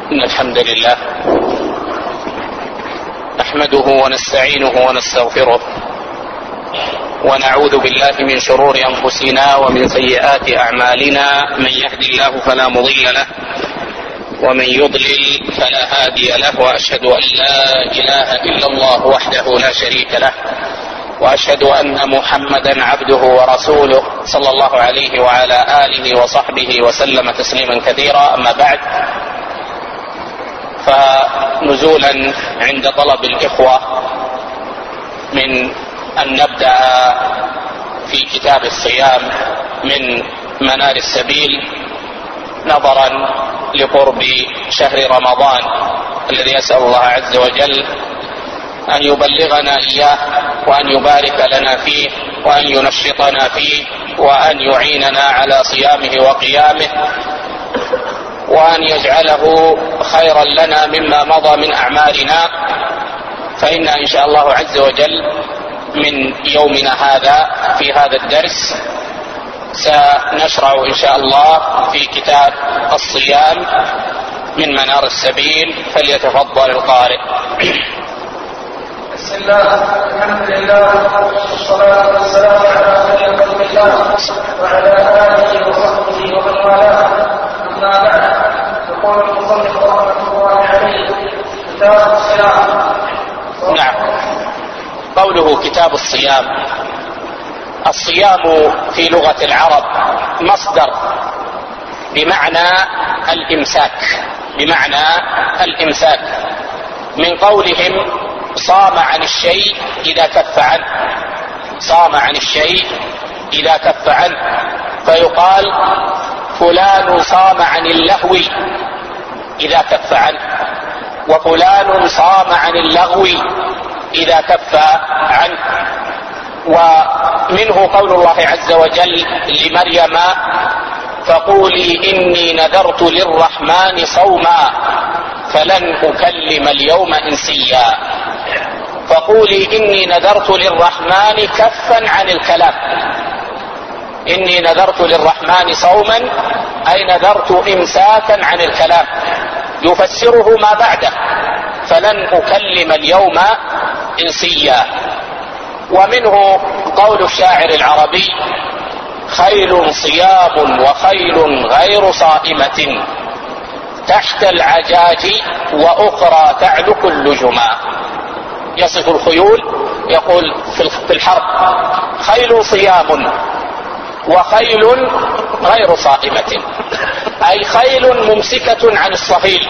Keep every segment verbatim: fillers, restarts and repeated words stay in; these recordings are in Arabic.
إن الحمد لله نحمده ونستعينه ونستغفره ونعوذ بالله من شرور أنفسنا ومن سيئات أعمالنا. من يهدي الله فلا مضل له ومن يضلل فلا هادي له، وأشهد أن لا إله إلا الله وحده لا شريك له، وأشهد أن محمدا عبده ورسوله صلى الله عليه وعلى آله وصحبه وسلم تسليما كثيرا. أما بعد، فنزولا عند طلب الإخوة من أن نبدأ في كتاب الصيام من منار السبيل، نظرا لقرب شهر رمضان الذي أسأل الله عز وجل أن يبلغنا إياه، وأن يبارك لنا فيه، وأن ينشطنا فيه، وأن يعيننا على صيامه وقيامه، وأن يجعله خيرا لنا مما مضى من أعمالنا. فإن إن شاء الله عز وجل من يومنا هذا في هذا الدرس سنشرع إن شاء الله في كتاب الصيام من منار السبيل. فليتفضل القارئ. بسم الله، الحمد لله، والصلاة والسلام على خير خلق الله وعلى آله وصحبه ومن والاه. أما بعد، يقول المصنف رحمة الله عليه: كتاب الصيام. نعم، قوله كتاب الصيام، الصيام في لغة العرب مصدر بمعنى الإمساك، بمعنى الإمساك من قولهم صام عن الشيء إذا كف عنه، صام عن الشيء إذا كف عنه، فيقال فلان صام عن اللهو إذا كف عنه، وفلان صام عن اللغو إذا كف عنه. ومنه قول الله عز وجل لمريم: فقولي إني نذرت للرحمن صوما فلن أكلم اليوم إنسيا. فقولي إني نذرت للرحمن كفا عن الكلام، إني نذرت للرحمن صوما أي نذرت إمساكا عن الكلام، يفسره ما بعده: فلن أكلم اليوم إنسيا. ومنه قول الشاعر العربي: خيل صيام وخيل غير صائمة تحت العجاج وأخرى تعلق اللجما. يصف الخيول يقول في الحرب: خيل صيام وخيل غير صائمة، أي خيل ممسكة عن الصهيل،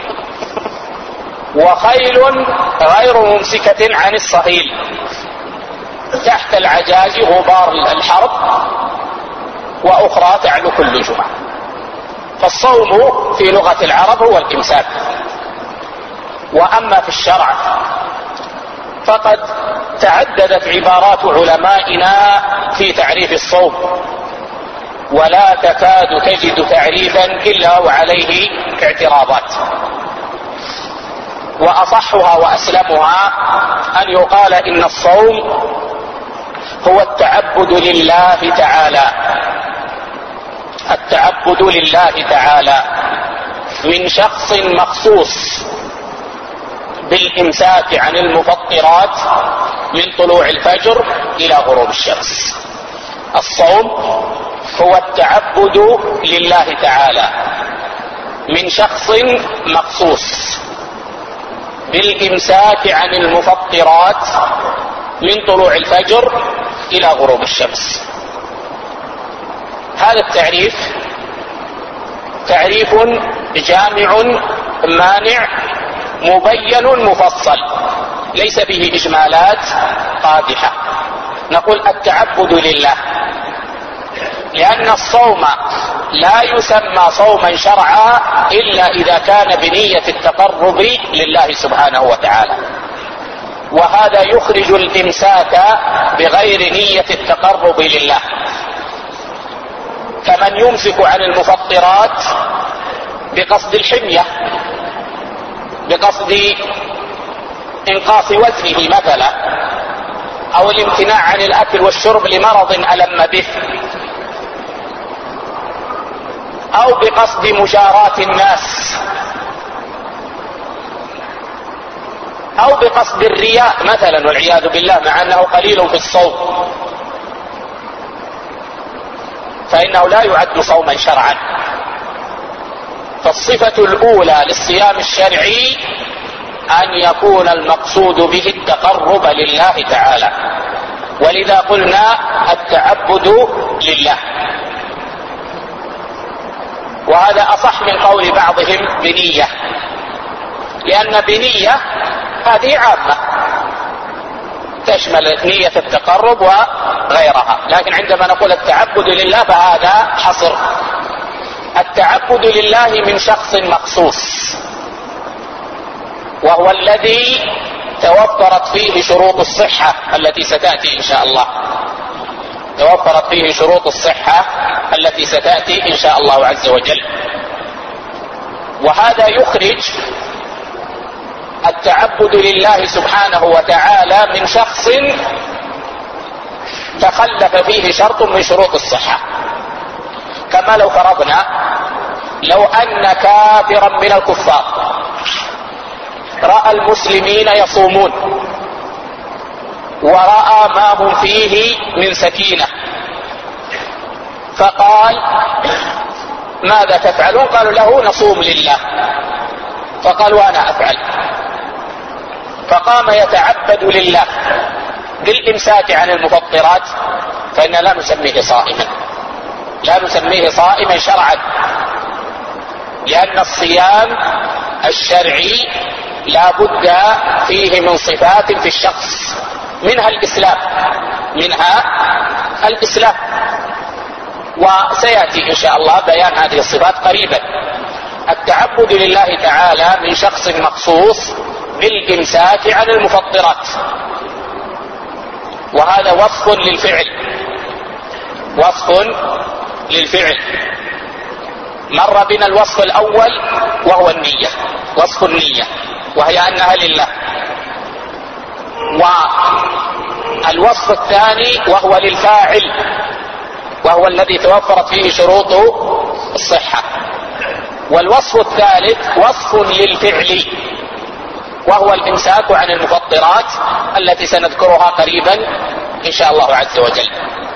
وخيل غير ممسكة عن الصهيل تحت العجاج غبار الحرب، وأخرى تعلق اللجمة. فالصوم في لغة العرب هو الإمساك. وأما في الشرع فقد تعددت عبارات علمائنا في تعريف الصوم، ولا تكاد تجد تعريفا إلا وعليه اعتراضات. وأصحها وأسلمها أن يقال إن الصوم هو التعبد لله تعالى، التعبد لله تعالى من شخص مخصوص بالإمساك عن المفطرات من طلوع الفجر إلى غروب الشمس. الصوم هو التعبد لله تعالى من شخص مخصوص بالإمساك عن المفطرات من طلوع الفجر إلى غروب الشمس. هذا التعريف تعريف جامع مانع مبين مفصل، ليس فيه إجمالات قادحة. نقول التعبد لله لأن الصوم لا يسمى صوما شرعا إلا إذا كان بنية التقرب لله سبحانه وتعالى، وهذا يخرج الإمساك بغير نية التقرب لله، كمن يمسك عن المفطرات بقصد الحمية، بقصد إنقاص وزنه مثلا، أو الامتناع عن الأكل والشرب لمرض ألم به، أو بقصد مجاراة الناس أو بقصد الرياء مثلا والعياذ بالله مع أنه قليل في الصوم، فإنه لا يعد صوما شرعا. فالصفة الأولى للصيام الشرعي أن يكون المقصود به التقرب لله تعالى، ولذا قلنا التعبد لله، وهذا أصح من قول بعضهم بنية، لأن بنية هذه عامة تشمل نية التقرب وغيرها، لكن عندما نقول التعبد لله فهذا حصر. التعبد لله من شخص مخصوص، وهو الذي توفرت فيه شروط الصحة التي ستأتي إن شاء الله، توفرت فيه شروط الصحة التي ستأتي إن شاء الله عز وجل. وهذا يخرج التعبد لله سبحانه وتعالى من شخص تخلف فيه شرط من شروط الصحة، كما لو فرضنا لو أن كافرا من الكفار رأى المسلمين يصومون ورأى ما هم فيه من سكينة، فقال ماذا تفعلون؟ قالوا له نصوم لله، فقال وأنا أفعل، فقام يتعبد لله بالإمساك عن المفطرات، فإن لا نسميه صائما، لا نسميه صائما شرعا، لأن الصيام الشرعي لا بد فيه من صفات في الشخص، منها الإسلام، منها الإسلام، وسيأتي إن شاء الله بيان هذه الصفات قريبا. التعبد لله تعالى من شخص مخصوص بالإمساك عن المفطرات، وهذا وصف للفعل، وصف للفعل. مر بنا الوصف الأول وهو النية، وصف النية وهي أنها لله، والوصف الثاني وهو للفاعل، وهو الذي توفرت فيه شروط الصحة. والوصف الثالث وصف للفعل، وهو الإمساك عن المفطرات التي سنذكرها قريبا إن شاء الله عز وجل.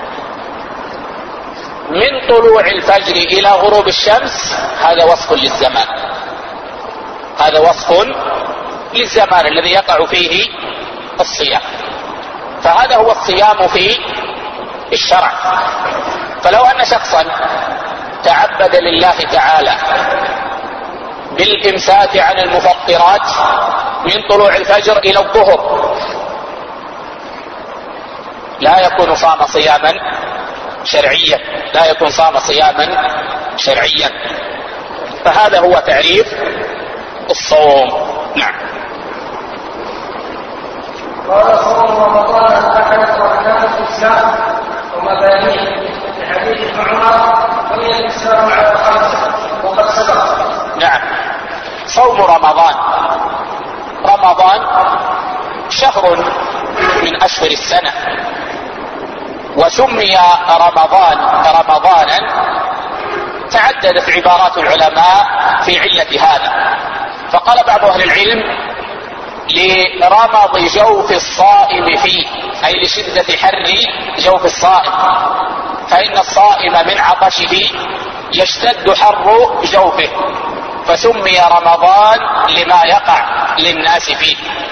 من طلوع الفجر إلى غروب الشمس هذا وصف للزمان، هذا وصف للزمان الذي يقع فيه الصيام، فهذا هو الصيام في الشرع. فلو أن شخصا تعبد لله تعالى بالإمساك عن المفطرات من طلوع الفجر إلى الظهر لا يكون صام صياما شرعيا، لا يكون صام صياما شرعيا، فهذا هو تعريف الصوم. نعم. قال صوم رمضان أحد أركان الإسلام ومبانيه، في حديث ابن عمر بني الإسلام على خمسة وقد سبق. نعم. صوم رمضان، رمضان شهر من أشهر السنة، وسمي رمضان رمضانا تعددت عبارات العلماء في علة هذا، فقال بعض أهل العلم لرمض جوف الصائم فيه، أي لشدة حر جوف الصائم، فإن الصائم من عطشه يشتد حر جوفه، فسمي رمضان لما يقع للناس فيه.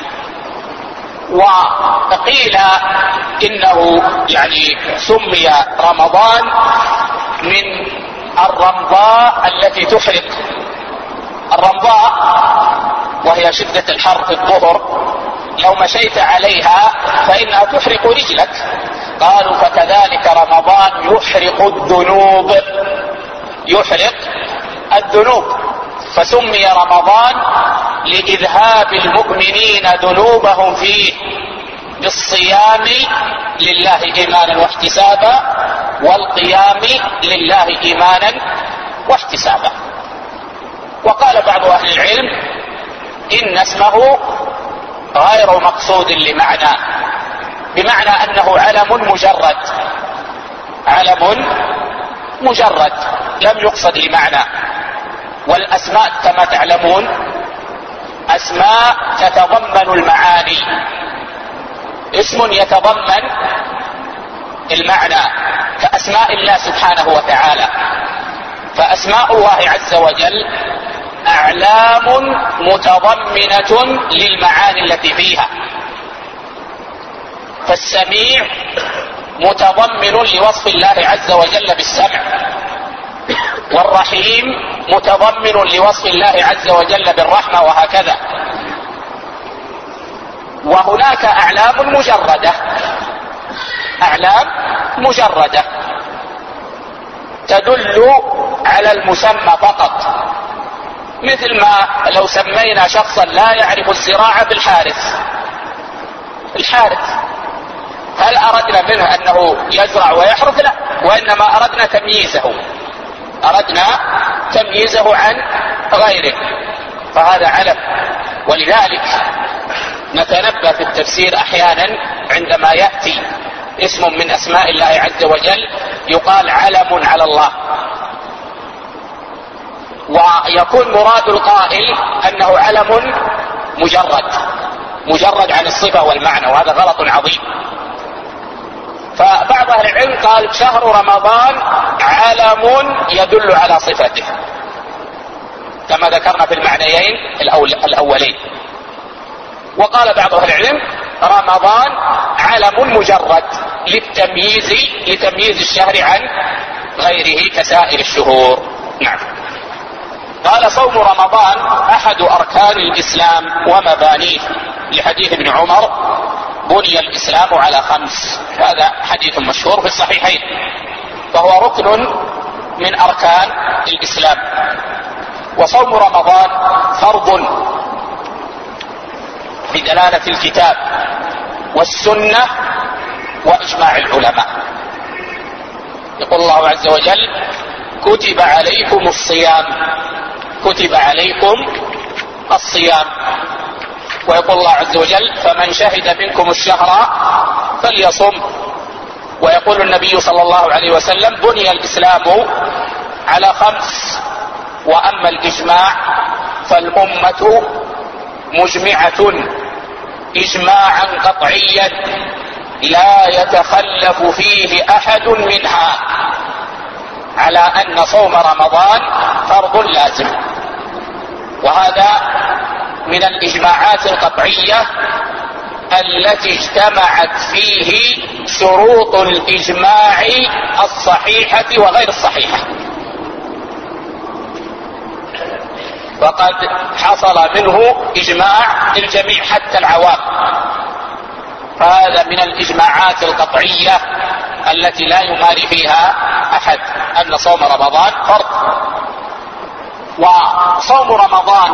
وقيل إنه يعني سمي رمضان من الرمضاء التي تحرق، الرمضاء وهي شدة الحر في الظهر، لو مشيت عليها فإنها تحرق رجلك، قالوا فكذلك رمضان يحرق الذنوب، يحرق الذنوب، فسمي رمضان لإذهاب المؤمنين ذنوبهم فيه بالصيام لله إيمانا واحتسابا، والقيام لله إيمانا واحتسابا. وقال بعض أهل العلم إن اسمه غير مقصود لمعنى، بمعنى أنه علم مجرد، علم مجرد لم يقصد لمعنى. والأسماء كما تعلمون أسماء تتضمن المعاني، اسم يتضمن المعنى كأسماء الله سبحانه وتعالى. فأسماء الله عز وجل أعلام متضمنة للمعاني التي فيها. فالسميع متضمن لوصف الله عز وجل بالسمع، والرحيم متضمن لوصف الله عز وجل بالرحمة، وهكذا. وهناك أعلام مجردة، أعلام مجردة تدل على المسمى فقط، مثل ما لو سمينا شخصا لا يعرف الزراعة بالحارث، الحارث، هل أردنا منه أنه يزرع ويحرث؟ لا، وإنما أردنا تمييزه، أردنا تمييزه عن غيره، فهذا علم. ولذلك نتنبه في التفسير أحيانا عندما يأتي اسم من أسماء الله عز وجل يقال علم على الله، ويكون مراد القائل أنه علم مجرد مجرد عن الصفة والمعنى، وهذا غلط عظيم. فبعض أهل العلم قال شهر رمضان علم يدل على صفته، كما ذكرنا في المعنيين الأولين. وقال بعض أهل العلم رمضان علم مجرد للتمييز لتمييز الشهر عن غيره كسائر الشهور. نعم. قال صوم رمضان أحد أركان الإسلام ومبانيه، لحديث ابن عمر بني الإسلام على خمس، هذا حديث مشهور في الصحيحين، فهو ركن من أركان الإسلام. وصوم رمضان فرض بدلالة الكتاب والسنة وإجماع العلماء. يقول الله عز وجل كتب عليكم الصيام، كتب عليكم الصيام. ويقول الله عز وجل فمن شهد منكم الشهر فليصم. ويقول النبي صلى الله عليه وسلم بني الإسلام على خمس، وأما الإجماع فالأمة مجمعة إجماعا قطعيا لا يتخلف فيه أحد منها على أن صوم رمضان فرض لازم. وهذا من الإجماعات القطعية التي اجتمعت فيه شروط الإجماع الصحيحة وغير الصحيحة، وقد حصل منه إجماع الجميع حتى العوام. فهذا من الإجماعات القطعية التي لا يماري فيها أحد أن صوم رمضان فرض. وصوم رمضان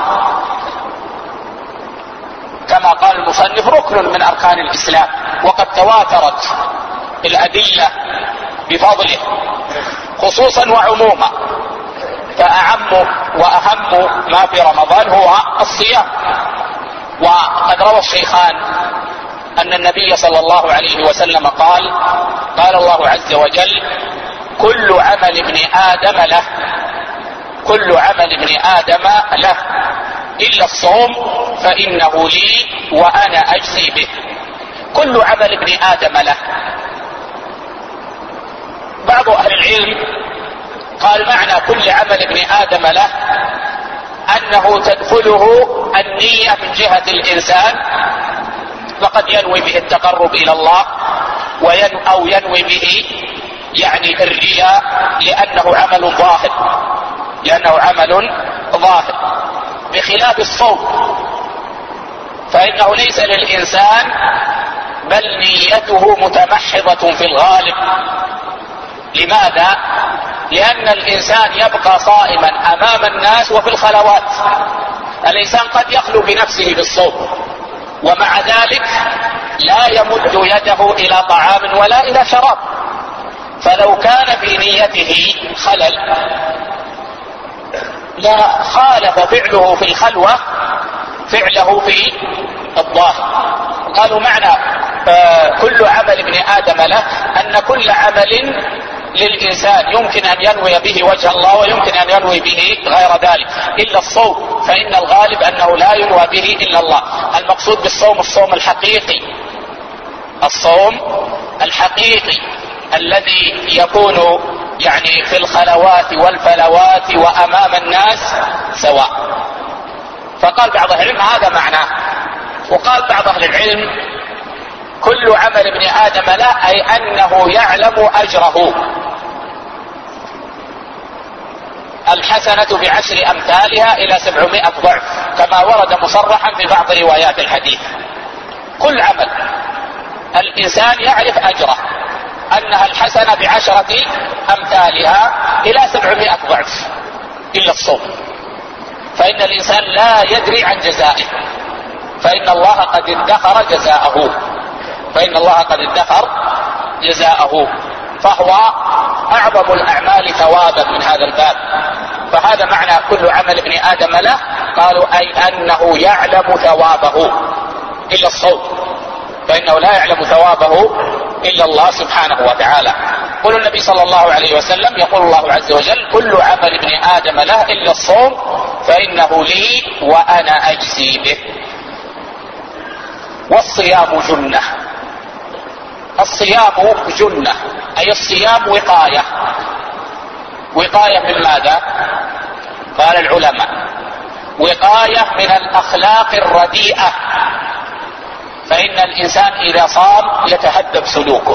كما قال المصنف ركن من أركان الإسلام، وقد تواترت الأدلة بفضله خصوصا وعموما، فأعم وأهم ما في رمضان هو الصيام. وقد روى الشيخان أن النبي صلى الله عليه وسلم قال قال الله عز وجل كل عمل ابن آدم له، كل عمل ابن آدم له إلا الصوم فإنه لي وأنا أجزي به. كل عمل ابن آدم له. بعض أهل العلم قال معنى كل عمل ابن آدم له أنه تدخله النية من جهة الإنسان، فقد ينوي به التقرب إلى الله وين أو ينوي به يعني الرياء لأنه عمل ظاهر، لأنه عمل ظاهر، بخلاف الصوم فإنه ليس للإنسان بل نيته متمحضة في الغالب. لماذا؟ لأن الإنسان يبقى صائما أمام الناس وفي الخلوات. الإنسان قد يخلو بنفسه بالصوم ومع ذلك لا يمد يده إلى طعام ولا إلى شراب، فلو كان في نيته خلل لا خالف فعله في الخلوة فعله في الظاهر. قالوا معنى آه كل عمل ابن آدم له أن كل عمل للإنسان يمكن أن ينوي به وجه الله ويمكن أن ينوي به غير ذلك، إلا الصوم فإن الغالب أنه لا ينوى به إلا الله. المقصود بالصوم الصوم الحقيقي، الصوم الحقيقي الذي يكون يعني في الخلوات والفلوات وأمام الناس سواء. فقال بعض أهل العلم هذا معناه. وقال بعض أهل العلم كل عمل ابن آدم له، أي أنه يعلم أجره. الحسنة بعشر أمثالها إلى سبعمائة ضعف كما ورد مصرحا في بعض روايات الحديث. كل عمل الإنسان يعرف أجره، أنها الحسنة بعشرة أمثالها إلى سبعمائة ضعف، إلا الصوم فإن الإنسان لا يدري عن جزائه، فإن الله قد ادخر جزاءه فإن الله قد ادخر جزاءه فهو أعظم الأعمال ثوابا من هذا الباب. فهذا معنى كل عمل ابن آدم له، قالوا أي أنه يعلم ثوابه إلا الصوم، فإنه لا يعلم ثوابه إلا الله سبحانه وتعالى. قول النبي صلى الله عليه وسلم يقول الله عز وجل كل عمل ابن آدم له إلا الصوم فإنه لي وأنا أجزي به. والصيام جنة، الصيام جنة أي الصيام وقاية. وقاية من ماذا؟ قال العلماء وقاية من الأخلاق الرديئة، فإن الإنسان إذا صام يتهذب سلوكه،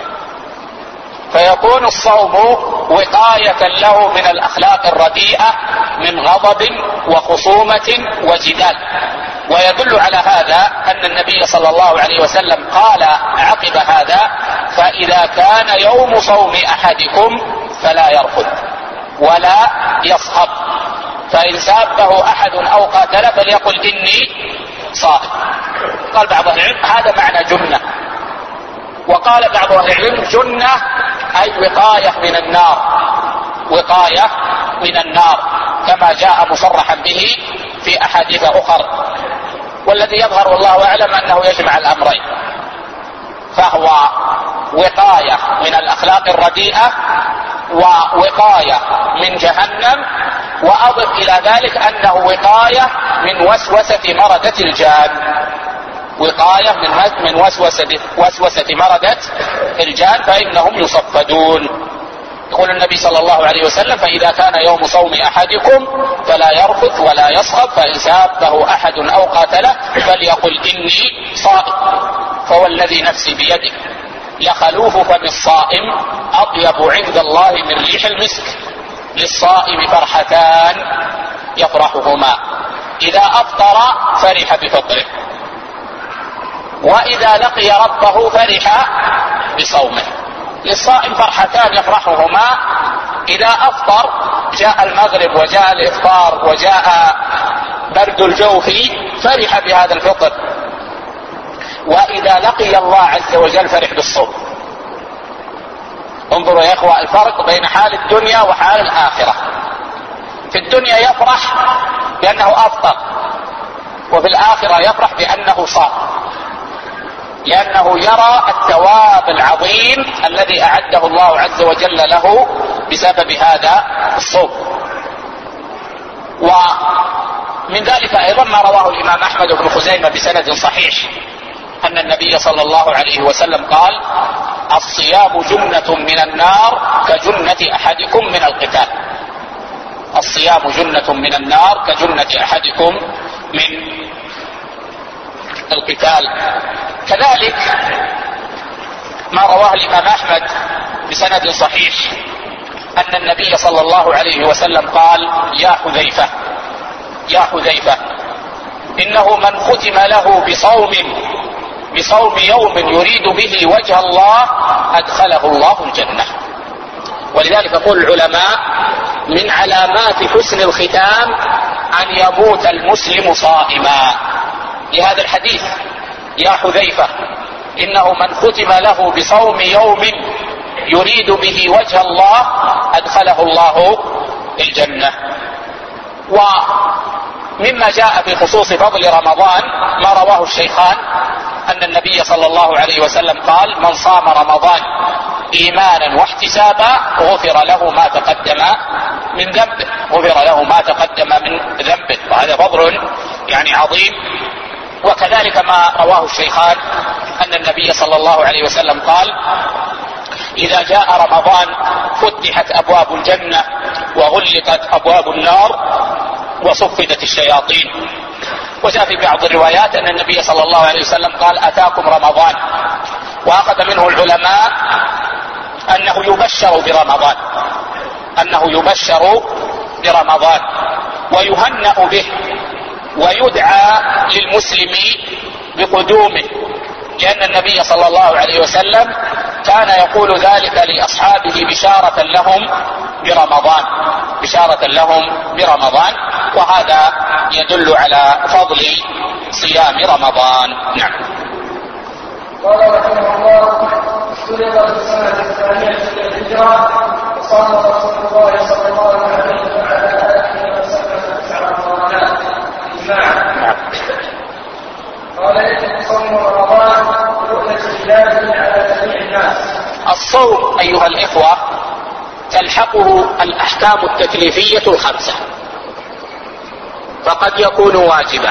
فيكون الصوم وقاية له من الأخلاق الرديئة من غضب وخصومة وجدال. ويدل على هذا أن النبي صلى الله عليه وسلم قال عقب هذا فإذا كان يوم صوم أحدكم فلا يرفث ولا يصخب، فإن سابه أحد أو قاتله فليقل إني صائم. قال بعض أهل العلم هذا معنى جنة. وقال بعض أهل العلم جنة أي وقاية من النار، وقاية من النار كما جاء مصرحا به في أحاديث أخر. والذي يظهر والله أعلم أنه يجمع الأمرين، فهو وقاية من الأخلاق الرديئة ووقاية من جهنم، وأضف إلى ذلك أنه وقاية من وسوسة مردة الجان، وقاية من من وسوسة وسوسة مردة الجان فإنهم يصفدون. يقول النبي صلى الله عليه وسلم فإذا كان يوم صوم أحدكم فلا يرفث ولا يصخب، فإن سابه أحد أو قاتله فليقل إني صائم. فوالذي نفسي بيده لخلوف فم الصائم أطيب عند الله من ريح المسك، للصائم فرحتان يفرحهما، إذا أفطر فرح بفطره، وإذا لقي ربه فرح بصومه. للصائم فرحتان يفرحهما، إذا أفطر جاء المغرب وجاء الإفطار وجاء برد الجوف فرح بهذا الفطر، وإذا لقي الله عز وجل فرح بالصوم. انظروا يا إخوة الفرق بين حال الدنيا وحال الآخرة. في الدنيا يفرح بأنه أفطر، وفي الآخرة يفرح بأنه صام، لأنه يرى الثواب العظيم الذي أعده الله عز وجل له بسبب هذا الصوم. ومن ذلك أيضا ما رواه الإمام أحمد بن خزيمة بسند صحيح أن النبي صلى الله عليه وسلم قال الصيام جنة من النار كجنة أحدكم من القتال. الصيام جنة من النار كجنة أحدكم من القتال. كذلك ما رواه الإمام أحمد بسند صحيح أن النبي صلى الله عليه وسلم قال يا حذيفة يا حذيفة إنه من ختم له بصوم بصوم يوم يريد به وجه الله أدخله الله الجنة. ولذلك يقول العلماء من علامات حسن الختام أن يموت المسلم صائما، لهذا الحديث يا حذيفة إنه من ختم له بصوم يوم يريد به وجه الله أدخله الله الجنة. ومما جاء في خصوص فضل رمضان ما رواه الشيخان أن النبي صلى الله عليه وسلم قال من صام رمضان إيمانا واحتسابا غفر له ما تقدم من ذنبه غفر له ما تقدم من ذنبه وهذا فضل يعني عظيم. وكذلك ما رواه الشيخان أن النبي صلى الله عليه وسلم قال: إذا جاء رمضان فتحت أبواب الجنة وغلقت أبواب النار وصفدت الشياطين. وجاء في بعض الروايات أن النبي صلى الله عليه وسلم قال: أتاكم رمضان. وأخذ منه العلماء أنه يبشر برمضان أنه يبشر برمضان ويهنأ به ويدعى للمسلم بقدومه، لأن النبي صلى الله عليه وسلم كان يقول ذلك لأصحابه بشارة لهم برمضان بشارة لهم برمضان وهذا يدل على فضل صيام رمضان. نعم. قال رحمه الله: اختلط في السنة الثانية للهجرة وصام رسول الله صلى الله عليه وعلى آله وسلم تسع رمضانات إجماعا. قال: يجب صوم رمضان رؤية هلاله على جميع الناس. الصوم أيها الإخوة تلحقه الأحكام التكليفية الخمسة، فقد يكون واجبا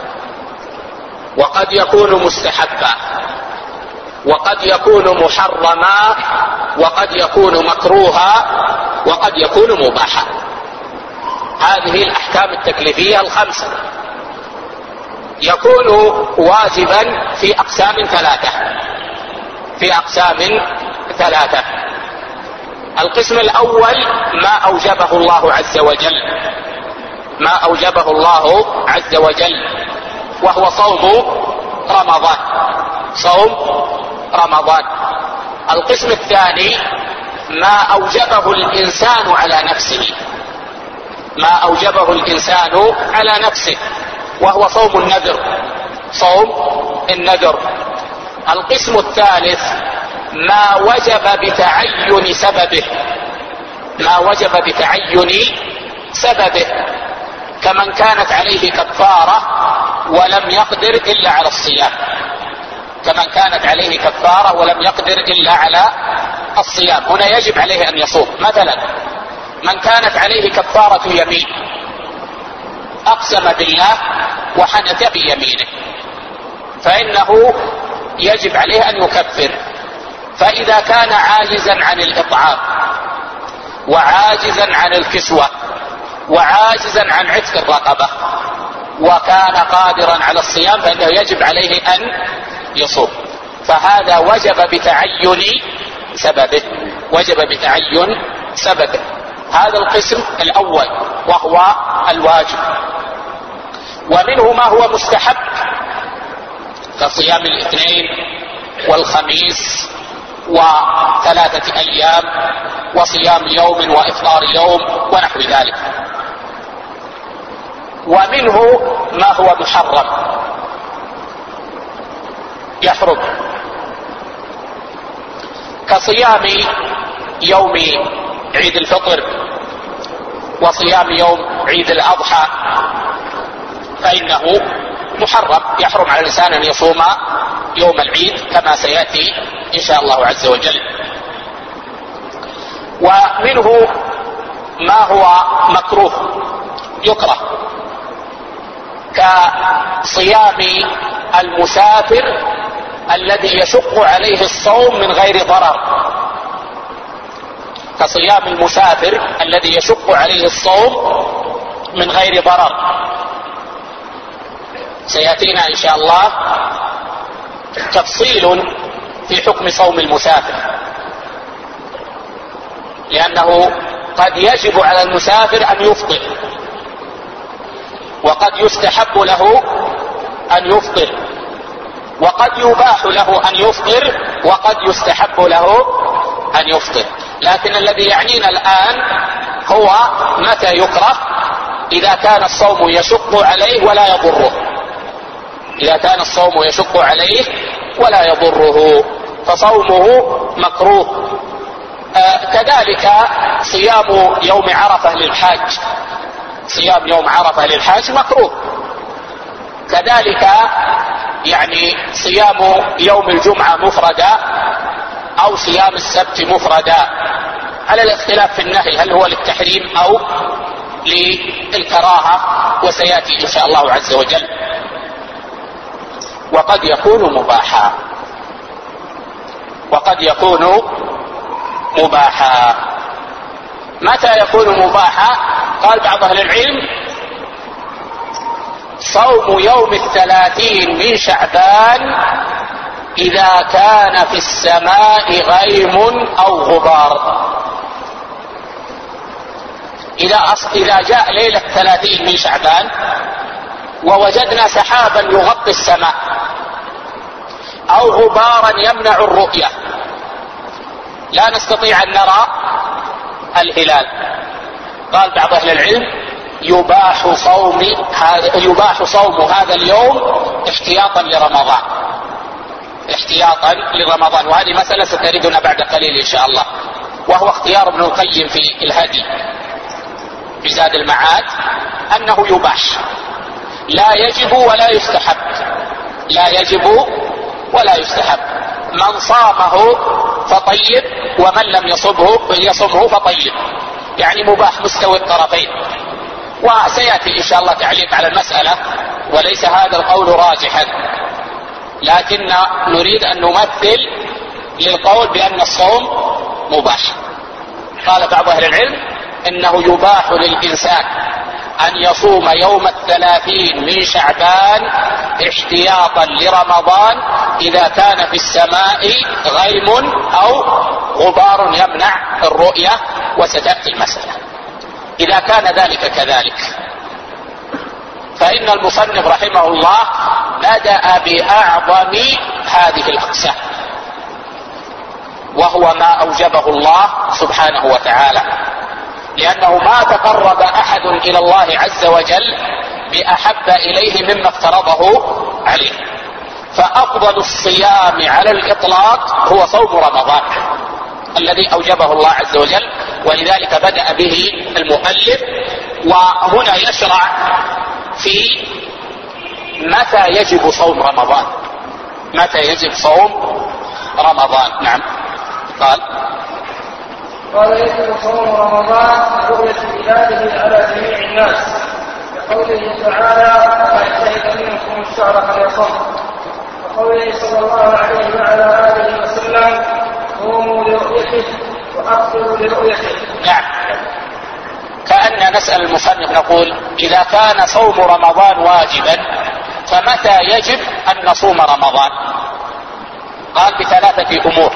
وقد يكون مستحبا وقد يكون محرما وقد يكون مكروها وقد يكون مباحا. هذه الأحكام التكليفية الخمسة. يكون واجبا في أقسام ثلاثة في أقسام ثلاثة القسم الأول ما أوجبه الله عز وجل ما أوجبه الله عز وجل وهو صوم رمضان صوم رمضان. القسم الثاني ما أوجبه الإنسان على نفسه ما أوجبه الإنسان على نفسه وهو صوم النذر صوم النذر. القسم الثالث ما وجب بتعين سببه ما وجب بتعين سببه كمن كانت عليه كفارة ولم يقدر إلا على الصيام كمن كانت عليه كفارة ولم يقدر إلا على الصيام. هنا يجب عليه أن يصوم. مثلا من كانت عليه كفارة يمين أقسم بالله وحنث بيمينه فإنه يجب عليه أن يكفر. فإذا كان عاجزا عن الإطعام وعاجزا عن الكسوة وعاجزا عن عتق الرقبة وكان قادرا على الصيام فإنه يجب عليه أن يصوم. فهذا وجب بتعين سببه وجب بتعين سببه. هذا القسم الأول وهو الواجب. ومنه ما هو مستحب كصيام الاثنين والخميس وثلاثة أيام وصيام يوم وإفطار يوم ونحو ذلك. ومنه ما هو محرم يحرم كصيام يوم عيد الفطر وصيام يوم عيد الأضحى فإنه محرم يحرم على الإنسان أن يصوم يوم العيد كما سيأتي إن شاء الله عز وجل. ومنه ما هو مكروه يكره كصيام المسافر الذي يشق عليه الصوم من غير ضرر كصيام المسافر الذي يشق عليه الصوم من غير ضرر. سيأتينا إن شاء الله تفصيل في حكم صوم المسافر لأنه قد يجب على المسافر أن يفطر وقد يستحب له أن يفطر وقد يباح له أن يفطر وقد يستحب له أن يفطر. لكن الذي يعنينا الآن هو متى يكره إذا كان الصوم يشق عليه ولا يضره إذا كان الصوم يشق عليه ولا يضره فصومه مكروه. آه كذلك صيام يوم عرفة للحاج صيام يوم عرفة للحاج مكروه. كذلك يعني صيام يوم الجمعة مفردا أو صيام السبت مفردا، على الاختلاف في النهي هل هو للتحريم أو للكراهة، وسيأتي إن شاء الله عز وجل. وقد يكون مباحا، وقد يكون مباحا. متى يكون مباحا؟ قال بعض أهل العلم: صوم يوم الثلاثين من شعبان إذا كان في السماء غيم أو غبار. إذا, إذا جاء ليلة الثلاثين من شعبان ووجدنا سحابا يغطي السماء أو غبارا يمنع الرؤية، لا نستطيع أن نرى الهلال، قال بعض أهل العلم: يباح صوم هذا يباح صوم هذا اليوم احتياطا لرمضان، احتياطا لرمضان. وهذه مسألة ستردنا بعد قليل إن شاء الله، وهو اختيار ابن القيم في الهدي في زاد المعاد، أنه يباح، لا يجب ولا يستحب، لا يجب ولا يستحب. من صامه فطيب، ومن لم يصمه يصمه فطيب، يعني مباح مستوي الطرفين. وسيأتي إن شاء الله تعليق على المسألة، وليس هذا القول راجحا، لكن نريد أن نمثل للقول بأن الصوم مباح. قال بعض أهل العلم: إنه يباح للإنسان أن يصوم يوم الثلاثين من شعبان احتياطا لرمضان إذا كان في السماء غيم أو غبار يمنع الرؤية، وستأتي المسألة. إذا كان ذلك كذلك، فإن المصنف رحمه الله بدأ بأعظم هذه الأقسام، وهو ما أوجبه الله سبحانه وتعالى، لأنه ما تقرب أحد إلى الله عز وجل بأحب إليه مما افترضه عليه. فأفضل الصيام على الإطلاق هو صوم رمضان الذي أوجبه الله عز وجل، ولذلك بدأ به المؤلف. وهنا يشرع في متى يجب صوم رمضان، متى يجب صوم رمضان. نعم. قال قال: يجب صوم رمضان رؤية هلاله على جميع الناس، لقوله تعالى: فمن شهد منكم الشهر فليصم، وقوله صلى الله عليه وعلى آله وسلم: صوموا لرؤيته وأفطروا لرؤيته. نعم. كأن نسأل المصنف نقول: إذا كان صوم رمضان واجبا فمتى يجب أن نصوم رمضان؟ قال: بثلاثة أمور.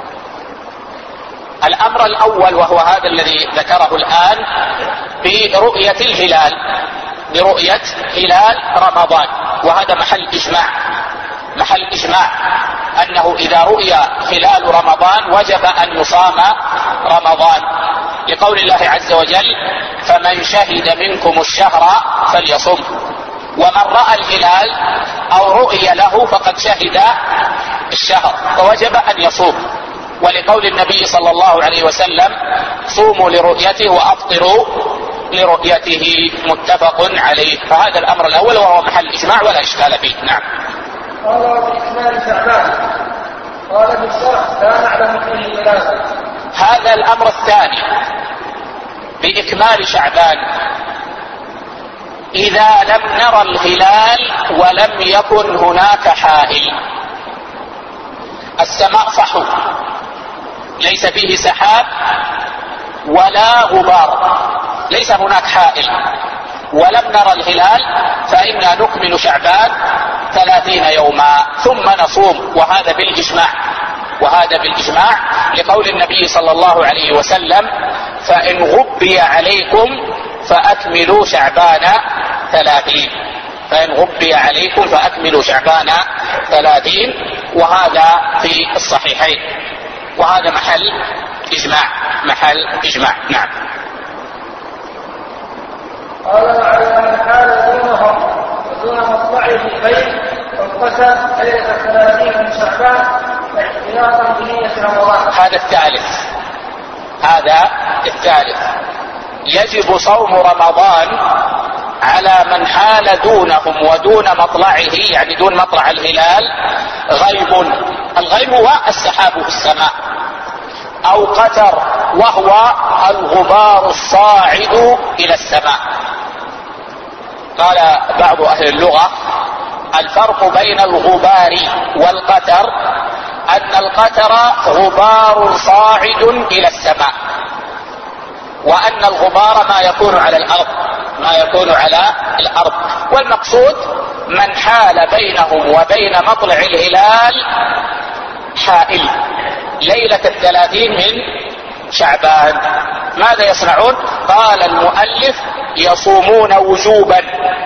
الأمر الأول وهو هذا الذي ذكره الآن، برؤية الهلال، برؤية هلال رمضان، وهذا محل إجماع، محل إجماع أنه إذا رؤي هلال رمضان وجب أن يصام رمضان، لقول الله عز وجل: فمن شهد منكم الشهر فليصم. ومن رأى الهلال أو رؤي له فقد شهد الشهر فوجب أن يصوم، ولقول النبي صلى الله عليه وسلم: صوموا لرؤيته وأفطروا لرؤيته، متفق عليه. فهذا الأمر الأول وهو محل إجماع ولا إشكال فيه. نعم. قال: بإكمال شعبان. قال: في الشرع لا نعلم فيه دلاله. هذا الأمر الثاني بإكمال شعبان، إذا لم نرى الهلال ولم يكن هناك حائل، السماء صحو ليس فيه سحاب ولا غبار، ليس هناك حائل، ولم نرى الهلال، فإنا نكمل شعبان ثلاثين يوما ثم نصوم، وهذا بالإجماع، وهذا بالإجماع لقول النبي صلى الله عليه وسلم: فإن غبي عليكم فأكملوا شعبان ثلاثين، فإن غبي عليكم فأكملوا شعبان ثلاثين، وهذا في الصحيحين، وهذا محل إجماع، محل إجماع. نعم. قال: وعلى من حال دونهم ودون مطلعه البيت فانقسم ليلة الثلاثين من شعبان احتياطا بنية رمضان. هذا الثالث، هذا الثالث. يجب صوم رمضان على من حال دونهم ودون مطلعه، يعني دون مطلع الهلال، غيم. الغيم هو السحاب في السماء، أو قتر وهو الغبار الصاعد إلى السماء. قال بعض أهل اللغة: الفرق بين الغبار والقتر أن القتر غبار صاعد إلى السماء، وأن الغبار ما يكون على الأرض ما يكون على الأرض والمقصود من حال بينهم وبين مطلع الهلال حائل ليلة الثلاثين من شعبان. ماذا يصنعون؟ قال المؤلف: يصومون وجوبا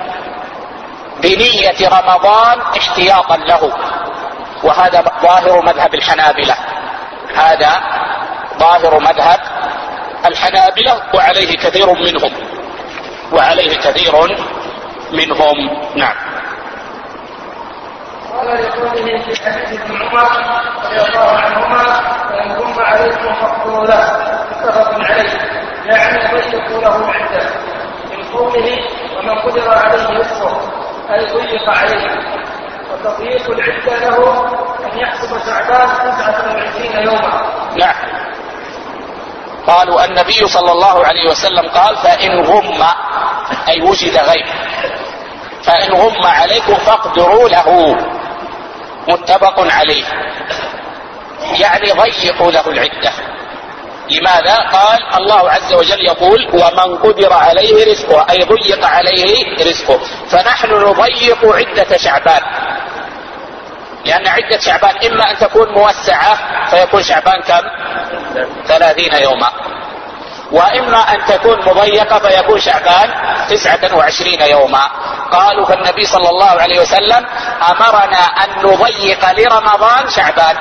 بنية رمضان احتياطا له. وهذا ظاهر مذهب الحنابلة، هذا ظاهر مذهب الحنابلة وعليه كثير منهم وعليه كثير منهم نعم. قال لقوله في حديث ابن عمر رضي الله عنهما: فإن غم عليكم فاقدروا له، متفق عليه، يعني ضيقوا له العدة. من قوله: ومن قدر عليه رزقه، أي ضيق عليه. وتضييق العدة له أن يحسب شعبان تسعة وعشرين يوما. نعم. قالوا النبي صلى الله عليه وسلم قال: فإن غم، أي وجد غيب، فإن غم عليكم فاقدروا له، متفق عليه، يعني ضيقوا له العدة. لماذا؟ قال الله عز وجل يقول: ومن قدر عليه رزقه، أي ضيق عليه رزقه. فنحن نضيق عدة شعبان، لأن عدة شعبان إما أن تكون موسعة فيكون شعبان كم؟ ثلاثين يوما، وإما أن تكون مضيقة فيكون شعبان تسعة وعشرين يوما. قالوا: فالنبي صلى الله عليه وسلم أمرنا أن نضيق لرمضان شعبان،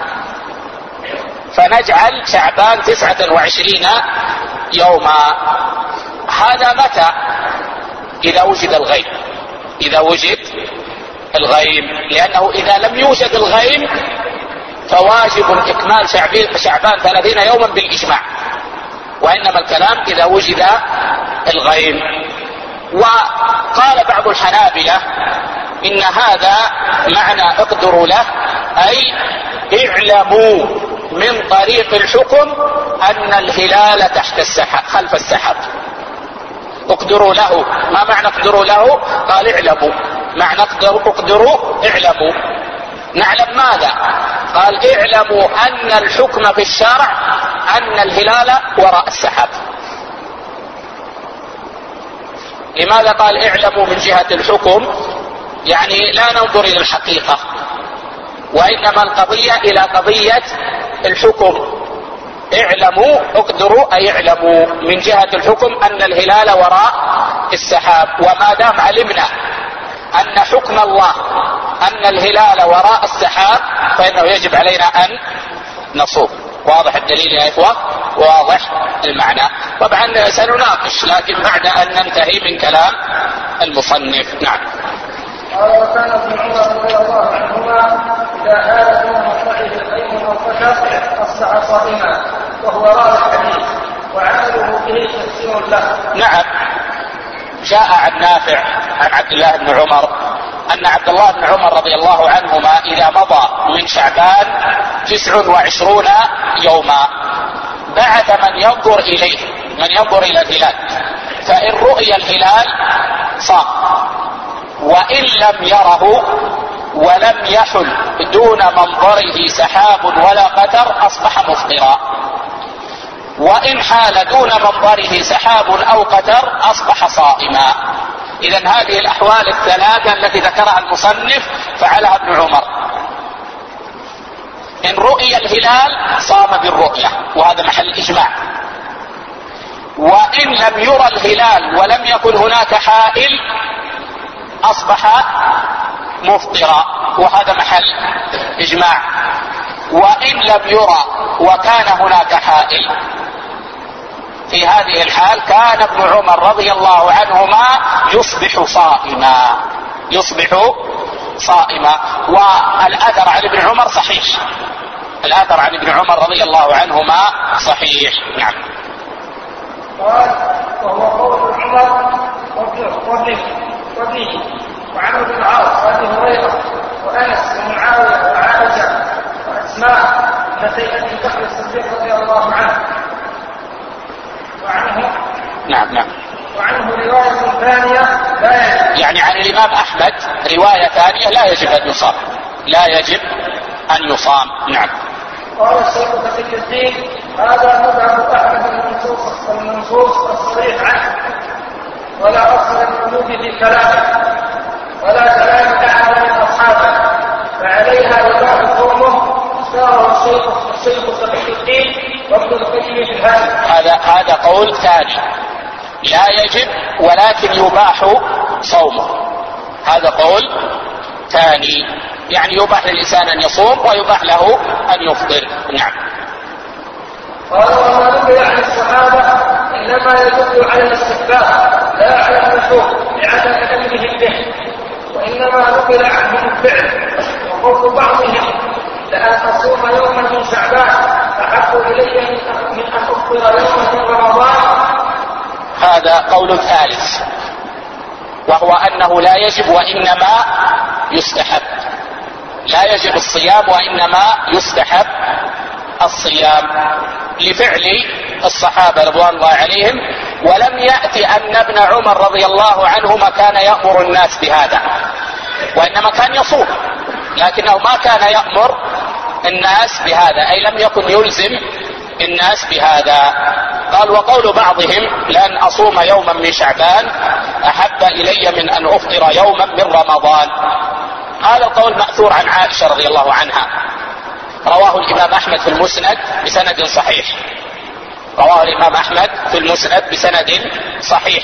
فنجعل شعبان تسعة وعشرين يوما. هذا متى؟ إذا وجد الغيم، إذا وجد الغيم، لأنه إذا لم يوجد الغيم فواجب إكمال شعبان ثلاثين يوما بالإجماع، وإنما الكلام إذا وجد الغيم. وقال بعض الحنابلة إن هذا معنى اقدروا له، أي اعلموا من طريق الحكم أن الهلال تحت السحاب، خلف السحاب. اقدروا له، ما معنى اقدروا له؟ قال اعلموا، معنى اقدروا اعلموا. نعلم ماذا؟ قال اعلموا أن الحكم في الشرع أن الهلال وراء السحاب. لماذا قال اعلموا من جهة الحكم؟ يعني لا ننظر إلى الحقيقة، وإنما القضية إلى قضية الحكم. اعلموا، اقدروا، أي اعلموا من جهة الحكم أن الهلال وراء السحاب. وما دام علمنا أن حكم الله أن الهلال وراء السحاب فإنه يجب علينا أن نصوم. واضح الدليل يا إخوة؟ واضح المعنى. طبعا سنناقش لكن بعد أن ننتهي من كلام المصنف. نعم. قال: وكان ابن عمر رضي الله عنهما إذا آل دون مطلعه الغيم أو قتر أصبح صائما، وهو راوي الحديث، وعمله به تفسير له. نعم. جاء عن نافع عن عبد الله بن عمر أن عبد الله بن عمر رضي الله عنهما إذا مضى من شعبان تسع وعشرون يوما بعث من ينظر إليه، من ينظر إلى الهلال، فإن رؤي الهلال صام، وإن لم يره ولم يحل دون منظره سحاب ولا قتر أصبح مفطرا، وإن حال دون منظره سحاب أو قتر أصبح صائما. إذن هذه الأحوال الثلاثة التي ذكرها المصنف فعلها ابن عمر. إن رؤي الهلال صام بالرؤية، وهذا محل إجماع. وإن لم يرى الهلال ولم يكن هناك حائل أصبح مفطرا، وهذا محل إجماع. وإن لم يرى وكان هناك حائل، في هذه الحال كان ابن عمر رضي الله عنهما يصبح صائما، يصبح صائما. والأثر عن ابن عمر صحيح، الأثر عن ابن عمر رضي الله عنهما صحيح. نعم. قال: وهو قول عمر وابن وابنه وابنه وعمرو بن العاص وابي هريره وانس ومعاويه وعائشه واسماء ابنتي ابي بكر الصديق رضي الله عنه وعنه نعم نعم وعنه روايه ثانيه لا يجب يعني عن الإمام أحمد رواية ثانية لا يجب أن يصام لا يجب أن يصام. نعم. قال الشيخ تقي الدين هذا مذهب احمد المنصوص المنصوص الصريح عنه ولا اصل للقلوب في كلامه ولا كلام احد من اصحابه فعليها يباح قومه اختاره الشيخ الشيخ تقي الدين وابن القيم في الهدي. هذا هذا قول ثاني لا يجب ولكن يباح صومه. هذا قول ثاني يعني يباح للإنسان أن يصوم ويباح له أن يفطر. نعم. قال وما نقل عن الصحابة إنما يدل على الاستحباب لا على النشوء لعدم علمهم به وإنما نقل عنهم الفعل وقول بعضهم لأن أصوم يوما من شعبان أحب إلي من أن أفطر يوما من رمضان. هذا قول ثالث وهو أنه لا يجب وإنما يستحب. لا يجب الصيام وإنما يستحب الصيام لفعل الصحابة رضوان الله عليهم ولم يأتي أن ابن عمر رضي الله عنهما كان يأمر الناس بهذا وإنما كان يصوم لكنه ما كان يأمر الناس بهذا أي لم يكن يلزم الناس بهذا. قال وقول بعضهم لأن أصوم يوما من شعبان أحب إلي من أن أفطر يوما من رمضان. هذا القول مأثور عن عائشة رضي الله عنها رواه الإمام أحمد في المسند بسند صحيح. رواه الإمام أحمد في المسند بسند صحيح.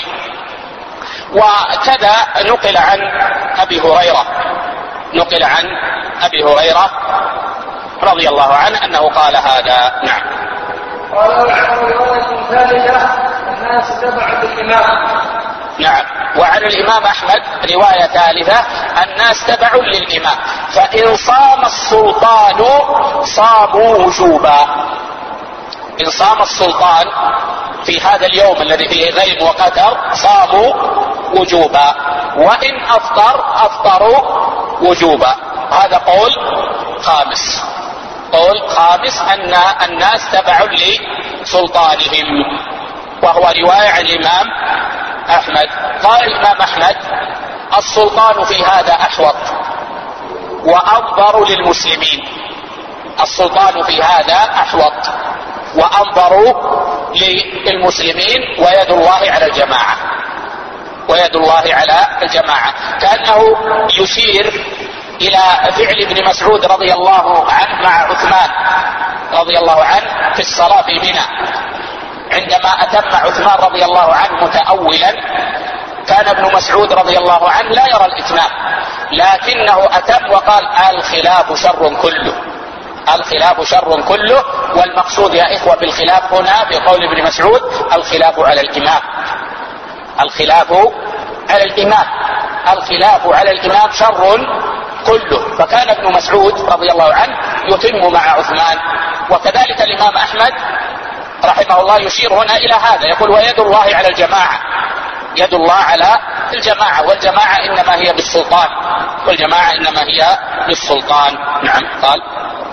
وكذا نقل عن أبي هريرة نقل عن أبي هريرة رضي الله عنه أنه قال هذا. نعم. قال وعن رواية ثالثة الناس تبع بالإمام. نعم. وعن الإمام أحمد رواية ثالثة الناس تبع للإمام فإن صام السلطان صاموا وجوبا. إن صام السلطان في هذا اليوم الذي فيه غيم وقدر صاموا وجوبا وإن أفطر أفطروا وجوبا. هذا قول خامس قول خامس أن الناس تبع لسلطانهم وهو رواية عن الإمام أحمد. قال الإمام أحمد السلطان في هذا أحوط وأنظر للمسلمين. السلطان في هذا أحوط وأنظر للمسلمين ويد الله على الجماعة ويد الله على الجماعة. كأنه يشير إلى فعل ابن مسعود رضي الله عنه مع عثمان رضي الله عنه في الصلاة في منى عندما أتم عثمان رضي الله عنه متأولا. كان ابن مسعود رضي الله عنه لا يرى الإتمام لكنه أتم وقال الخلاف شر كله الخلاف شر كله. والمقصود يا إخوة بالخلاف هنا في قول ابن مسعود الخلاف على الإمام الخلاف على الإمام الخلاف على الإمام شر كله. فكان ابن مسعود رضي الله عنه يتم مع عثمان. وكذلك الإمام أحمد رحمه الله يشير هنا إلى هذا يقول ويد الله على الجماعة يد الله على الجماعة والجماعة إنما هي بالسلطان والجماعة إنما هي بالسلطان. نعم. قال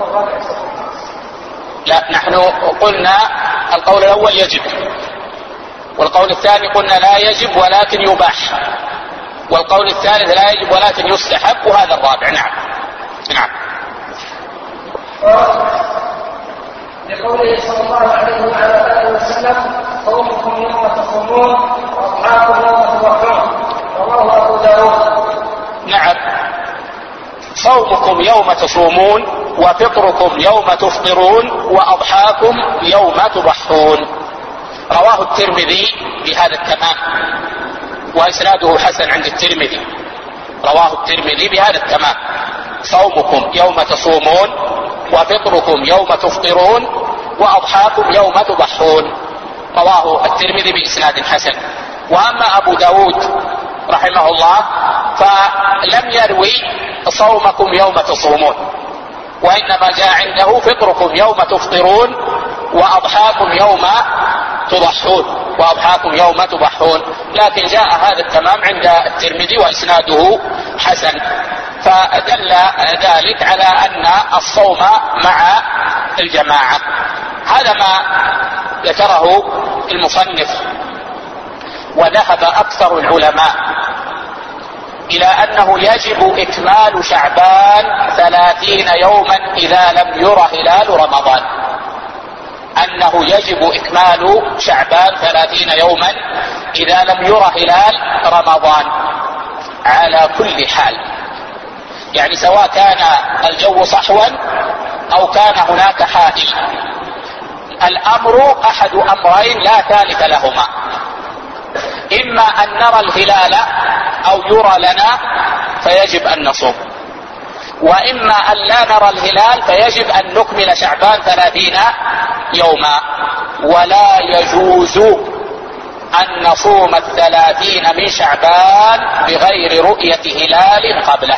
لا نحن قلنا القول الأول يجب والقول الثاني قلنا لا يجب ولكن يباح والقول الثالث لا يجب ولكن يستحب وهذا الرابع. نعم. نعم. لقوله صلى الله عليه وعلى آله وسلم صومكم يوم تصومون وأضحاكم يوم تضحون رواه أبو داود. نعم. صومكم يوم تصومون وفطركم يوم تفطرون وأضحاكم يوم تضحون. رواه الترمذي بهذا التمام وإسناده حسن عند الترمذي. رواه الترمذي بهذا التمام صومكم يوم تصومون وفطركم يوم تفطرون وأضحاكم يوم تضحون. رواه الترمذي بإسناد حسن. وأما أبو داود رحمه الله فلم يروي صومكم يوم تصومون وإنما جاء عنده فطركم يوم تفطرون وأضحاكم يوم تضحون. وأضحاكم يوم تضحون، لكن جاء هذا التمام عند الترمذي وإسناده حسن، فدل ذلك على أن الصوم مع الجماعة. هذا ما ذكره المصنف. وذهب أكثر العلماء إلى أنه يجب إكمال شعبان ثلاثين يوما إذا لم ير هلال رمضان، أنه يجب إكمال شعبان ثلاثين يوما إذا لم ير هلال رمضان على كل حال، يعني سواء كان الجو صحوا أو كان هناك حائل. الأمر أحد أمرين لا ثالث لهما، إما أن نرى الهلال أو يرى لنا فيجب أن نصوم، وإما أن لا نرى الهلال فيجب أن نكمل شعبان ثلاثين يوما. ولا يجوز أن نصوم الثلاثين من شعبان بغير رؤية هلال قبله،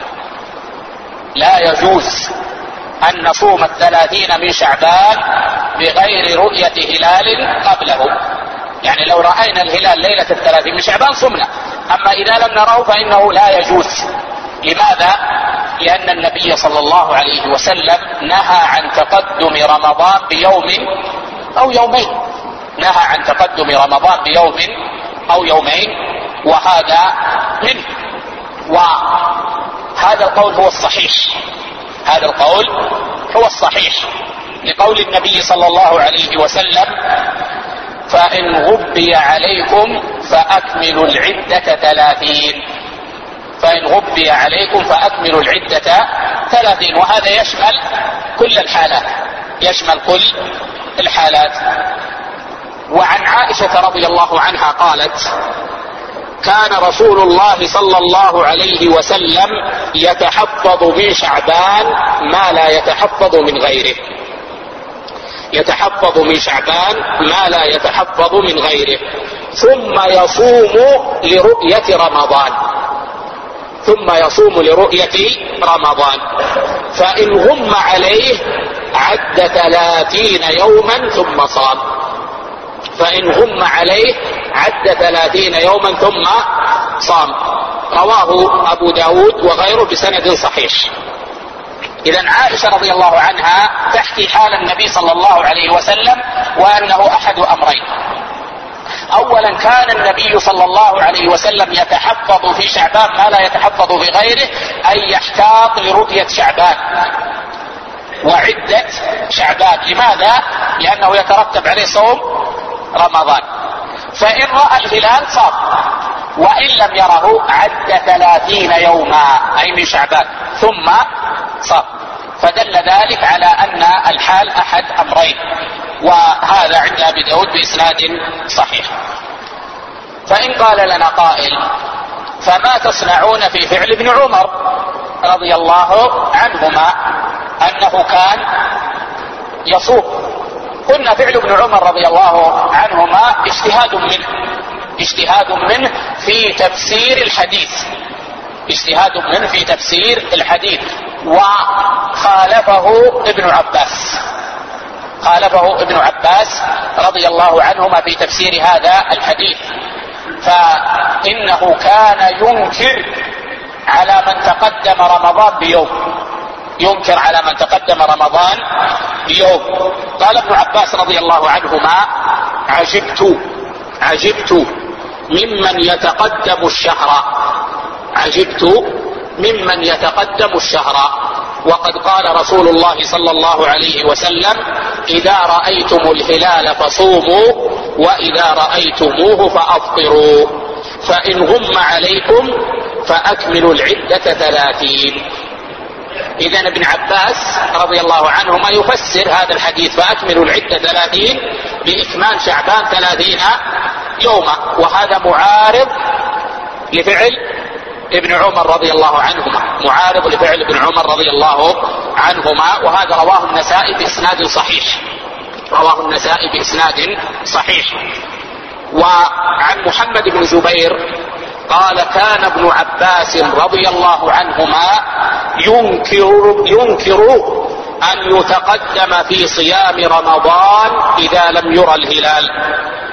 لا يجوز أن نصوم الثلاثين من شعبان بغير رؤية هلال قبله. يعني لو رأينا الهلال ليلة الثلاثين من شعبان صمنا، أما إذا لم نره فإنه لا يجوز. لماذا؟ لأن النبي صلى الله عليه وسلم نهى عن تقدم رمضان بيوم أو يومين، نهى عن تقدم رمضان بيوم أو يومين، وهذا منه. وهذا القول هو الصحيح، هذا القول هو الصحيح لقول النبي صلى الله عليه وسلم: فإن غبي عليكم فأكملوا العدة ثلاثين، فإن غبي عليكم فأكملوا العدة ثلاثين. وهذا يشمل كل الحالات، يشمل كل الحالات. وعن عائشة رضي الله عنها قالت: كان رسول الله صلى الله عليه وسلم يتحفظ من شعبان ما لا يتحفظ من غيره، يتحفظ من شعبان ما لا يتحفظ من غيره، ثم يصوم لرؤية رمضان، ثم يصوم لرؤية رمضان، فإن غم عليه عد ثلاثين يوما ثم صام، فإن غم عليه عد ثلاثين يوما ثم صام. رواه أبو داود وغيره بسند صحيح. إذن عائشة رضي الله عنها تحكي حال النبي صلى الله عليه وسلم وأنه أحد أمرين: أولا كان النبي صلى الله عليه وسلم يتحفظ في شعبان ما لا يتحفظ في غيره، أي يحتاط لرؤية شعبان وعدة شعبان. لماذا؟ لأنه يترتب عليه صوم رمضان، فإن رأى الهلال صام، وإن لم يره عد ثلاثين يوما أي من شعبان ثم صام. فدل ذلك على أن الحال أحد أمرين، وهذا عند أبي داود بإسناد صحيح. فإن قال لنا قائل: فما تصنعون في فعل ابن عمر رضي الله عنهما أنه كان يصوم؟ قلنا فعل ابن عمر رضي الله عنهما اجتهاد منه، اجتهاد منه في تفسير الحديث، اجتهاد منه في تفسير الحديث، وخالفه ابن عباس، خالفه ابن عباس رضي الله عنهما في تفسير هذا الحديث، فإنه كان ينكر على من تقدم رمضان بيوم، ينكر على من تقدم رمضان بيوم. قال ابن عباس رضي الله عنهما: عجبت عجبت ممن يتقدم الشهر، عجبت ممن يتقدم الشهر، وقد قال رسول الله صلى الله عليه وسلم: إذا رأيتم الهلال فصوموا، وإذا رأيتموه فأفطروا، فإن غم عليكم فأكملوا العدة ثلاثين. إذن ابن عباس رضي الله عنهما يفسر هذا الحديث فأكملوا العدة ثلاثين بإكمال شعبان ثلاثين يوما، وهذا معارض لفعل ابن عمر رضي الله عنهما، معارض لفعل ابن عمر رضي الله عنهما. وهذا رواه النسائي بإسناد صحيح، رواه النسائي بإسناد صحيح. وعن محمد بن جبير قال: كان ابن عباس رضي الله عنهما ينكر, ينكر أن يتقدم في صيام رمضان إذا لم يرى الهلال،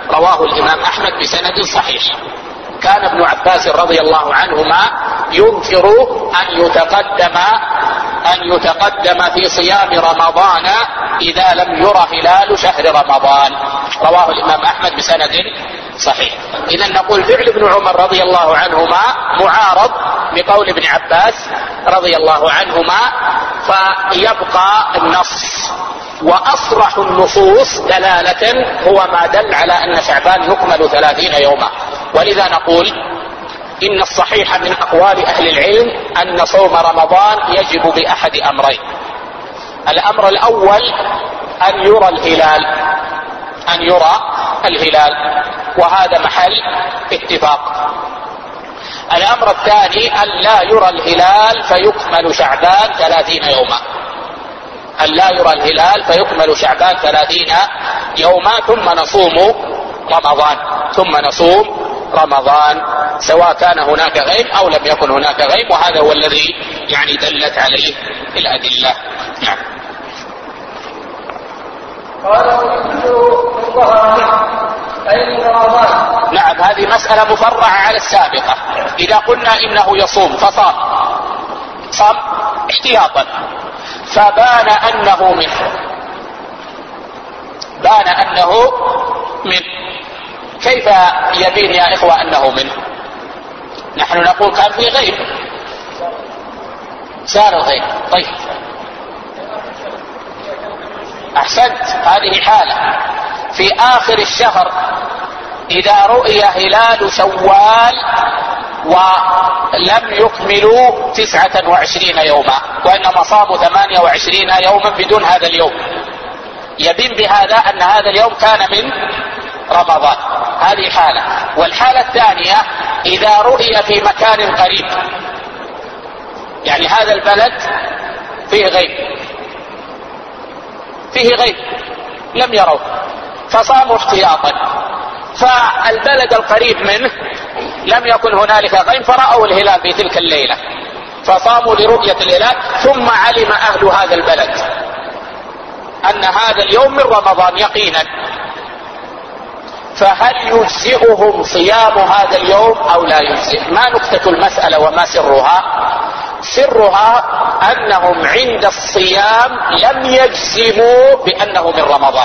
رواه الإمام أحمد بسند صحيح. كان ابن عباس رضي الله عنهما ينكر أن يتقدم أن يتقدم في صيام رمضان إذا لم ير هلال شهر رمضان. رواه الإمام أحمد بسند صحيح. إذا نقول فعل ابن عمر رضي الله عنهما معارض بقول ابن عباس رضي الله عنهما، فيبقى النص. وأصرح النصوص دلالة هو ما دل على أن شعبان يكمل ثلاثين يوما. ولذا نقول إن الصحيح من أقوال أهل العلم أن صوم رمضان يجب بأحد أمرين. الأمر الأول أن يرى الهلال أن يرى الهلال وهذا محل اتفاق. الأمر الثاني أن لا يرى الهلال فيكمل شعبان ثلاثين يوما أن لا يرى الهلال فيكمل شعبان ثلاثين يوما ثم نصوم رمضان ثم نصوم رمضان سواء كان هناك غيم أو لم يكن هناك غيم، وهذا هو الذي يعني دلت عليه الأدلة. نعم. نعم، هذه مسألة مفرعة على السابقة. إذا قلنا إنه يصوم فصام صام احتياطا فبان أنه منه بان أنه منه كيف يبين يا إخوة أنه منه؟ نحن نقول كان في غيب سار الغيب. طيب أحسنت، هذه حالة. في آخر الشهر إذا رؤي هلال شوال ولم يكملوا تسعة وعشرين يوما وإنما صاموا ثمانية وعشرين يوما بدون هذا اليوم، يبين بهذا أن هذا اليوم كان من رمضان. هذه حالة. والحالة الثانية إذا رؤي في مكان قريب، يعني هذا البلد فيه غيب فيه غيب لم يروه فصاموا احتياطا، فالبلد القريب منه لم يكن هنالك غيم فرأوا الهلال في تلك الليلة فصاموا لرؤية الهلال، ثم علم أهل هذا البلد أن هذا اليوم من رمضان يقينا، فهل يجزئهم صيام هذا اليوم أو لا يجزئ؟ ما نكتة المسألة وما سرها؟ سرها أنهم عند الصيام لم يجزموا بأنه من رمضان.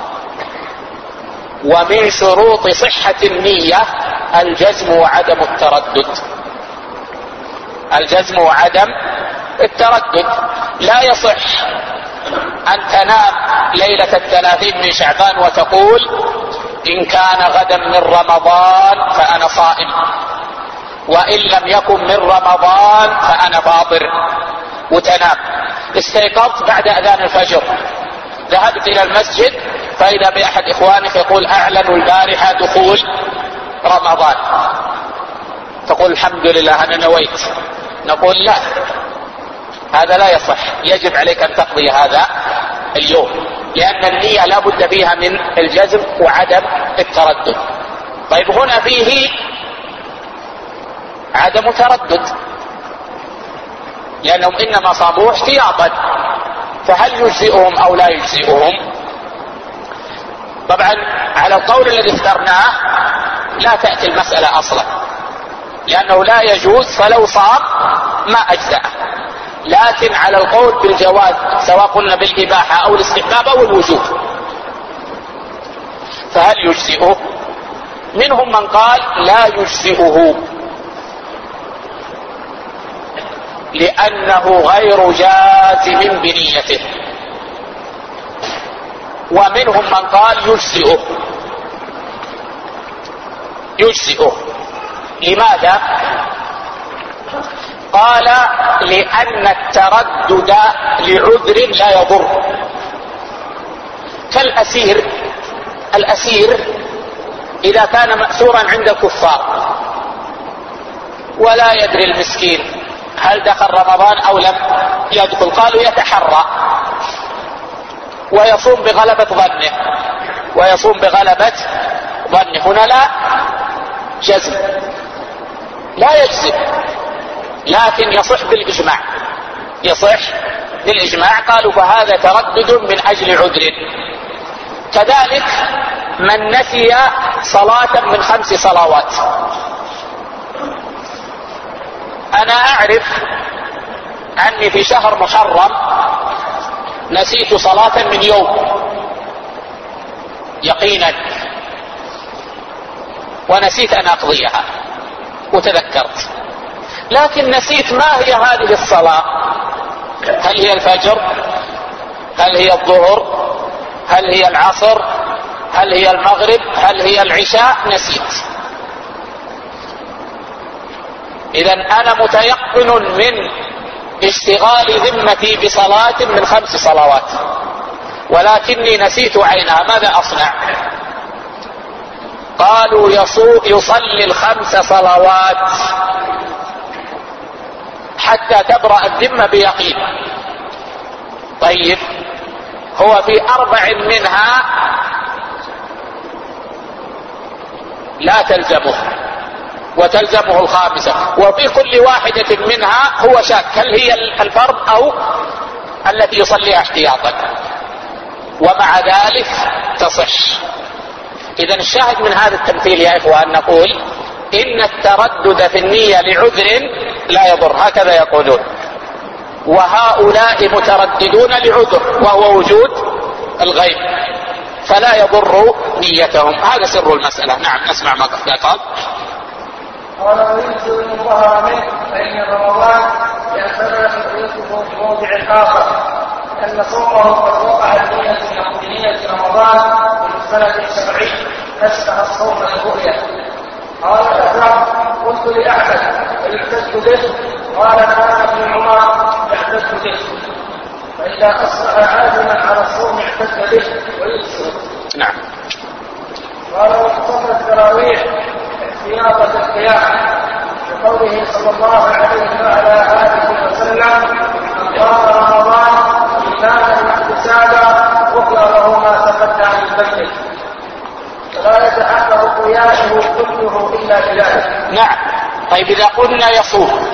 ومن شروط صحة النية الجزم وعدم التردد الجزم وعدم التردد. لا يصح أن تنام ليلة الثلاثين من شعبان وتقول إن كان غدا من رمضان فأنا صائم، وإن لم يكن من رمضان فأنا فاطر، وتنام. استيقظت بعد أذان الفجر، ذهبت إلى المسجد فإذا بأحد إخوانك يقول أعلنوا البارحة دخول رمضان، تقول الحمد لله أنا نويت. نقول لا، هذا لا يصح، يجب عليك أن تقضي هذا اليوم، لأن النية لا بد فيها من الجزم وعدم التردد. طيب هنا فيه عدم تردد لأنهم إنما صاموا احتياطا، فهل يجزئهم أو لا يجزئهم؟ طبعا على القول الذي اخترناه لا تأتي المسألة أصلا، لأنه لا يجوز، فلو صام ما أجزأه. لكن على القول بالجواز سواء قلنا بالإباحة أو الاستحباب أو الوجوب، فهل يجزئه؟ منهم من قال لا يجزئه لأنه غير جازم بنيته، ومنهم من قال يجزئه يجزئه لماذا؟ قال لأن التردد لعذر لا يضر، كالأسير الأسير إذا كان مأسورا عند الكفار ولا يدري المسكين هل دخل رمضان أو لم يدخل، قالوا يتحرى ويصوم بغلبة ظنه ويصوم بغلبة ظنه هنا لا جزم، لا يجزم، لكن يصح بالإجماع يصح بالإجماع. قالوا فهذا تردد من أجل عذر. كذلك من نسي صلاة من خمس صلوات. أنا أعرف أني في شهر محرم نسيت صلاة من يوم يقينا، ونسيت أن أقضيها وتذكرت، لكن نسيت ما هي هذه الصلاة، هل هي الفجر، هل هي الظهر، هل هي العصر، هل هي المغرب، هل هي العشاء، نسيت. إذا أنا متيقن من اشتغال ذمتي بصلاة من خمس صلوات، ولكني نسيت عينها، ماذا أصنع؟ قالوا يصلي الخمس صلوات حتى تبرأ الذمة بيقين. طيب هو في أربع منها لا تلزمه وتلزمه الخامسة، وفي كل واحدة منها هو شاك هل هي الفرض أو التي يصليها احتياطا، ومع ذلك تصح. إذا الشاهد من هذا التمثيل يا إخوان نقول إن التردد في النية لعذر لا يضر، هكذا يقولون، وهؤلاء مترددون لعذر وهو وجود الغيب، فلا يضر نيتهم. هذا سر المسألة. نعم، نسمع ما قال. قال ويجزئ إن ظهر منه فإن رمضان يعتبر خطيته في موضع آخر، أن صومه قد وقع النية في نية رمضان من سنة شرعي نشأ الصوم الرؤية. قال الأثر قلت لأحمد فيحتج به، قال كان ابن عمر يحتج به، فإذا أصبح عازما على الصوم احتج به ويجزئ. نعم. قال وقصد التراويح احتياطة القيام بقوله صلى الله عليه وعلى آله وسلم من قام رمضان إيمانا واحتسابا غفر له ما تقدم من ذنبه، فلا يتحقق قيامه كله إلا بذلك. نعم. طيب إذا قلنا يصوم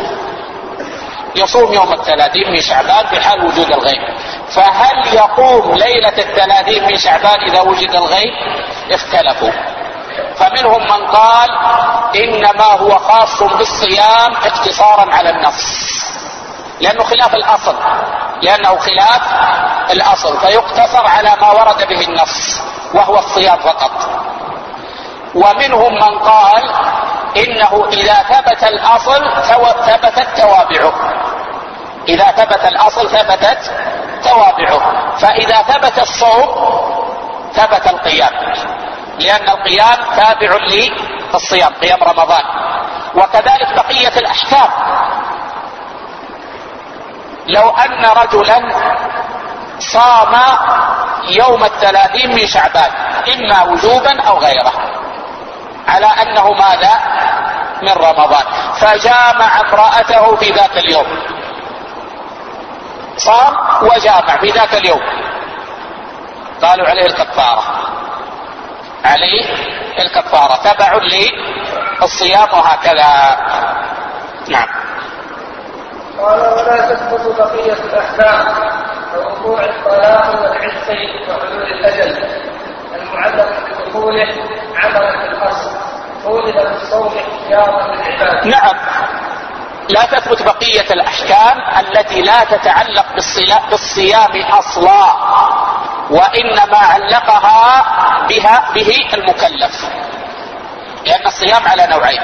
يصوم يوم الثلاثين من شعبان في حال وجود الغيب، فهل يقوم ليلة الثلاثين من شعبان إذا وجد الغيب؟ اختلفوا، فمنهم من قال إنما هو خاص بالصيام اقتصارا على النص، لأنه خلاف الأصل، لأنه خلاف الأصل فيقتصر على ما ورد به النص وهو الصيام فقط. ومنهم من قال إنه إذا ثبت الأصل ثبتت توابعه، إذا ثبت الأصل ثبتت توابعه، فإذا ثبت الصوم ثبت القيام، لأن القيام تابع للصيام، قيام رمضان. وكذلك بقية الأحكام، لو أن رجلا صام يوم الثلاثين من شعبان إما وجوبا أو غيره على أنه ماذا من رمضان، فجامع امرأته في ذاك اليوم، صام وجامع في ذاك اليوم، قالوا عليه الكفارة، عليه الكفارة تبع للصيام وهكذا. نعم. قال ولا تثبت بقية الأحكام كوقوع الطلاق والعتق وحلول الأجل المعلق بدخوله عملا في الأصل طولب بالصوم احتياطا للعباد. نعم، لا تثبت بقية الأحكام التي لا تتعلق بالصيام أصلا، وإنما علقها بها به المكلف، لأن الصيام على نوعين: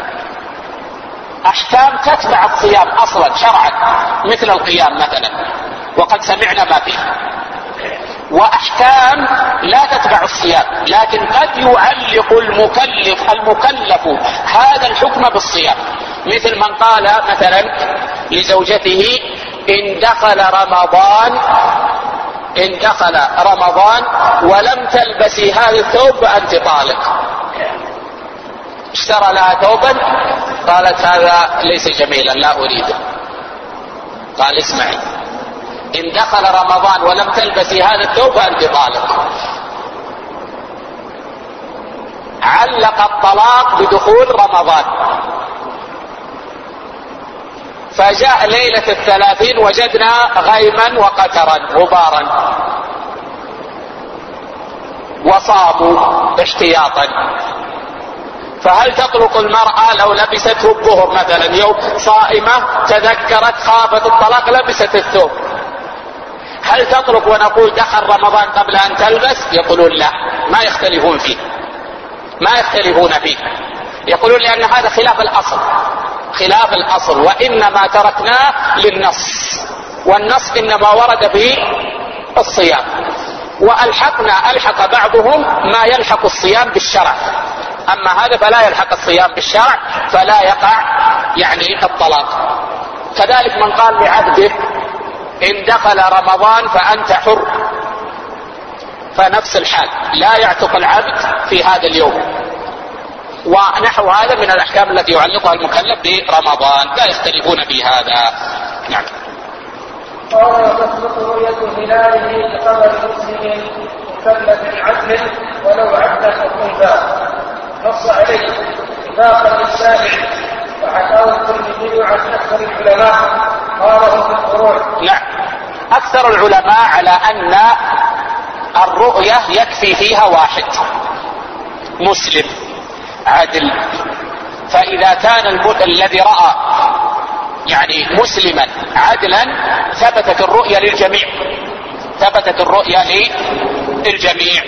أحكام تتبع الصيام أصلا شرعا مثل القيام مثلا وقد سمعنا ما فيه، وأحكام لا تتبع الصيام لكن قد يعلق المكلف المكلف هذا الحكم بالصيام، مثل من قال مثلا لزوجته إن دخل رمضان إن دخل رمضان ولم تلبسي هذا الثوب فأنت طالق، اشترى لها ثوبا قالت هذا ليس جميلا لا أريده، قال اسمعي إن دخل رمضان ولم تلبسي هذا الثوب فأنت طالق. علق الطلاق بدخول رمضان، فجاء ليلة الثلاثين وجدنا غيما وقترا غبارا، وصاموا احتياطا، فهل تطلق المرأة لو لبسته الظهر مثلا يوم صائمة تذكرت خافت الطلاق لبست الثوب، هل تطلق ونقول دخل رمضان قبل أن تلبس؟ يقولون لا، ما يختلفون فيه، ما يختلفون فيه، يقولون لأن هذا خلاف الأصل، خلاف الأصل، وإنما تركناه للنص، والنص إنما ورد في الصيام، وألحقنا ألحق بعضهم ما يلحق الصيام بالشرع، أما هذا فلا يلحق الصيام بالشرع فلا يقع يعني الطلاق. كذلك من قال لعبده إن دخل رمضان فأنت حر، فنفس الحال لا يعتق العبد في هذا اليوم، ونحو هذا من الأحكام التي يعلقها المكلف برمضان، لا يختلفون في هذا. نعم. قال وتثبت رؤية هلاله بخبر مسلم مكلف عدل ولو عبدا أو أنثى، نص عليه اتفاقا للشافعي وحكاه الترمذي عن أكثر العلماء قاله في الفروع. نعم، أكثر العلماء على أن الرؤية يكفي فيها واحد مسلم عدل، فإذا كان الذي رأى يعني مسلما عدلا ثبتت الرؤية للجميع، ثبتت الرؤية للجميع.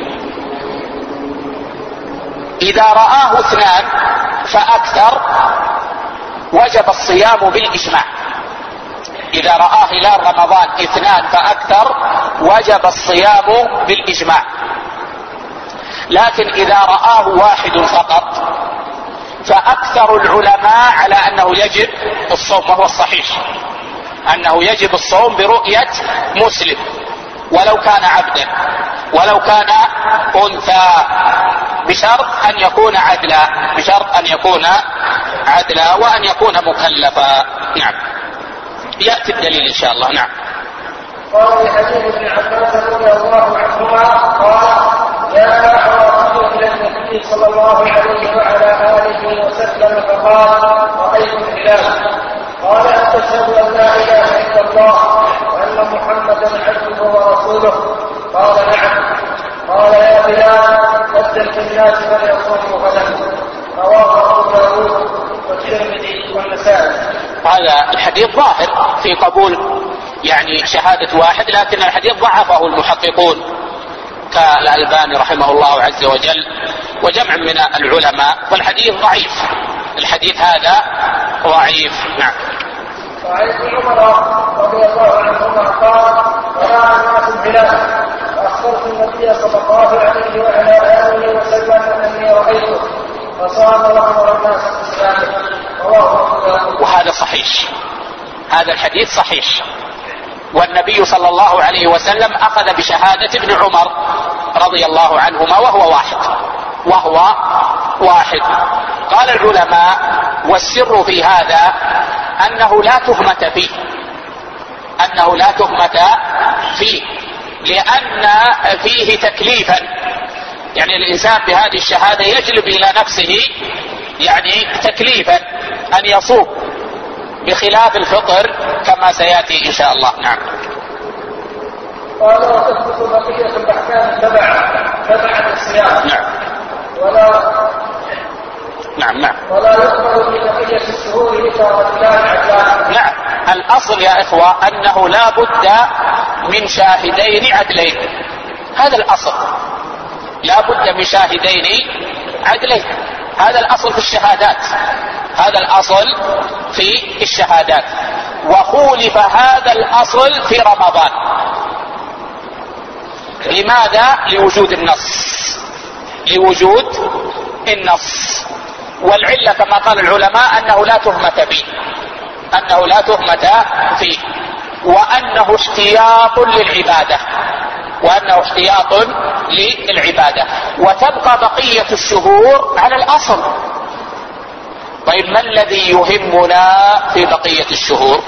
إذا رآه اثنان فأكثر وجب الصيام بالإجماع، إذا رآه هلال رمضان اثنان فأكثر وجب الصيام بالإجماع. لكن إذا رآه واحد فقط فأكثر العلماء على أنه يجب الصوم، وهو الصحيح أنه يجب الصوم برؤية مسلم ولو كان عبدا ولو كان أنثى، بشرط أن يكون عدلا، بشرط أن يكون عدلا وأن يكون مكلفا. نعم، يأتي الدليل إن شاء الله. نعم. قال حديث ابن عباس رضي الله عنهما قال جاء أعرابي إلى النبي صلى الله عليه وعلى آله وسلم فقال رأيت الهلال، قال أتشهد أن لا إله إلا الله وأن محمدا عبده ورسوله؟ قال نعم. قال يا بلال أذن في الناس فليصوموا غدا، رواه أبو داود والترمذي والنسائي. هذا الحديث ظاهر في قبول يعني شهادة واحد، لكن الحديث ضعفه المحققون كالألباني رحمه الله عز وجل وجمع من العلماء، والحديث ضعيف، الحديث هذا ضعيف. نعم. وعن ابن عمر رضي الله عنهما قال ورأى الناس الهلال فأخبرت النبي صلى الله عليه وعلى آله وسلم أني رأيته فصام وأمر الناس بصيامه، رواه أبو داود. وهذا صحيح، هذا الحديث صحيح، والنبي صلى الله عليه وسلم أخذ بشهادة ابن عمر رضي الله عنهما وهو واحد وهو واحد. قال العلماء والسر في هذا أنه لا تهمة فيه، أنه لا تهمة فيه لأن فيه تكليفا، يعني الإنسان بهذه الشهادة يجلب إلى نفسه يعني تكليفا أن يصوم بخلاف الفطر كما سيأتي إن شاء الله. نعم. قال وتثبت بقية الأحكام تبعا تبعا الصيام. نعم. ولا نعم نعم ولا يقبل في بقية الشهور إلا رجلان عدلان. نعم. الأصل يا إخوة أنه لا بد من شاهدين عدلين، هذا الأصل، لا بد من شاهدين عدلين، هذا الأصل في الشهادات، هذا الأصل في الشهادات. وخولف هذا الأصل في رمضان، لماذا؟ لوجود النص، لوجود النص. والعلة كما قال العلماء أنه لا تهمة فيه، أنه لا تهمة فيه، وأنه اشتياط للعبادة، وأنه اشتياط للعبادة، وتبقى بقية الشهور على الأصل. طيب ما الذي يهمنا في بقية الشهور؟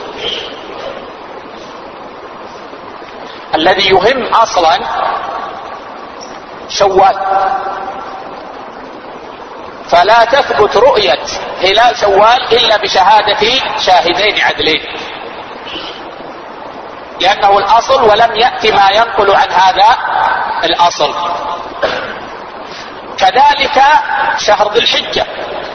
الذي يهم أصلا شوال، فلا تثبت رؤية هلال شوال إلا بشهادة شاهدين عدلين. لأنه الأصل ولم يأتي ما ينقل عن هذا الأصل. كذلك شهر ذي الحجة،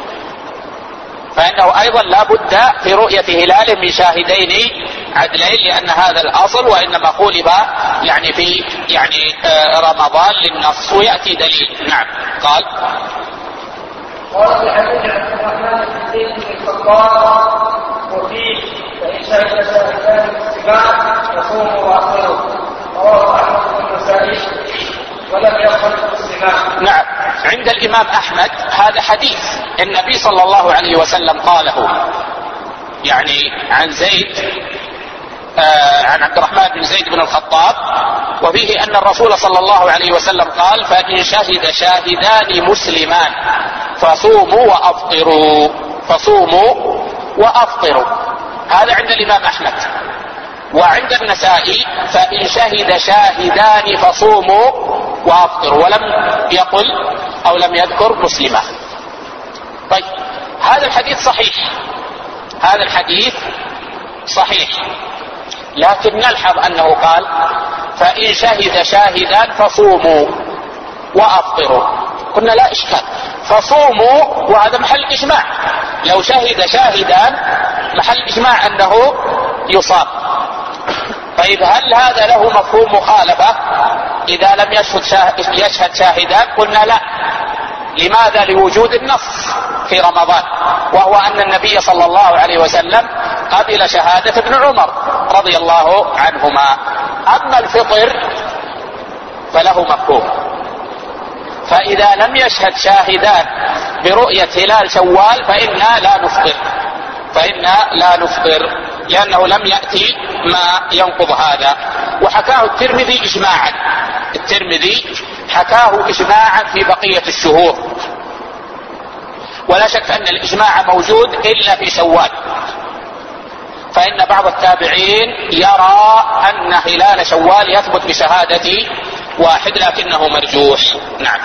فإنه أيضا لا بد في رؤية هلال من شاهدين عدلين، لأن هذا الأصل، وإنما قولب يعني في يعني رمضان للنص، ويأتي دليل. نعم. قال قال في حديث عبد الرحمن بن زيد بن الخطاب وفيه فإن شهد شاهدان بالسماع يصوم وأفطر، رواه أحمد بن النسائي ولم يصل بالسماع. نعم. عند الإمام أحمد هذا حديث النبي صلى الله عليه وسلم قاله يعني عن زيد آه عن عبد الرحمن بن زيد بن الخطاب، وفيه أن الرسول صلى الله عليه وسلم قال فإن شهد شاهدان مسلمان فصوموا وأفطروا فصوموا وأفطروا. هذا عند الإمام أحمد. وعند النسائي فإن شهد شاهدان فصوموا وأفطروا، ولم يقل أو لم يذكر مسلما. طيب هذا الحديث صحيح، هذا الحديث صحيح، لكن نلحظ أنه قال فإن شهد شاهدان فصوموا وأفطروا. قلنا لا إشكال، فصوموا وهذا محل إجماع، لو شهد شاهدان محل إجماع أنه يصام. طيب هل هذا له مفهوم مخالفة إذا لم يشهد, شاهد يشهد شاهدان؟ قلنا لا. لماذا؟ لوجود النص في رمضان، وهو أن النبي صلى الله عليه وسلم قبل شهادة ابن عمر رضي الله عنهما. أما الفطر فله مفهوم، فإذا لم يشهد شاهدان برؤية هلال شوال فإنا لا نفطر فإنا لا نفطر لأنه لم يأتي ما ينقض هذا. وحكاه الترمذي إجماعا، الترمذي حكاه إجماعا في بقية الشهور، ولا شك أن الإجماع موجود إلا في شوال، فإن بعض التابعين يرى أن هلال شوال يثبت بشهادة واحد لكنه مرجوح. نعم.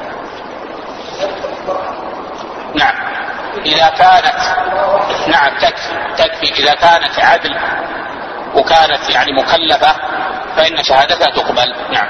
نعم إذا كانت نعم تكفي تكفي إذا كانت عدل وكانت يعني مكلفة فإن شهادتها تقبل. نعم.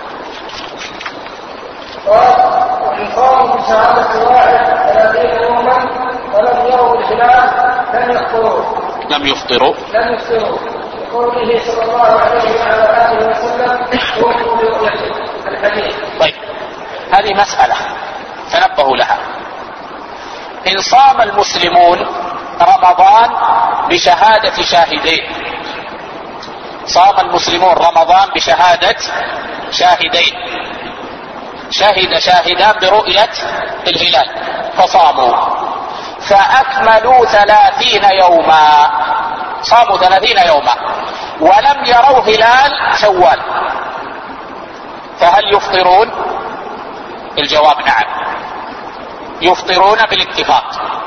وإن قاموا بشهادة واحد ثلاثين يوما ولم يروا الهلال لم يفطروا لم يفطروا لم يفطروا قوله صلى الله عليه وعلى آله وسلم وقفوا برؤيته الحديث. طيب هذه مسألة تنبهوا لها. إن صام المسلمون رمضان بشهادة شاهدين، صام المسلمون رمضان بشهادة شاهدين، شهد شاهدان برؤية الهلال فصاموا، فأكملوا ثلاثين يوما، صاموا ثلاثين يوما ولم يروا هلال شوال، فهل يفطرون؟ الجواب نعم، يفطرون بالاتفاق.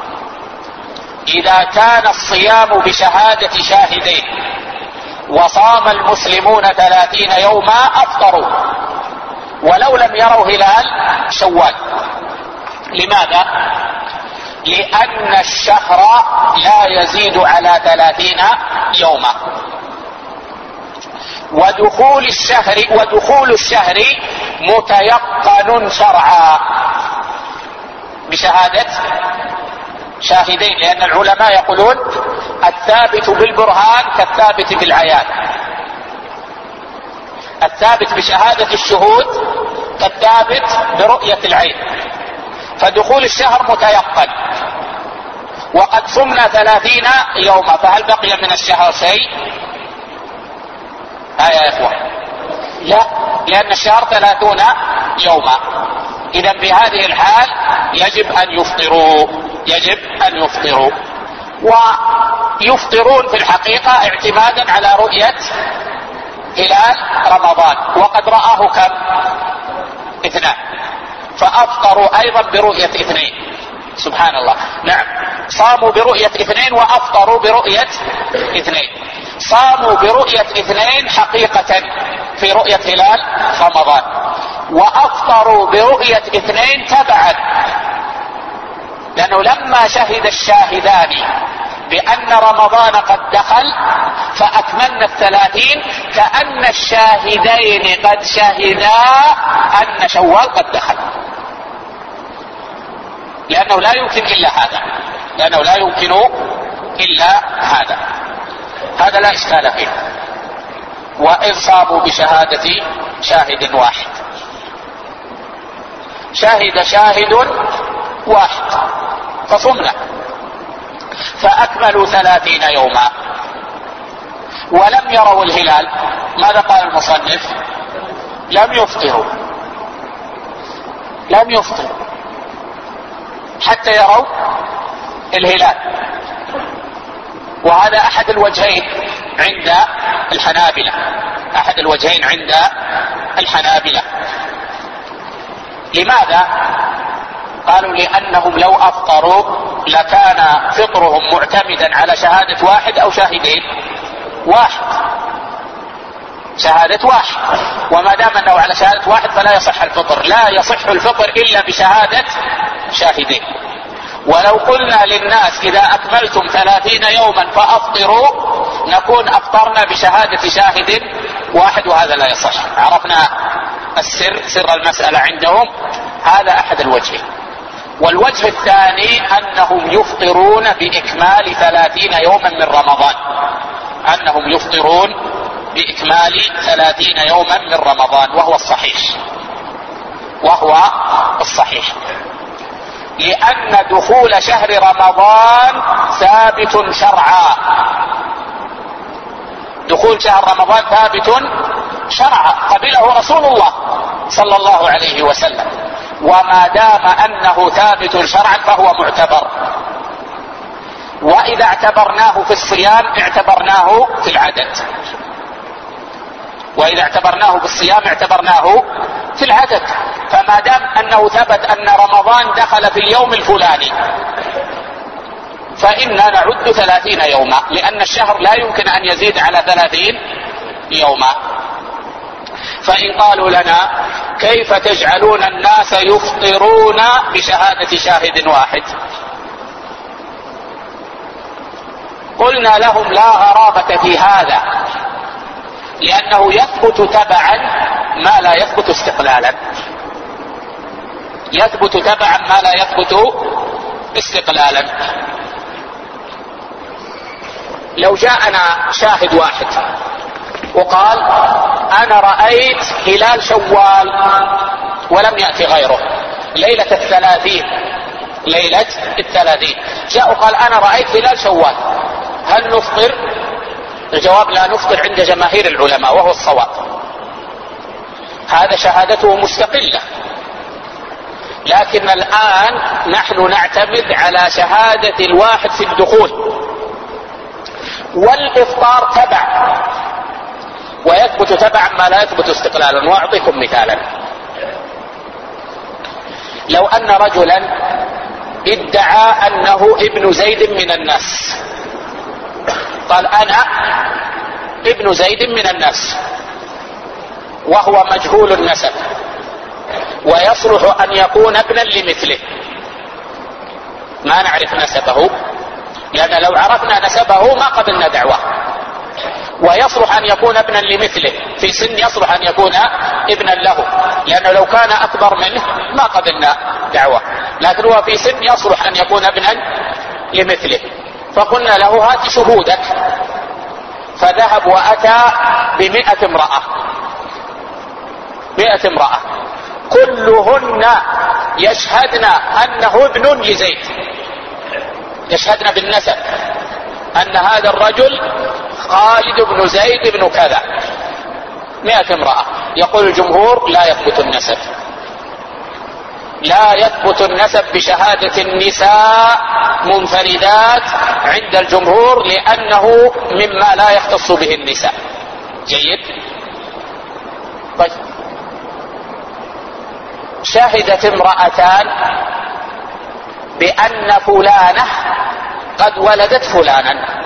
إذا كان الصيام بشهادة شاهدين وصام المسلمون ثلاثين يوما أفطروا ولو لم يروا هلال شوال. لماذا؟ لأن الشهر لا يزيد على ثلاثين يوما، ودخول الشهر ودخول الشهر متيقن شرعا بشهادة شاهدين، لأن العلماء يقولون الثابت بالبرهان كالثابت بالعيان، الثابت بشهادة الشهود كالثابت برؤية العين، فدخول الشهر متيقن. وقد صمنا ثلاثين يوما، فهل بقي من الشهر شيء؟ ها يا إخوة؟ لا، لأن الشهر ثلاثون يوما. إذا بهذه الحال يجب أن يفطروا يجب أن يفطروا ويفطرون في الحقيقة اعتمادا على رؤية هلال رمضان، وقد رآه كم؟ اثنان، فأفطروا أيضا برؤية اثنين. سبحان الله. نعم، صاموا برؤية اثنين وأفطروا برؤية اثنين. صاموا برؤية اثنين حقيقة في رؤية هلال رمضان، وأفطروا برؤية اثنين تبعا، لأنه لما شهد الشاهدان بأن رمضان قد دخل أكملنا الثلاثين كأن الشاهدين قد شهدا أن شوال قد دخل، لأنه لا يمكن إلا هذا، لأنه لا يمكن إلا هذا. هذا لا إشكال فيه. وإن صاموا بشهادة شاهد واحد، شاهد شاهد واحد فصمنا فأكملوا ثلاثين يوما ولم يروا الهلال، ماذا قال المصنف؟ لم يفطروا، لم يفطروا حتى يروا الهلال. وهذا أحد الوجهين عند الحنابلة، أحد الوجهين عند الحنابلة. لماذا؟ قالوا لأنهم لو أفطروا لكان فطرهم معتمدا على شهادة واحد أو شاهدين، واحد، شهادة واحد، وما دام أنه على شهادة واحد فلا يصح الفطر، لا يصح الفطر إلا بشهادة شاهدين. ولو قلنا للناس إذا أكملتم ثلاثين يوما فأفطروا نكون أفطرنا بشهادة شاهد واحد، وهذا لا يصح. عرفنا السر، سر المسألة عندهم. هذا أحد الوجهين. والوجه الثاني أنهم يفطرون بإكمال ثلاثين يوما من رمضان، أنهم يفطرون بإكمال ثلاثين يوما من رمضان، وهو الصحيح، وهو الصحيح، لأن دخول شهر رمضان ثابت شرعا، دخول شهر رمضان ثابت شرعا، قبله رسول الله صلى الله عليه وسلم، وما دام أنه ثابت شرعا فهو معتبر. وإذا اعتبرناه في الصيام اعتبرناه في العدد، وإذا اعتبرناه بالصيام اعتبرناه في العدد. فما دام أنه ثبت أن رمضان دخل في اليوم الفلاني فإننا نعد ثلاثين يوما، لأن الشهر لا يمكن أن يزيد على ثلاثين يوما. فإن قالوا لنا كيف تجعلون الناس يفطرون بشهادة شاهد واحد، قلنا لهم لا غرابة في هذا، لأنه يثبت تبعا ما لا يثبت استقلالا، يثبت تبعا ما لا يثبت استقلالا. لو جاءنا شاهد واحد وقال أنا رأيت هلال شوال ولم يأتي غيره ليلة الثلاثين، ليلة الثلاثين جاء وقال أنا رأيت هلال شوال، هل نفطر؟ الجواب لا نفطر عند جماهير العلماء، وهو الصواب. هذا شهادته مستقلة، لكن الآن نحن نعتمد على شهادة الواحد في الدخول، والإفطار تبع، ويثبت تبعا ما لا يثبت استقلالا. وأعطيكم مثالا، لو أن رجلا ادعى أنه ابن زيد من الناس، قال أنا ابن زيد من الناس، وهو مجهول النسب ويصلح أن يكون ابنا لمثله، ما نعرف نسبه، لأن لو عرفنا نسبه ما قبلنا دعوة، ويصلح أن يكون ابنا لمثله، في سن يصلح أن يكون ابنا له، لأنه لو كان أكبر منه ما قبلنا دعوة، لكن هو في سن يصلح أن يكون ابنا لمثله. فقلنا له هات شهودك، فذهب وأتى بمئة امرأة، مئة امرأة كلهن يشهدن أنه ابن لزيد، يشهدن بالنسب أن هذا الرجل خالد بن زيد بن كذا، مئة امرأة. يقول الجمهور لا يثبت النسب، لا يثبت النسب بشهادة النساء منفردات عند الجمهور، لأنه مما لا يختص به النساء. جيد. طيب، شهدت امرأتان بأن فلانة قد ولدت فلانا،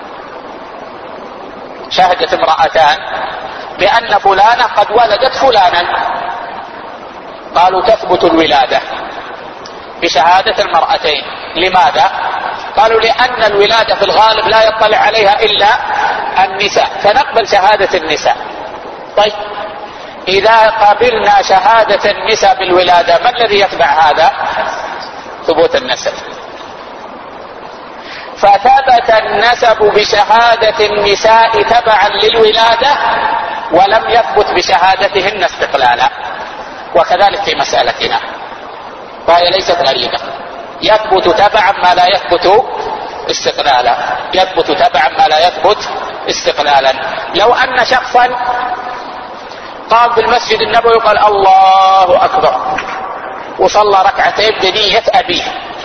شهدت امرأتان بأن فلانة قد ولدت فلانا، قالوا تثبت الولادة بشهادة المرأتين. لماذا؟ قالوا لأن الولادة في الغالب لا يطلع عليها إلا النساء، فنقبل شهادة النساء. طيب إذا قبلنا شهادة النساء بالولادة ما الذي يتبع هذا؟ ثبوت النسب. فثبت النسب بشهادة النساء تبعا للولادة ولم يثبت بشهادتهن استقلالا. وكذلك في مسألتنا، وهي ليست غريبة، يثبت تبعا ما لا يثبت استقلالا، يثبت تبعا ما لا يثبت استقلالا. لو أن شخصا قام بالمسجد النبوي وقال الله أكبر وصلى ركعتين بنية أبيه،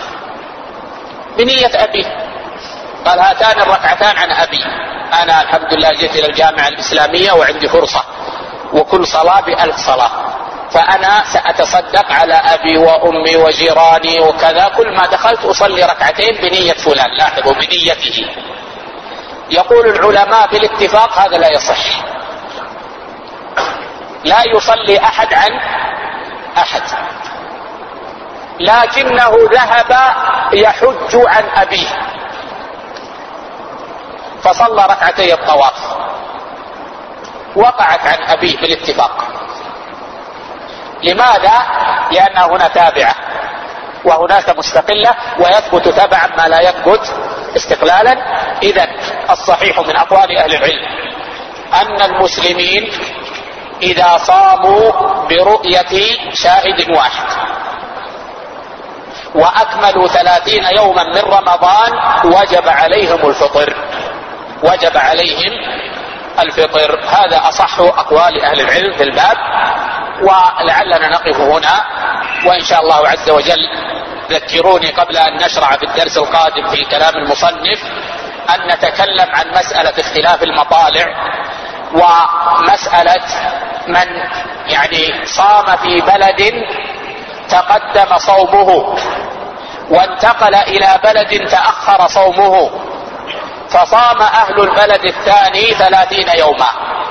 بنية أبيه، قال هاتان الركعتان عن أبي، أنا الحمد لله جئت إلى الجامعة الإسلامية وعندي فرصة وكل صلاة بألف صلاة، فأنا سأتصدق على أبي وأمي وجيراني وكذا، كل ما دخلت أصلي ركعتين بنية فلان، لاحظوا بنيته. يقول العلماء بالاتفاق هذا لا يصح، لا يصلي أحد عن أحد، لكنه ذهب يحج عن أبيه فصلى ركعتي الطواف، وقعت عن أبيه بالاتفاق. لماذا؟ لأن هنا تابعة وهناك مستقلة، ويثبت تبعا ما لا يثبت استقلالا. إذن الصحيح من أقوال أهل العلم أن المسلمين إذا صاموا برؤية شاهد واحد وأكملوا ثلاثين يوما من رمضان وجب عليهم الفطر، وجب عليهم الفطر. هذا أصح أقوال أهل العلم في الباب. ولعلنا نقف هنا، وإن شاء الله عز وجل ذكروني قبل أن نشرع في الدرس القادم في كلام المصنف أن نتكلم عن مسألة اختلاف المطالع، ومسألة من يعني صام في بلد تقدم صومه وانتقل إلى بلد تأخر صومه، فصام أهل البلد الثاني ثلاثين يوما،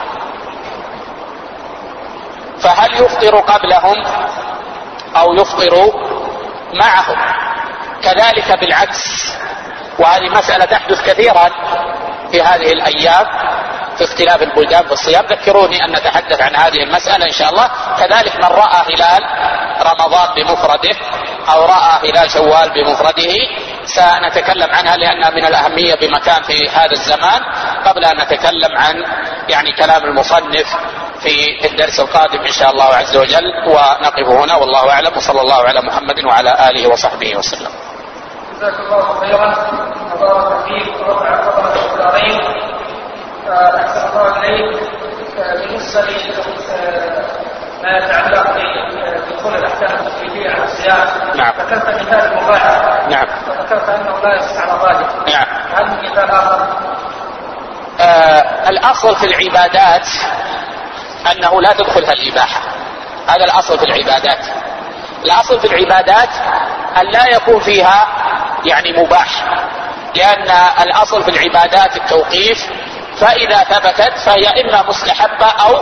فهل يفطر قبلهم أو يفطر معهم؟ كذلك بالعكس، وهذه مسألة تحدث كثيرا في هذه الأيام في اختلاف البلدان في الصيام. ذكروني أن نتحدث عن هذه المسألة إن شاء الله. كذلك من رأى هلال رمضان بمفرده أو رأى هلال شوال بمفرده سنتكلم عنها لأنها من الأهمية بمكان في هذا الزمان، قبل أن نتكلم عن يعني كلام المصنف في الدرس القادم إن شاء الله عز وجل. ونقف هنا والله أعلم، وصلى الله على محمد وعلى آله وصحبه وسلم. جزاك الله خيرا وبارك فيك ورفع قدرك في الدارين. أحسن الله إليك. بالنسبة ما يتعلق بدخول الأحكام التكليفية على الصيام، نعم. ذكرت مثال مباح، نعم. وذكرت أنه لا يصح على ظاهر، نعم. هل من مثال آخر؟ آه الأصل في العبادات أنه لا تدخلها الإباحة، هذا الأصل في العبادات. الأصل في العبادات أن لا يكون فيها يعني مباح، لأن الأصل في العبادات التوقيف، فإذا ثبتت فهي إما مستحبة أو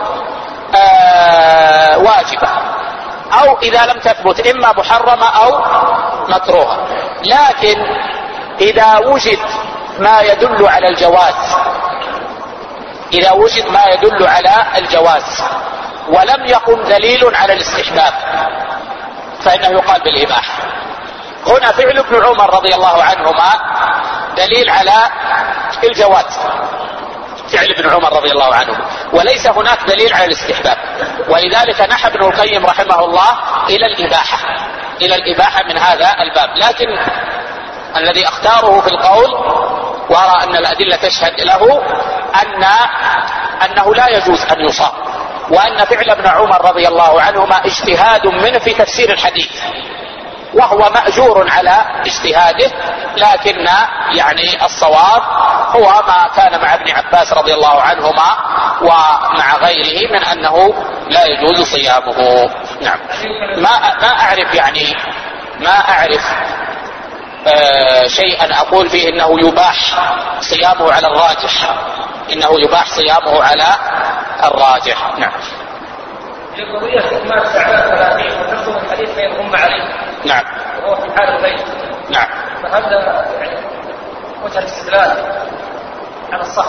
آه واجبة، أو إذا لم تثبت إما محرمة أو مكروهة. لكن إذا وجد ما يدل على الجواز، إذا وجد ما يدل على الجواز ولم يقم دليل على الاستحباب فإنه يقال بالإباحة. هنا فعل ابن عمر رضي الله عنهما دليل على الجواز، فعل ابن عمر رضي الله عنه، وليس هناك دليل على الاستحباب، ولذلك نحى ابن القيم رحمه الله إلى الإباحة، إلى الإباحة من هذا الباب. لكن الذي اختاره في القول وأرى أن الأدلة تشهد له أن أنه لا يجوز أن يصام، وأن فعل ابن عمر رضي الله عنهما اجتهاد منه في تفسير الحديث، وهو مأجور على اجتهاده، لكن يعني الصواب هو ما كان مع ابن عباس رضي الله عنهما ومع غيره من أنه لا يجوز صيامه. نعم. ما ما أعرف يعني ما أعرف آه شيئا أقول فيه إنه يباح صيامه على الراجح، إنه يباح صيامه على الراجح. نعم. في قضية إكمال الساعات ثلاثين وتنظم الحديث بين هم عليه. نعم. وهو في حال البيت. نعم. فهذا يعني وجه الاستدلال على الصح.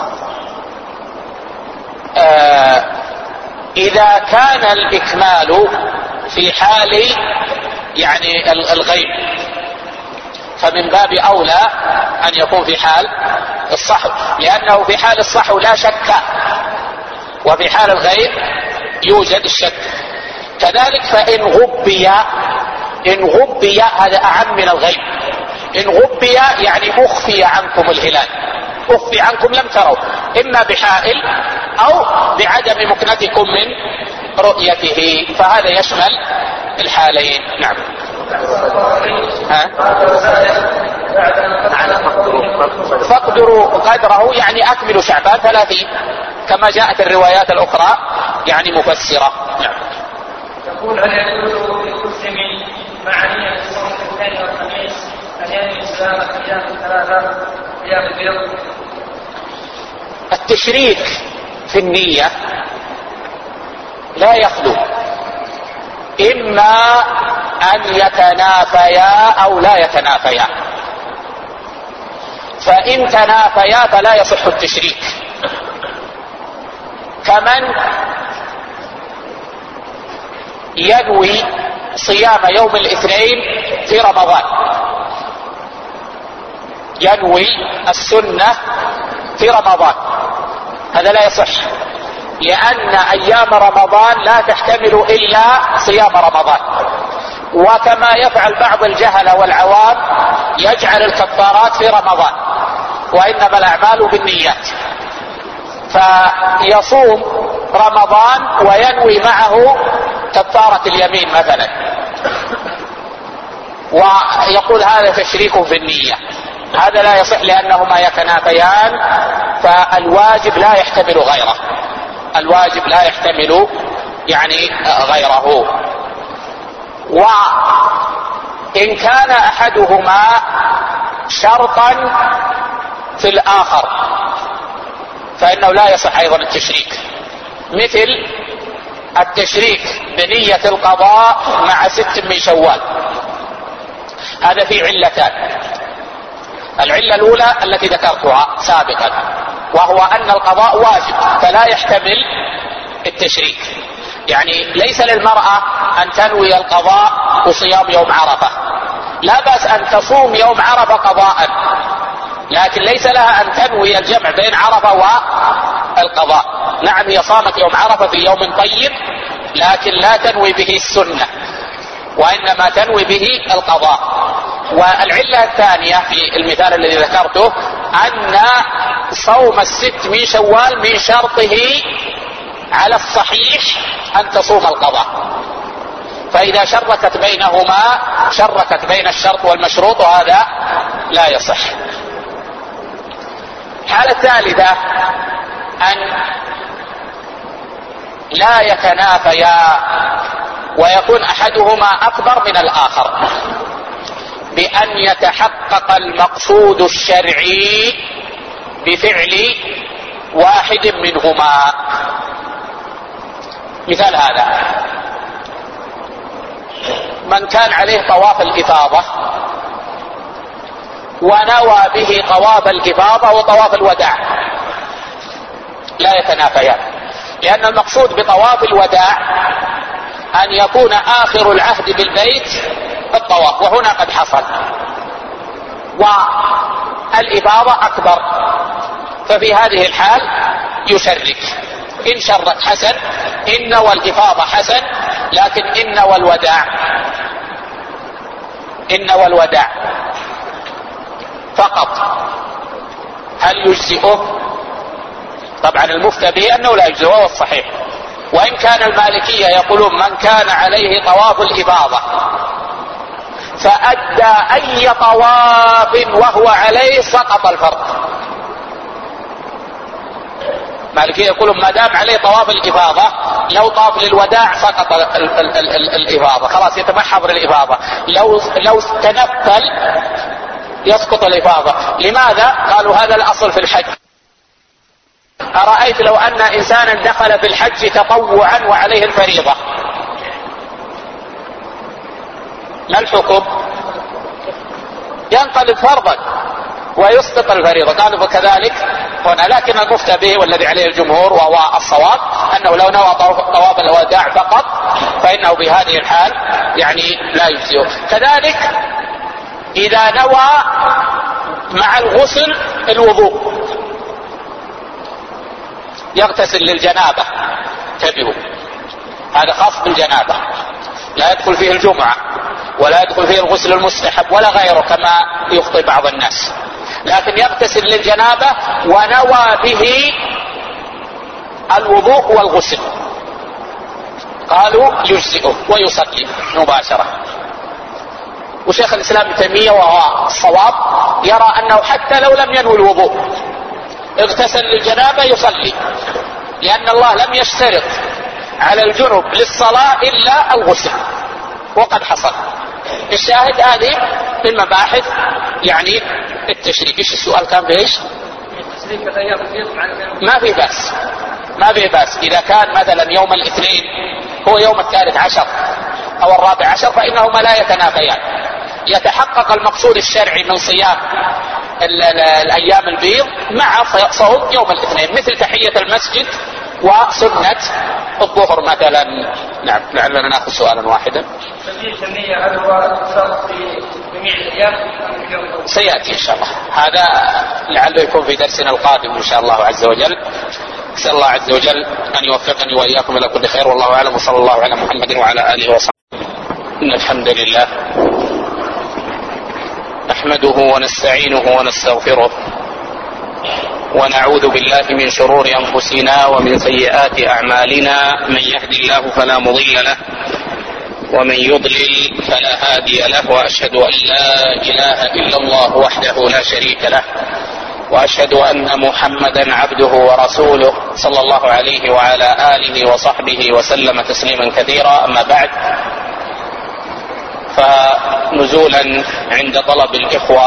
آه إذا كان الإكمال في حال يعني الغيب فمن باب أولى أن يكون في حال الصحو، لأنه في حال الصحو لا شك، وفي حال الغيب يوجد الشك. كذلك فإن غبي، إن غبي هذا أعم من الغيب. إن غبي يعني أخفي عنكم الهلال، أخفي عنكم لم تروا، إما بحائل أو بعدم مكنتكم من رؤيته، فهذا يشمل الحالين. نعم. ها؟ فاقدروا قدره يعني أكملوا شعبان ثلاثين كما جاءت الروايات الأخرى يعني مفسرة. نعم. يقول هل يجوز للمسلم مع نية الصوم الاثنين والخميس أن ينوي صيام أيام ثلاثة أيام البيض؟ التشريك في النية لا يخلو، إما أن يتنافيا أو لا يتنافيا، فإن تنافيا فلا يصح التشريك. كمن ينوي صيام يوم الاثنين في رمضان، ينوي السنة في رمضان، هذا لا يصح، لأن أيام رمضان لا تحتمل إلا صيام رمضان. وكما يفعل بعض الجهل والعوام يجعل الكفارات في رمضان، وإنما الأعمال بالنيات، فيصوم رمضان وينوي معه كفارة اليمين مثلا، ويقول هذا تشريك في النية. هذا لا يصح لأنهما يتنافيان، فالواجب لا يحتمل غيره، الواجب لا يحتمل يعني غيره. وإن كان أحدهما شرطا في الآخر فإنه لا يصح أيضا التشريك، مثل التشريك بنية القضاء مع ست من شوال، هذا فيه علتان. العلة الأولى التي ذكرتها سابقا، وهو أن القضاء واجب فلا يحتمل التشريك، يعني ليس للمرأة أن تنوي القضاء وصيام يوم عرفة، لا بأس أن تصوم يوم عرفة قضاء، لكن ليس لها أن تنوي الجمع بين عرفة والقضاء. نعم هي صامت يوم عرفة في يوم طيب، لكن لا تنوي به السنة، وإنما تنوي به القضاء. والعلة الثانية في المثال الذي ذكرته أن صوم الست من شوال من شرطه على الصحيح أن تصوم القضاء، فإذا شركت بينهما شركت بين الشرط والمشروط، وهذا لا يصح. الحالة الثالثة أن لا يتنافيا ويكون أحدهما أكبر من الآخر، بأن يتحقق المقصود الشرعي بفعل واحد منهما. مثال هذا من كان عليه طواف الإفاضة ونوى به طواف الإفاضة وطواف الوداع لا يتنافيان، لأن المقصود بطواف الوداع أن يكون آخر العهد بالبيت الطواف، وهنا قد حصل، والإفاضة أكبر، ففي هذه الحال يشرك. إن شرك حسن، إن نوى الإفاضة حسن، لكن إن نوى الوداع إن نوى الوداع فقط هل يجزئه؟ طبعا المفتى به أنه لا يجزئه، وهو الصحيح. وإن كان المالكية يقولون من كان عليه طواف الإفاضة فأدى أي طواف وهو عليه سقط الفرض. مالكية يقولون ما دام عليه طواف الإفاضة لو طاف للوداع سقط الإفاضة، خلاص يتمحض للإفاضة، لو لو تنفل يسقط الإفاضة. لماذا؟ قالوا هذا الأصل في الحج. أرأيت لو أن إنسانا دخل في الحج تطوعا وعليه الفريضة، ما الحكم؟ ينقلب فرضا ويسقط الفريضة. قالوا فكذلك هنا، لكن المفتى به والذي عليه الجمهور وهو الصواب أنه لو نوى طواف الوداع فقط فإنه بهذه الحال يعني لا يجزئه. كذلك إذا نوى مع الغسل الوضوء، يغتسل للجنابة، انتبهوا هذا خاص بالجنابة، لا يدخل فيه الجمعة ولا يدخل فيه الغسل المستحب ولا غيره كما يخطئ بعض الناس، لكن يغتسل للجنابة ونوى به الوضوء والغسل، قالوا يجزئه ويصلي مباشرة. وشيخ الإسلام ابن تيمية وهو الصواب يرى أنه حتى لو لم ينوي الوضوء اغتسل للجنابة يصلي، لأن الله لم يشترط على الجنب للصلاة إلا الغسل وقد حصل. الشاهد هذه من مباحث يعني التشريك. ايش السؤال كان بايش؟ ما في بأس، ما في بأس إذا كان مثلا يوم الاثنين هو يوم الثالث عشر أو الرابع عشر فإنهما لا يتنافيان، يتحقق المقصود الشرعي من صيام الأيام البيض مع صوم يوم الاثنين، مثل تحية المسجد وسنة الظهر مثلا. نعم، لعلنا نأخذ سؤالا واحدا. سيأتي إن شاء الله، هذا لعله يكون في درسنا القادم إن شاء الله عز وجل. أسأل الله عز وجل أن يوفقني وإياكم إلى كل خير، والله أعلم، وصلى الله على محمد وعلى آله وصحبه. إن الحمد لله نحمده ونستعينه ونستغفره ونعوذ بالله من شرور أنفسنا ومن سيئات أعمالنا، من يهد الله فلا مضل له ومن يضلل فلا هادي له، وأشهد أن لا إله إلا الله وحده لا شريك له، وأشهد أن محمدا عبده ورسوله صلى الله عليه وعلى آله وصحبه وسلم تسليما كثيرا. أما بعد، فنزولا عند طلب الإخوة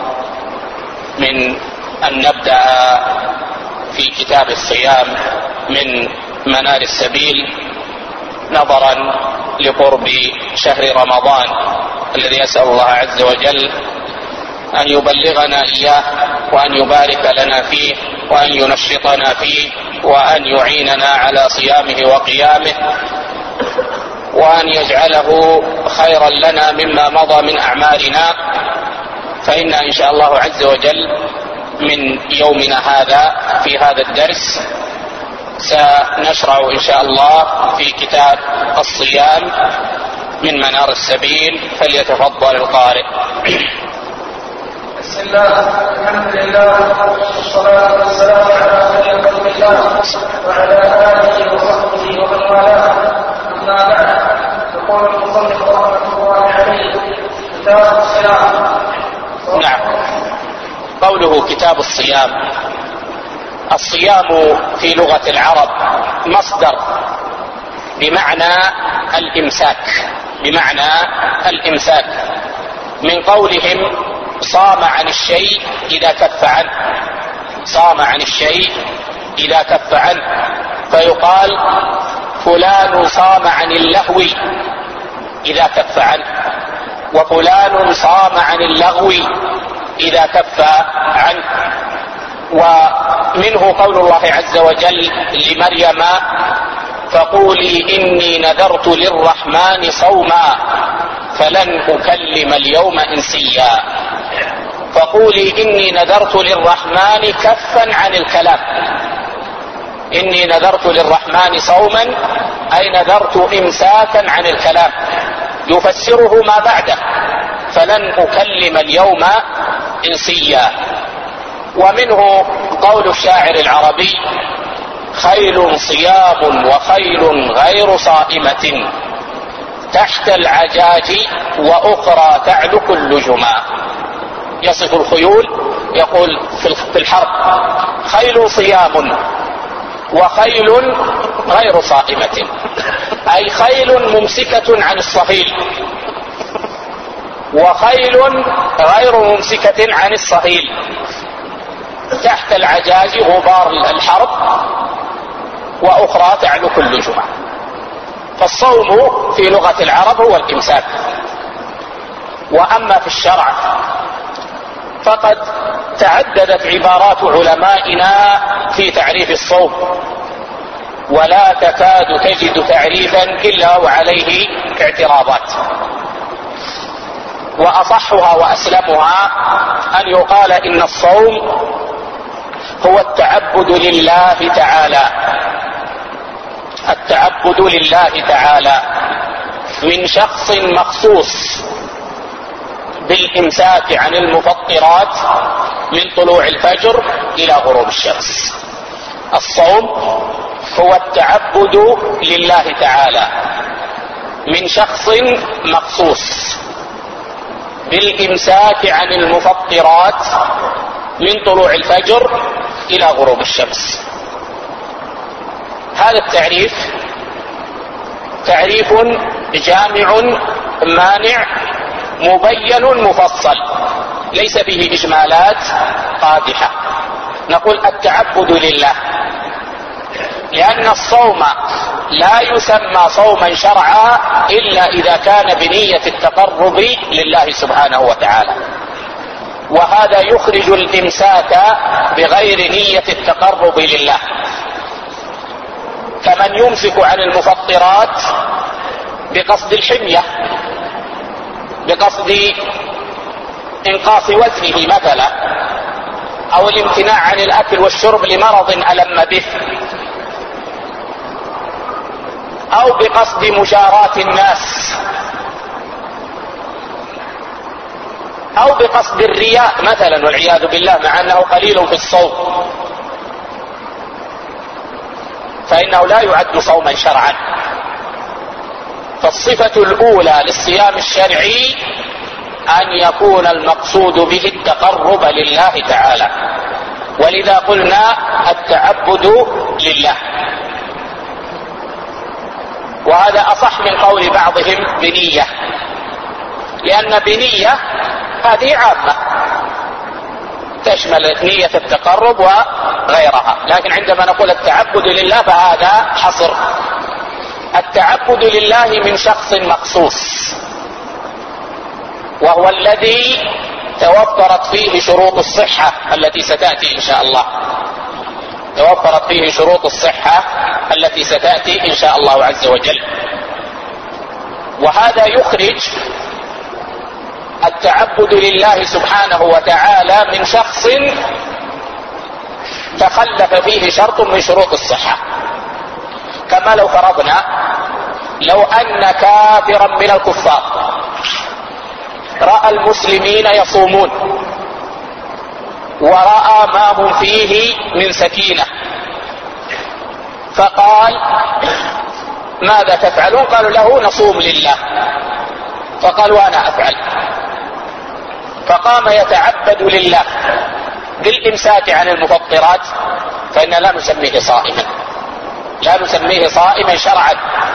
من أن نبدأ في كتاب الصيام من منار السبيل، نظرا لقرب شهر رمضان الذي أسأل الله عز وجل أن يبلغنا إياه وأن يبارك لنا فيه وأن ينشطنا فيه وأن يعيننا على صيامه وقيامه، وأن يجعله خيرا لنا مما مضى من أعمالنا. فإن إن شاء الله عز وجل من يومنا هذا في هذا الدرس سنشرع إن شاء الله في كتاب الصيام من منار السبيل، فليتفضل القارئ. بسم الله، الحمد لله، والصلاة والسلام على خير خلق الله وعلى آله وصحبه ومن والاه. أما بعد، يقول المصنف رحمة الله عليه: كتاب الصيام. نعم، قوله كتاب الصيام، الصيام في لغة العرب مصدر بمعنى الإمساك، بمعنى الإمساك، من قولهم صام عن الشيء إذا كف عنه، صام عن الشيء إذا كف عنه، فيقال فلان صام عن اللهو إذا كف عنه، وفلان صام عن اللغو إذا كف عنه. ومنه قول الله عز وجل لمريم: فقولي إني نذرت للرحمن صوما فلن أكلم اليوم إنسيا. فقولي إني نذرت للرحمن كفا عن الكلام، إني نذرت للرحمن صوما أي نذرت إمساكا عن الكلام، يفسره ما بعده: فلن أكلم اليوم إنسيا. ومنه قول الشاعر العربي: خيل صيام وخيل غير صائمة تحت العجاج وأخرى تعلق اللجما. يصف الخيول يقول في الحرب: خيل صيام وخيل غير صائمة، أي خيل ممسكة عن الصهيل، وخيل غير ممسكة عن الصهيل تحت العجاج غبار الحرب، وأخرى تعلق اللجمة. فالصوم في لغة العرب هو الإمساك. وأما في الشرع فقد تعددت عبارات علمائنا في تعريف الصوم، ولا تكاد تجد تعريفا إلا وعليه اعتراضات، وأصحها وأسلمها أن يقال إن الصوم هو التعبد لله تعالى، التعبد لله تعالى من شخص مخصوص بالإمساك عن المفطرات من طلوع الفجر إلى غروب الشمس. الصوم هو التعبد لله تعالى من شخص مخصوص بالإمساك عن المفطرات من طلوع الفجر إلى غروب الشمس. هذا التعريف تعريف جامع مانع مبين مفصل، ليس فيه إجمالات قادحة. نقول التعبد لله لأن الصوم لا يسمى صوما شرعا إلا إذا كان بنية التقرب لله سبحانه وتعالى، وهذا يخرج الإمساك بغير نية التقرب لله، كمن يمسك عن المفطرات بقصد الحمية، بقصد إنقاص وزنه مثلا، أو الامتناع عن الأكل والشرب لمرض ألم به، أو بقصد مجاراة الناس، أو بقصد الرياء مثلا والعياذ بالله، مع أنه قليل في الصوم، فإنه لا يعد صوما شرعا. فالصفة الأولى للصيام الشرعي أن يكون المقصود به التقرب لله تعالى، ولذا قلنا التعبد لله. وهذا أصح من قول بعضهم بنية، لأن بنية هذه عامة تشمل نية التقرب وغيرها، لكن عندما نقول التعبد لله فهذا حصر. التعبد لله من شخص مخصوص، وهو الذي توفرت فيه شروط الصحة التي ستأتي إن شاء الله، توفرت فيه شروط الصحة التي ستأتي إن شاء الله عز وجل. وهذا يخرج التعبد لله سبحانه وتعالى من شخص تخلف فيه شرط من شروط الصحة، كما لو فرضنا لو أن كافرا من الكفار رأى المسلمين يصومون ورأى ما هم فيه من سكينة، فقال ماذا تفعلون؟ قالوا له نصوم لله، فقال وأنا أفعل، فقام يتعبد لله بالإمساك عن المفطرات، فإن لا نسميه صائما، لا نسميه صائما شرعا،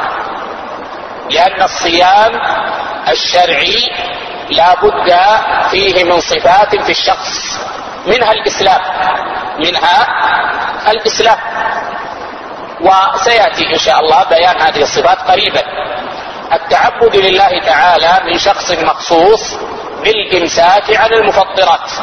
لأن الصيام الشرعي لا بد فيه من صفات في الشخص، منها الإسلام، منها الإسلام، وسيأتي إن شاء الله بيان هذه الصفات قريبا. التعبد لله تعالى من شخص مخصوص بالإمساك عن المفطرات،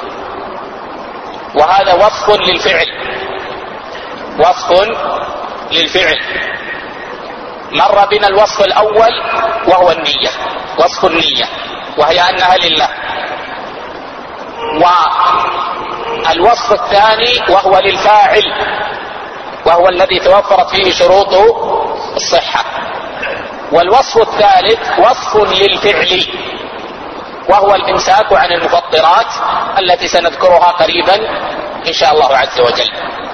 وهذا وصف للفعل، وصف للفعل. مر بنا الوصف الأول وهو النية، وصف النية، وهي أنها لله. والوصف الثاني وهو للفاعل، وهو الذي توفرت فيه شروط الصحة. والوصف الثالث وصف للفعل، وهو الإمساك عن المفطرات التي سنذكرها قريبا إن شاء الله عز وجل.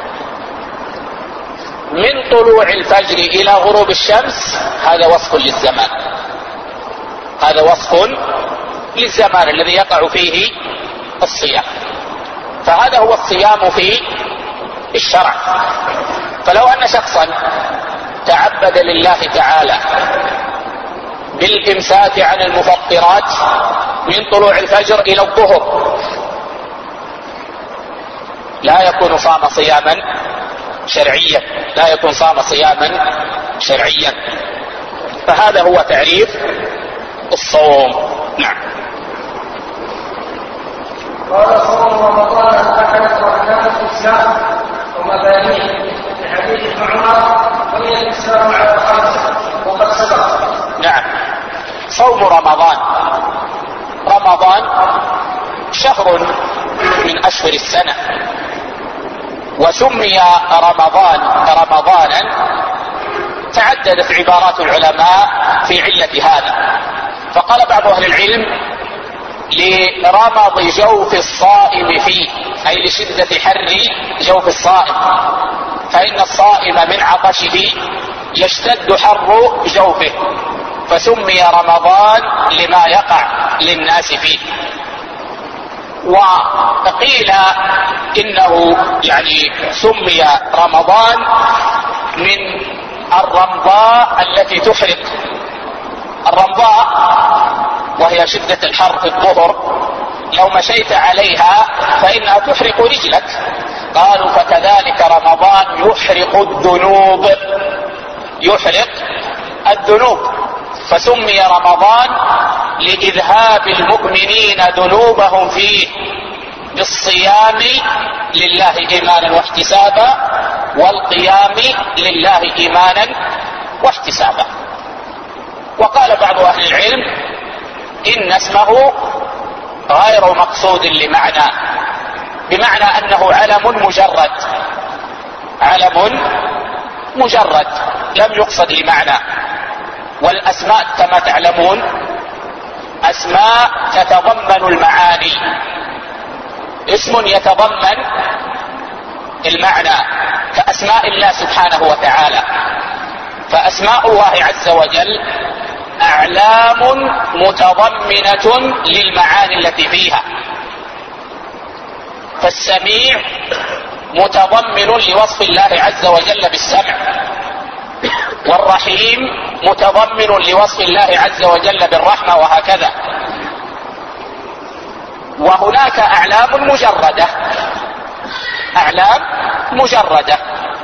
من طلوع الفجر إلى غروب الشمس هذا وصف للزمان، هذا وصف للزمان الذي يقع فيه الصيام، فهذا هو الصيام في الشرع. فلو أن شخصا تعبد لله تعالى بالإمساك عن المفطرات من طلوع الفجر إلى الظهر، لا يكون صام صياما شرعيا، لا يكون صام صياما شرعيا. فهذا هو تعريف الصوم. نعم. قال صوم رمضان أحد أركان الإسلام ومبانيه في حديث ابن عمر بني الإسلام على خمسة وقد سبق. نعم. صوم رمضان، رمضان شهر من أشهر السنة، وسمي رمضان رمضانا تعددت عبارات العلماء في علة هذا، فقال بعض أهل العلم لرمض جوف الصائم فيه، أي لشدة حر جوف الصائم، فإن الصائم من عطشه يشتد حر جوفه، فسمي رمضان لما يقع للناس فيه. وقيل إنه يعني سمي رمضان من الرمضاء التي تحرق، الرمضاء وهي شدة الحر في الظهر، لو مشيت عليها فإنها تحرق رجلك، قالوا فكذلك رمضان يحرق الذنوب، يحرق الذنوب، فسمي رمضان لإذهاب المؤمنين ذنوبهم فيه بالصيام لله إيمانا واحتسابا، والقيام لله إيمانا واحتسابا. وقال بعض أهل العلم إن اسمه غير مقصود لمعنى، بمعنى أنه علم مجرد، علم مجرد لم يقصد لمعنى. والأسماء كما تعلمون أسماء تتضمن المعاني، اسم يتضمن المعنى كأسماء الله سبحانه وتعالى، فأسماء الله عز وجل أعلام متضمنة للمعاني التي فيها، فالسميع متضمن لوصف الله عز وجل بالسمع، والرحيم متضمن لوصف الله عز وجل بالرحمة، وهكذا. وهناك أعلام مجردة، أعلام مجردة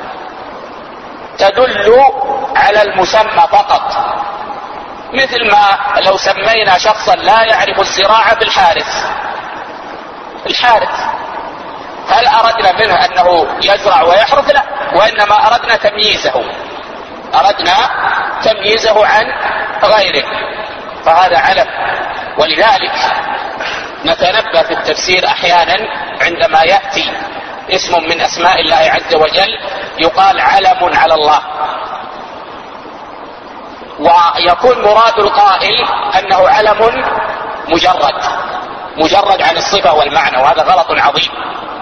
تدل على المسمى فقط، مثل ما لو سمينا شخصا لا يعرف الزراعة بالحارث، الحارث، هل أردنا منه أنه يزرع ويحرث؟ لا، وإنما أردنا تمييزه، أردنا تمييزه عن غيره، فهذا علم. ولذلك نتنبه في التفسير أحيانا عندما يأتي اسم من أسماء الله عز وجل يقال علم على الله، ويكون مراد القائل أنه علم مجرد، مجرد عن الصفة والمعنى، وهذا غلط عظيم.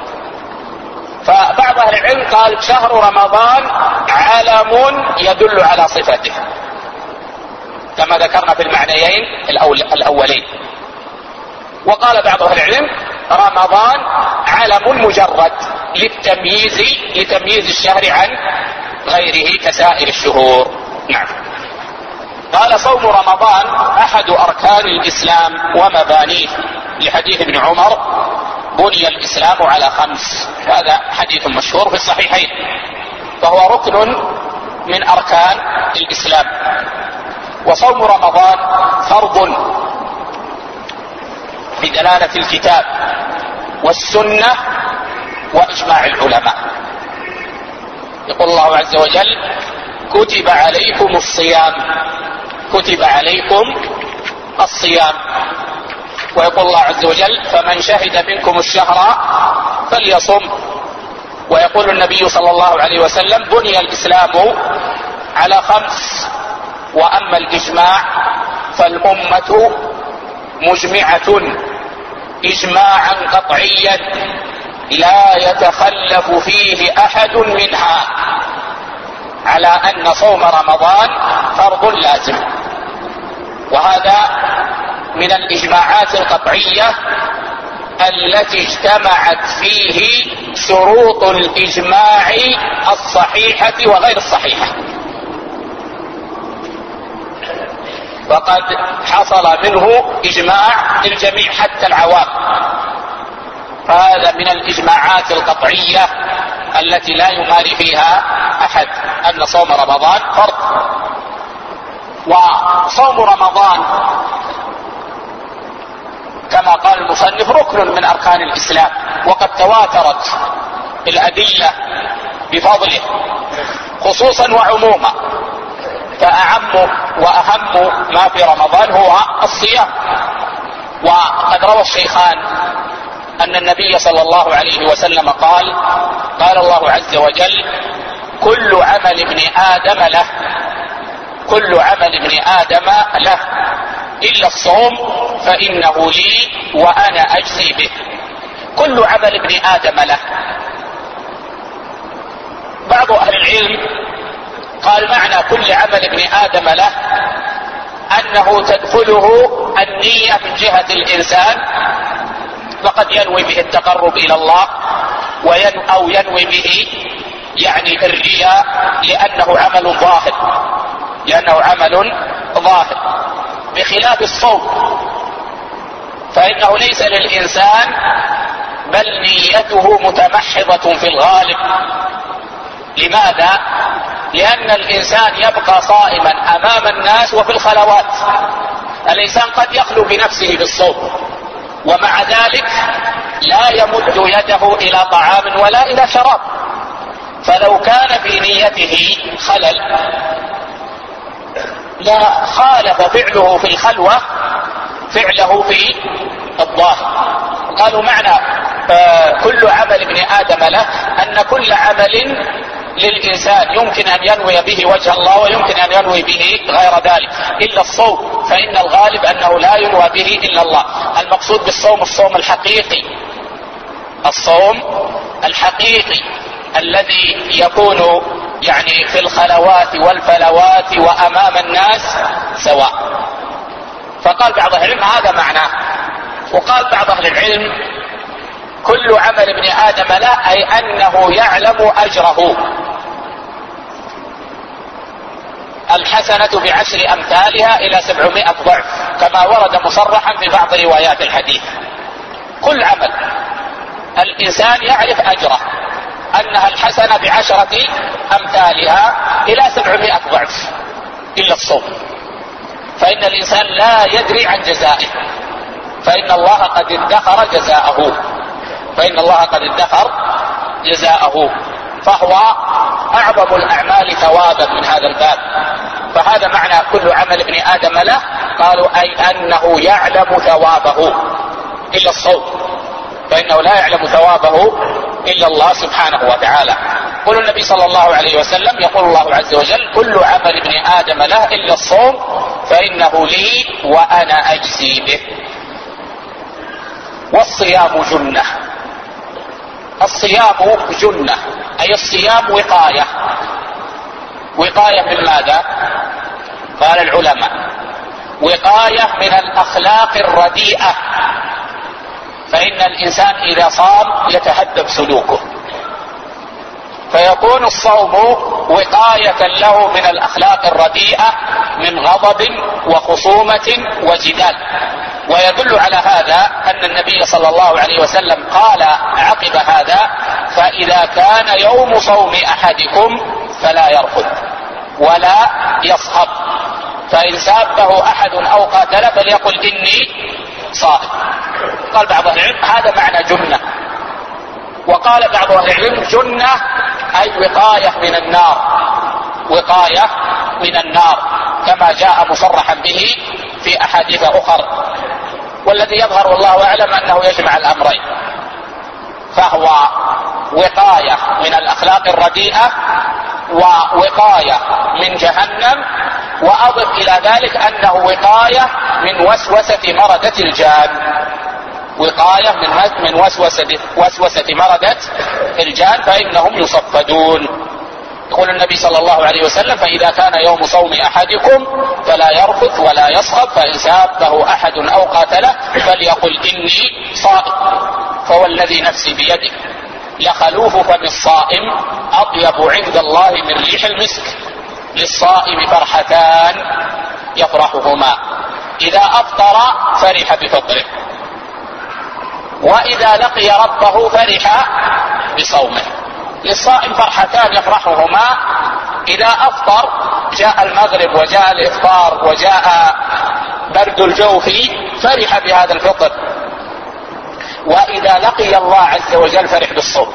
فبعض أهل العلم قال شهر رمضان علم يدل على صفته، كما ذكرنا في المعنيين الأولين. وقال بعض أهل العلم رمضان علم مجرد للتمييز، لتمييز الشهر عن غيره كسائر الشهور. نعم. قال صوم رمضان أحد أركان الإسلام ومبانيه، لحديث ابن عمر بني الإسلام على خمس، وهذا حديث مشهور في الصحيحين، فهو ركن من أركان الإسلام. وصوم رمضان فرض بدلالة الكتاب والسنة وإجماع العلماء. يقول الله عز وجل كتب عليكم الصيام، كتب عليكم الصيام. ويقول الله عز وجل فمن شهد منكم الشهر فليصم. ويقول النبي صلى الله عليه وسلم بني الإسلام على خمس، وأما الإجماع فالأمة مجمعة إجماعا قطعيا لا يتخلف فيه أحد منها على أن صوم رمضان فرض لازم. وهذا من الإجماعات القطعية التي اجتمعت فيه شروط الإجماع الصحيحة وغير الصحيحة، وقد حصل منه إجماع للجميع حتى العوام، فهذا من الإجماعات القطعية التي لا يماري فيها أحد أن صوم رمضان فرض. وصوم رمضان كما قال المصنف ركن من أركان الإسلام، وقد تواترت الأدلة بفضله خصوصا وعموما، فأعم وأهم ما في رمضان هو الصيام. وقد روى الشيخان أن النبي صلى الله عليه وسلم قال: قال الله عز وجل: كل عمل ابن آدم له، كل عمل ابن آدم له إلا الصوم فإنه لي وأنا أجزي به. كل عمل ابن آدم له. بعض أهل العلم قال معنى كل عمل ابن آدم له أنه تدخله النية من جهة الإنسان، فقد ينوي به التقرب إلى الله أو ينوي به يعني الرياء لأنه عمل ظاهر، لأنه عمل ظاهر، بخلاف الصوم فإنه ليس للإنسان بل نيته متمحضة في الغالب. لماذا؟ لأن الإنسان يبقى صائما أمام الناس وفي الخلوات. الإنسان قد يخلو بنفسه بالصوم ومع ذلك لا يمد يده إلى طعام ولا إلى شراب، فلو كان في نيته خلل لا خالف فعله في الخلوة فعله في الظاهر. قالوا معنى آه كل عمل ابن آدم له أن كل عمل للإنسان يمكن أن ينوي به وجه الله ويمكن أن ينوي به غير ذلك، إلا الصوم فإن الغالب أنه لا ينوى به إلا الله. المقصود بالصوم الصوم الحقيقي، الصوم الحقيقي الذي يكون يعني في الخلوات والفلوات وأمام الناس سواء. فقال بعض أهل العلم هذا معناه. وقال بعض أهل العلم كل عمل ابن آدم له أي أنه يعلم أجره. الحسنة بعشر أمثالها إلى سبعمائة ضعف كما ورد مصرحا في بعض روايات الحديث. كل عمل الإنسان يعرف أجره، أنها الحسنة بعشرة أمثالها إلى سبعمائة ضعف إلا الصوم، فإن الإنسان لا يدري عن جزائه، فإن الله قد ادخر جزاءه، فإن الله قد ادخر جزاءه، فهو أعظم الأعمال ثوابا من هذا الباب. فهذا معنى كل عمل ابن آدم له. قالوا أي أنه يعلم ثوابه إلا الصوم، فإنه لا يعلم ثوابه إلا الله سبحانه وتعالى. قل النبي صلى الله عليه وسلم يقول الله عز وجل: كل عمل ابن آدم له إلا الصوم فإنه لي وأنا أجزي به. والصيام جنة. الصيام جنة أي الصيام وقاية. وقاية من ماذا؟ قال العلماء: وقاية من الأخلاق الرديئة، فإن الإنسان إذا صام يتهذب سلوكه، فيكون الصوم وقاية له من الأخلاق الرديئة من غضب وخصومة وجدال. ويدل على هذا أن النبي صلى الله عليه وسلم قال عقب هذا: فإذا كان يوم صوم أحدكم فلا يرفث ولا يصخب، فإن سابه أحد أو قاتل فليقل إني صائم. قال بعض أهل العلم هذا معنى جنة. وقال بعض أهل العلم جنة أي وقاية من النار، وقاية من النار كما جاء مصرحا به في أحاديث أخرى. والذي يظهر والله أعلم أنه يجمع الأمرين، فهو وقاية من الأخلاق الرديئة ووقاية من جهنم، وأضف إلى ذلك أنه وقاية من وسوسة مردة الجان، وقاية من من وسوسة وسوسة مردة الجان فإنهم يصفدون. يقول النبي صلى الله عليه وسلم: فإذا كان يوم صوم أحدكم فلا يرفث ولا يصخب، فإن سابه أحد أو قاتله فليقل إني صائم، فوالذي نفسي بيده لخلوف فم الصائم أطيب عند الله من ريح المسك، للصائم فرحتان يفرحهما، إذا أفطر فرح بفطره، وإذا لقي ربه فرح بصومه. للصائم فرحتان يفرحهما: إذا أفطر جاء المغرب وجاء الإفطار وجاء برد الجوف فرح بهذا الفطر، وإذا لقي الله عز وجل فرح بالصوم.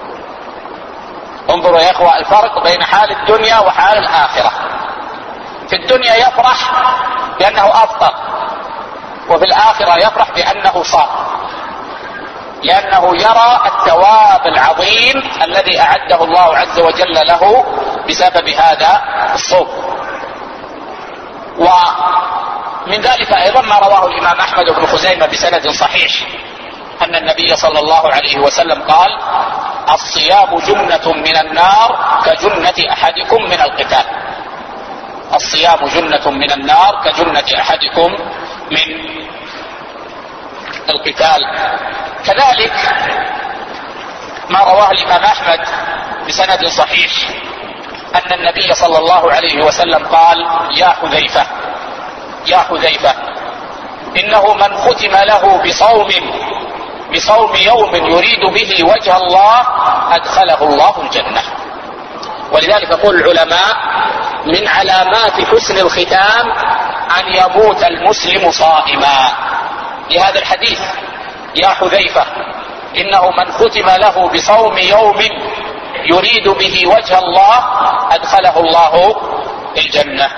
انظروا يا إخوة الفرق بين حال الدنيا وحال الآخرة. في الدنيا يفرح بأنه أفطر، وفي الآخرة يفرح بأنه صام، لأنه يرى الثواب العظيم الذي أعده الله عز وجل له بسبب هذا الصوم. ومن ذلك أيضا ما رواه الإمام أحمد بن خزيمة بسند صحيح أن النبي صلى الله عليه وسلم قال: الصيام جنة من النار كجنة أحدكم من القتال. الصيام جنة من النار كجنة أحدكم من القتال. كذلك ما رواه الإمام أحمد بسند صحيح أن النبي صلى الله عليه وسلم قال: يا حذيفة يا حذيفة إنه من ختم له بصوم بصوم يوم يريد به وجه الله أدخله الله الجنة. ولذلك يقول العلماء: من علامات حسن الختام أن يموت المسلم صائما، لهذا الحديث: يا حذيفة إنه من ختم له بصوم يوم يريد به وجه الله أدخله الله الجنة.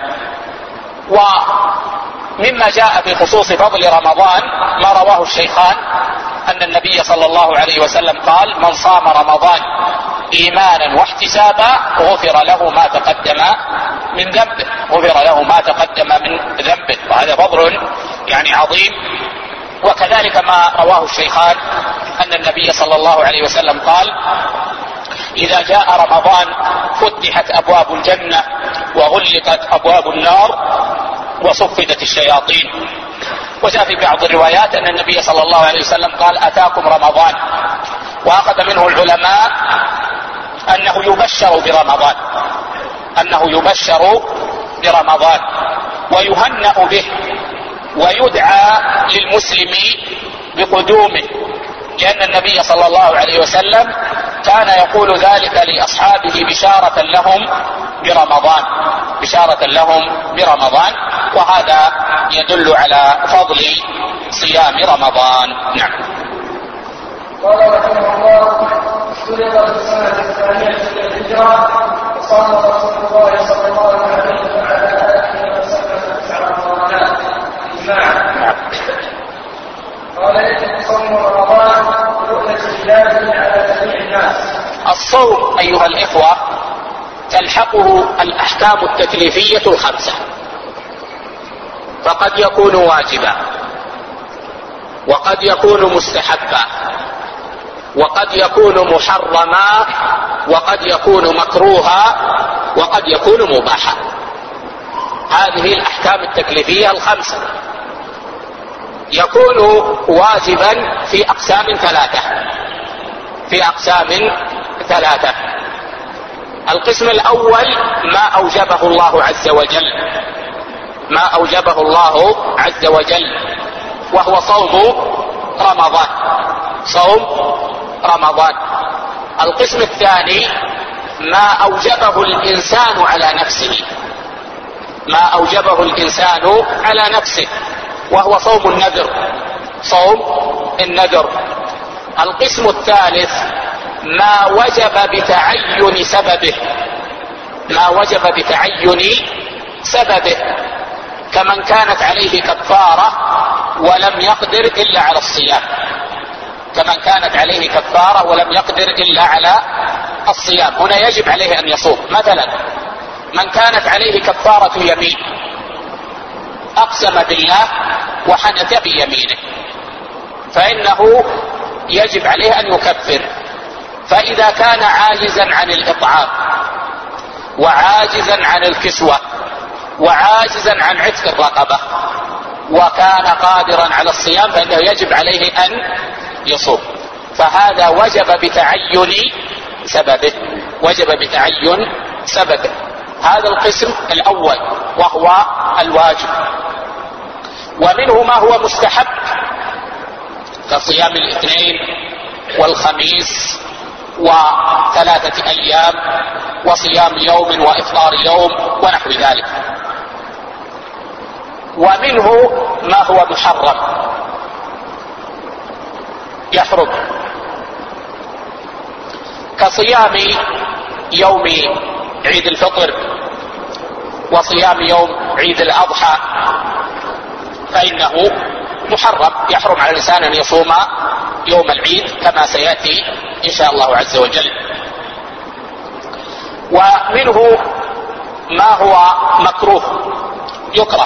ومما جاء في خصوص فضل رمضان ما رواه الشيخان أن النبي صلى الله عليه وسلم قال: من صام رمضان إيمانا واحتسابا غفر له ما تقدم من ذنبه غفر له ما تقدم من ذنبه. وهذا فضل يعني عظيم. وكذلك ما رواه الشيخان أن النبي صلى الله عليه وسلم قال: إذا جاء رمضان فتحت أبواب الجنة وغلقت أبواب النار وصفدت الشياطين. وجاء في بعض الروايات أن النبي صلى الله عليه وسلم قال: أتاكم رمضان. وأخذ منه العلماء أنه يبشر برمضان أنه يبشر برمضان ويهنأ به ويدعى للمسلم بقدومه، لأن النبي صلى الله عليه وسلم كان يقول ذلك لأصحابه بشارة لهم برمضان بشارة لهم برمضان وهذا يدل على فضل صيام رمضان. نعم. قال رحمه الله: افترض في السنة الثانية للهجرة وصام رسول الله صلى الله عليه وعلى آله وسلم تسع رمضانات إجماعا. قال: يجب صوم رمضان برؤية هلاله على جميع الناس. الصوم أيها الإخوة تلحقه الأحكام التكليفية الخمسة، فقد يكون واجبا وقد يكون مستحبا وقد يكون محرما وقد يكون مكروها وقد يكون مباحا. هذه الأحكام التكليفية الخمسة. يكون واجبا في أقسام ثلاثة في أقسام ثلاثة القسم الأول ما أوجبه الله عز وجل ما أوجبه الله عز وجل وهو صوم رمضان صوم رمضان. القسم الثاني ما أوجبه الإنسان على نفسه ما أوجبه الإنسان على نفسه وهو صوم النذر صوم النذر. القسم الثالث ما وجب بتعين سببه ما وجب بتعين سببه كمن كانت عليه كفارة ولم يقدر إلا على الصيام كمن كانت عليه كفارة ولم يقدر إلا على الصيام. هنا يجب عليه أن يصوم. مثلا من كانت عليه كفارة يمين أقسم بالله وحنث بيمينه فإنه يجب عليه أن يكفر. فإذا كان عاجزا عن الإطعام وعاجزا عن الكسوة وعاجزا عن عتق الرقبة وكان قادرا على الصيام فإنه يجب عليه أن يصوم. فهذا وجب بتعين سببه وجب بتعين سببه. هذا القسم الأول وهو الواجب. ومنه ما هو مستحب كصيام الاثنين والخميس وثلاثة أيام وصيام يوم وإفطار يوم ونحو ذلك. ومنه ما هو محرم يحرم، كصيام يوم عيد الفطر وصيام يوم عيد الأضحى فإنه محرم، يحرم على الإنسان أن يصوم يوم العيد كما سيأتي إن شاء الله عز وجل. ومنه ما هو مكروه يكره،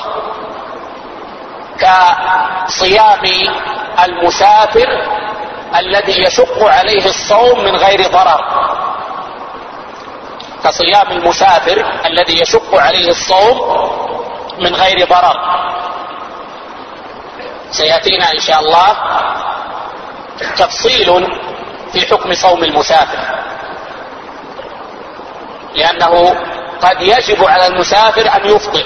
كصيام المسافر الذي يشق عليه الصوم من غير ضرر، كصيام المسافر الذي يشق عليه الصوم من غير ضرر، سيأتينا إن شاء الله تفصيل في حكم صوم المسافر، لأنه قد يجب على المسافر أن يفطر،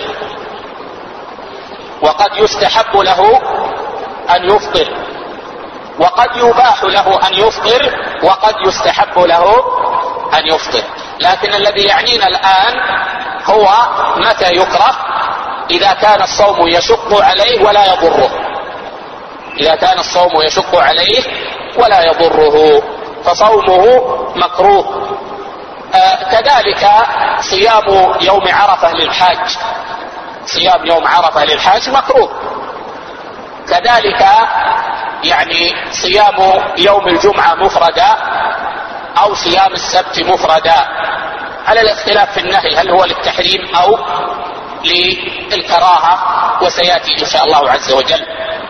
وقد يستحب له أن يفطر، وقد يباح له أن يفطر، وقد يستحب له أن يفطر. لكن الذي يعنينا الآن هو متى يكره، إذا كان الصوم يشق عليه ولا يضره، إذا كان الصوم يشق عليه ولا يضره فصومه مكروه. آه كذلك صيام يوم عرفة للحاج، صيام يوم عرفة للحاج مكروه. كذلك يعني صيام يوم الجمعة مفردا أو صيام السبت مفردا، على الاختلاف في النهي هل هو للتحريم أو للكراهة، وسيأتي إن شاء الله عز وجل.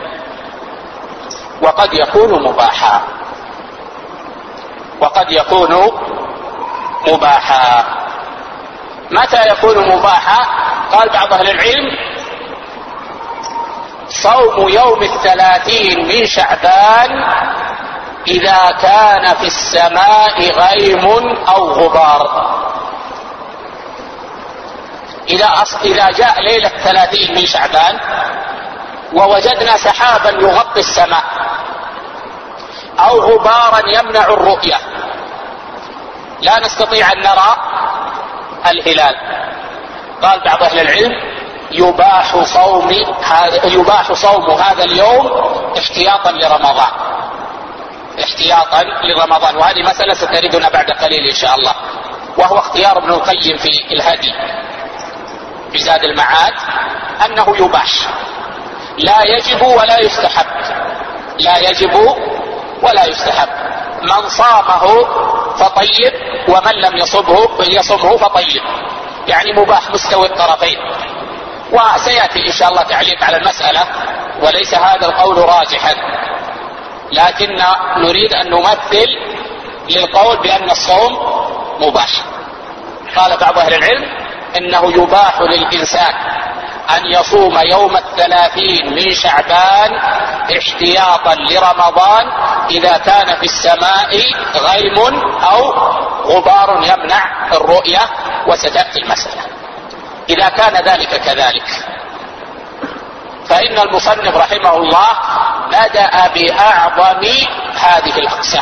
وقد يكون مباحا، وقد يكون مباحا. متى يكون مباحا؟ قال بعض أهل العلم صوم يوم الثلاثين من شعبان إذا كان في السماء غيم أو غبار. إذا, إذا جاء ليلة الثلاثين من شعبان ووجدنا سحابا يغطي السماء أو غبارا يمنع الرؤية، لا نستطيع أن نرى الهلال، قال بعض أهل العلم يباح صوم هذا يباح صوم هذا اليوم احتياطا لرمضان، احتياطا لرمضان. وهذه مسألة ستردنا بعد قليل إن شاء الله، وهو اختيار ابن القيم في الهدي في زاد المعاد أنه يباح، لا يجب ولا يستحب، لا يجب ولا يستحب. من صامه فطيب، ومن لم يصبه يصمه فطيب، يعني مباح مستوي الطرفين. وسيأتي إن شاء الله تعليق على المسألة، وليس هذا القول راجحا، لكن نريد أن نمثل للقول بأن الصوم مباح. قال بعض أهل العلم إنه يباح للإنسان أن يصوم يوم الثلاثين من شعبان احتياطا لرمضان إذا كان في السماء غيم أو غبار يمنع الرؤية، وستأتي المسألة. إذا كان ذلك كذلك فإن المصنف رحمه الله بدأ بأعظم هذه الأقسام،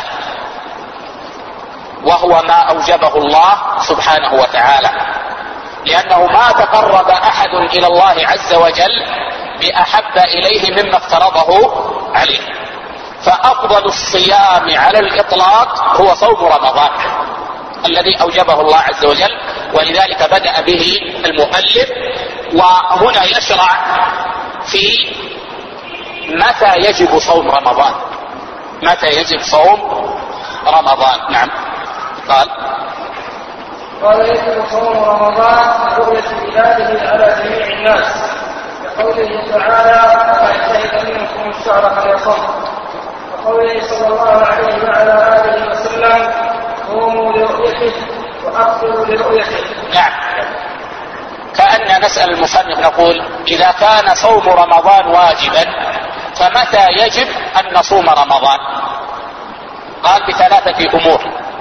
وهو ما أوجبه الله سبحانه وتعالى، لأنه ما تقرب أحد إلى الله عز وجل بأحب إليه مما افترضه عليه. فأفضل الصيام على الإطلاق هو صوم رمضان الذي أوجبه الله عز وجل، ولذلك بدأ به المؤلف. وهنا يشرع في متى يجب صوم رمضان، متى يجب صوم رمضان. نعم. قال قال يجب صوم رمضان رؤية هلاله على جميع الناس، لقوله تعالى فمن شهد منكم الشهر فليصم، وقوله صلى الله عليه وعلى آله وسلم قوموا لرؤيته وأفطروا لرؤيته. نعم. كأن نسأل المصنف نقول إذا كان صوم رمضان واجبا فمتى يجب أن نصوم رمضان؟ قال بثلاثة أمور.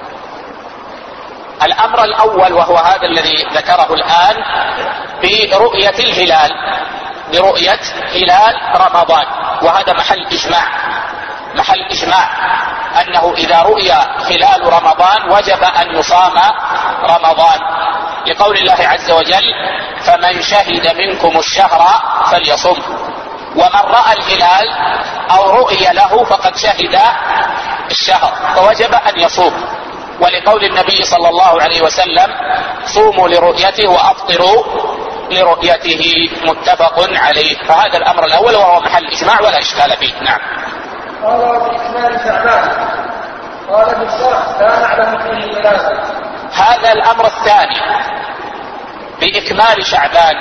الأمر الأول وهو هذا الذي ذكره الآن برؤية الهلال، برؤية هلال رمضان، وهذا محل إجماع، محل إجماع أنه إذا رؤي هلال رمضان وجب أن يصام رمضان، لقول الله عز وجل فمن شهد منكم الشهر فليصم. ومن رأى الهلال أو رؤي له فقد شهد الشهر فوجب أن يصوم، ولقول النبي صلى الله عليه وسلم صوموا لرؤيته وأفطروا لرؤيته، متفق عليه. فهذا الأمر الأول وهو محل إجماع ولا إشكال فيه. نعم. قال بإكمال شعبان قال بالشرح لا نعلم فيه الهلال. هذا الأمر الثاني بإكمال شعبان،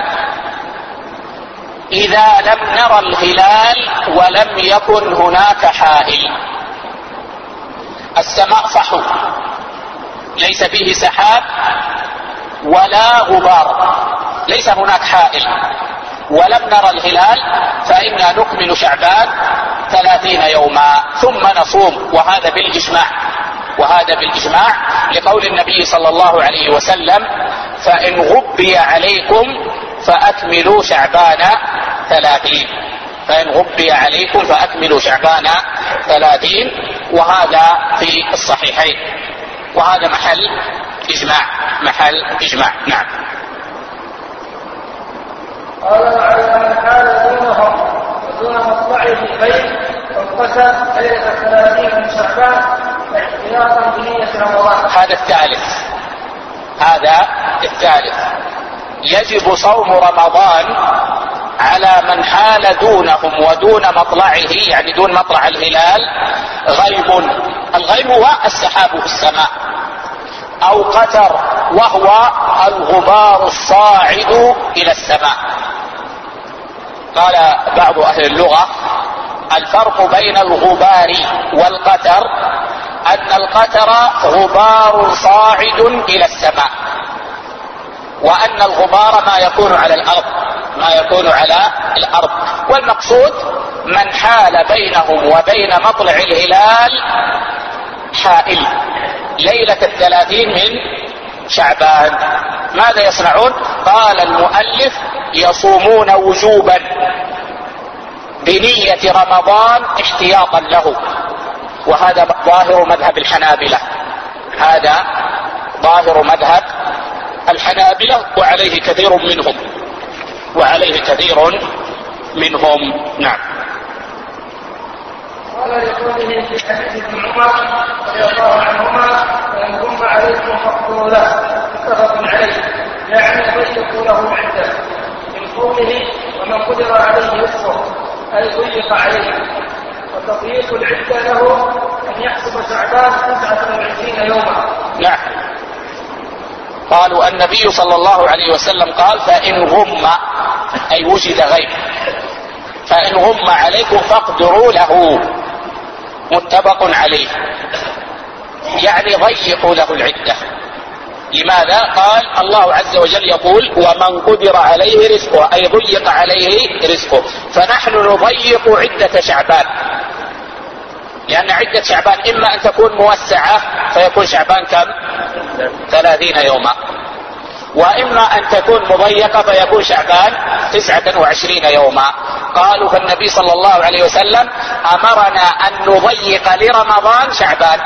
إذا لم نرى الهلال ولم يكن هناك حائل، السماء صحو ليس فيه سحاب ولا غبار، ليس هناك حائل، ولم نرى الهلال، فإنا نكمل شعبان ثلاثين يوما ثم نصوم، وهذا بالإجماع، وهذا بالإجماع لقول النبي صلى الله عليه وسلم فإن غبي عليكم فأكملوا شعبان ثلاثين، فإن غبي عليكم فأكملوا شعبان ثلاثين، وهذا في الصحيحين، وهذا محل إجماع، محل إجماع. نعم. قال وعلى من حال دونهم ودون مطلعه البيت وانقسم ليلة الثلاثين من شعبان احتياطا بنية رمضان. هذا الثالث، هذا الثالث يجب صوم رمضان على من حال دونهم ودون مطلعه، يعني دون مطلع الهلال غيب. الغيب هو السحاب في السماء، أو قتر وهو الغبار الصاعد إلى السماء. قال بعض أهل اللغة الفرق بين الغبار والقتر أن القتر غبار صاعد إلى السماء، وأن الغبار ما يكون على الأرض، ما يكون على الأرض. والمقصود من حال بينهم وبين مطلع الهلال حائل ليلة الثلاثين من شعبان، ماذا يصنعون؟ قال المؤلف يصومون وجوبا بنية رمضان احتياطا له، وهذا ظاهر مذهب الحنابلة، هذا ظاهر مذهب الحنابلة وعليه كثير منهم، وعليه كثير منهم. نعم. قال لقوله في حديث ابن عمر رضي الله عنهما فإن غم عليكم فاقدروا له، متفق عليه، يعني ضيقوا له العدة. من قوله ومن قدر عليه رزقه أي ضيق عليه، وتضييق العدة له أن يحسب شعبان تسعة وعشرين يوما. نعم. قالوا النبي صلى الله عليه وسلم قال فإن غم أي وجد غيب، فإن غم عليكم فاقدروا له، متفق عليه، يعني ضيقوا له العدة. لماذا؟ قال الله عز وجل يقول ومن قدر عليه رزقه أي ضيق عليه رزقه، فنحن نضيق عدة شعبان، لأن عدة شعبان إما أن تكون موسعة فيكون شعبان كم؟ ثلاثين يوما، وإما أن تكون مضيقة فيكون شعبان تسعة وعشرين يوما. قالوا فالنبي صلى الله عليه وسلم أمرنا أن نضيق لرمضان شعبان،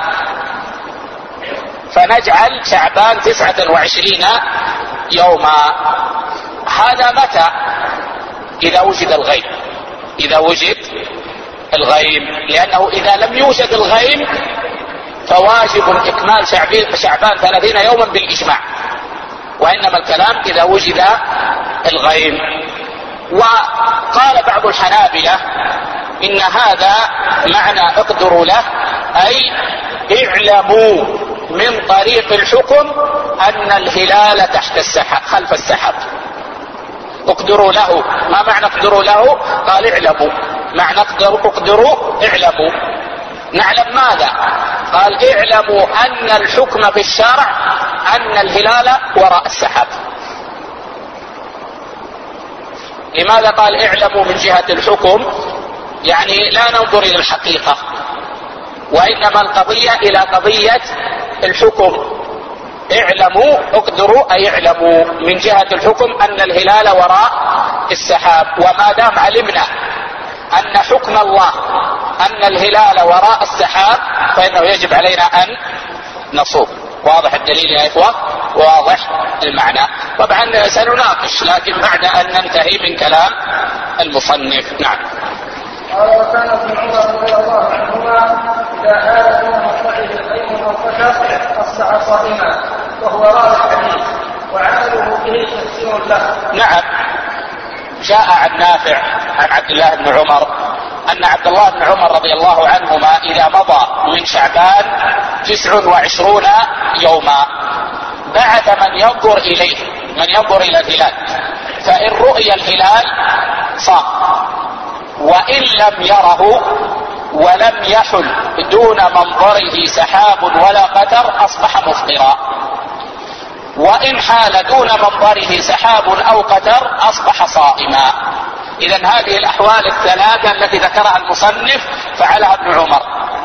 فنجعل شعبان تسعة وعشرين يوما. هذا متى؟ إذا وجد الغيم، إذا وجد الغيم، لأنه إذا لم يوجد الغيم فواجب إكمال شعبان ثلاثين يوما بالإجماع، وإنما الكلام إذا وجد الغيم. وقال بعض الحنابلة إن هذا معنى اقدروا له أي اعلموا من طريق الحكم أن الهلال تحت السحاب خلف السحاب. اقدروا له، ما معنى اقدروا له؟ قال اعلموا، معنى اقدروا, اقدروا اعلموا. نعلم ماذا؟ قال اعلموا أن الحكم في الشرع أن الهلال وراء السحاب. لماذا قال اعلموا من جهة الحكم؟ يعني لا ننظر إلى الحقيقة، وإنما القضية إلى قضية الحكم. اعلموا اقدروا أي اعلموا من جهة الحكم أن الهلال وراء السحاب. وما دام علمنا أن حكم الله أن الهلال وراء السحاب فإنه يجب علينا أن نصوم. واضح الدليل يا إخوة؟ واضح المعنى. طبعا سنناقش لكن بعد أن ننتهي من كلام المصنف. نعم. قال وكان ابن عمر رضي الله عنهما إذا آل دون مصلحه الخيم أو فتى أصبح صائما وهو راوي الحديث وعمله به تفسير له. نعم، جاء عن نافع عن عبد الله بن عمر أن عبد الله بن عمر رضي الله عنهما إذا مضى من شعبان تسع وعشرون يوما بعث من ينظر إليه من ينظر إلى الهلال، فإن رؤي الهلال صام، وإن لم يره ولم يحل دون منظره سحاب ولا قتر أصبح مفطرا، وإن حال دون منظره سحاب أو قتر أصبح صائما. إذن هذه الأحوال الثلاثة التي ذكرها المصنف فعلها ابن عمر.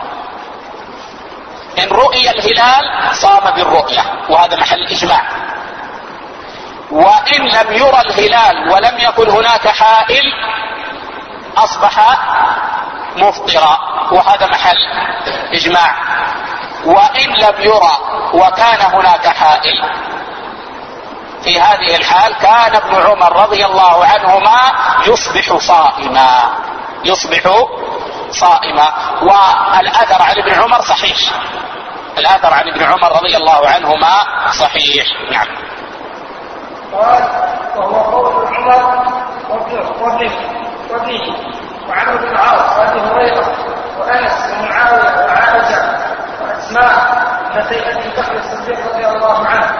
إن رؤي الهلال صام بالرؤية وهذا محل إجماع، وإن لم يرى الهلال ولم يكن هناك حائل أصبح مفطرا وهذا محل إجماع، وإن لم يرى وكان هناك حائل في هذه الحال كان ابن عمر رضي الله عنهما يصبح صائما يصبح صائما والأثر عن ابن عمر صحيح، الأثر عن ابن عمر رضي الله عنهما صحيح. نعم. قال وهو قول عمر وابنه وابنه وعمرو بن العاص وابي هريره وانس ومعاويه وعائشه واسماء التي ابي بكر الصديق رضي الله عنه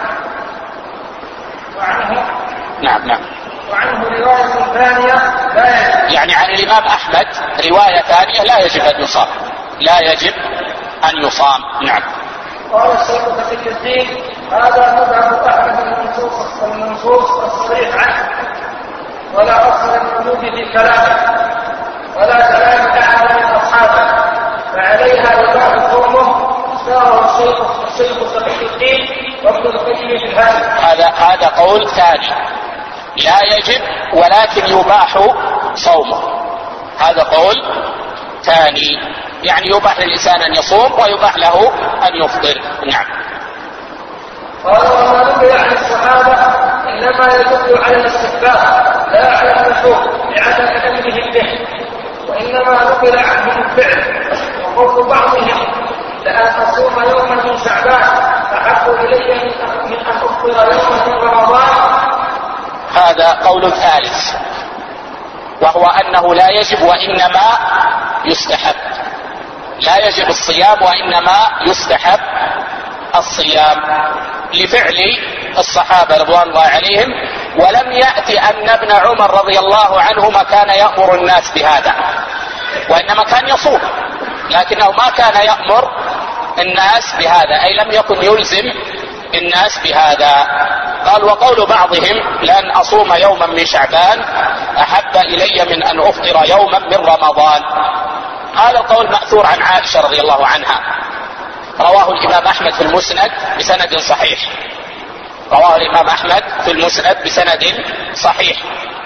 وعنه. نعم نعم. وعنه روايه ثانيه لا يجب، يعني عن الامام احمد روايه ثانيه لا يجب ان يصام لا يجب ان يصام. نعم. قال الشيخ تقي الدين هذا مذهب احمد المنصوص المنصوص الصريح عنه، ولا اصل للقلوب في كلامه ولا كلام احد من اصحابه، فعليها يباح قومه اختاره الشيخ الشيخ تقي الدين وابن القيم في الهدي. هذا هذا قول ثاني، لا يجب ولكن يباح صومه، هذا قول ثاني، يعني يباح للإنسان أن يصوم ويباح له أن يفطر. نعم. قال وما نقل عن الصحابة إنما يدل على الاستحباب لا على النشوء لعدم علمهم به، وإنما نقل عنهم الفعل، وقول بعضهم لأن أصوم يوما من شعبان أحب إلي من أن أفطر يوما من رمضان. هذا قول ثالث، وهو أنه لا يجب وإنما يستحب، لا يجب الصيام وإنما يستحب الصيام لفعل الصحابة رضوان الله عليهم، ولم يأتي أن ابن عمر رضي الله عنهما كان يأمر الناس بهذا، وإنما كان يصوم لكنه ما كان يأمر الناس بهذا، أي لم يكن يلزم الناس بهذا. قال وقول بعضهم لأن أصوم يوما من شعبان أحب إلي من أن أفطر يوما من رمضان، هذا القول مأثور عن عائشة رضي الله عنها، رواه الإمام أحمد في المسند بسند صحيح، رواه الإمام أحمد في المسند بسند صحيح.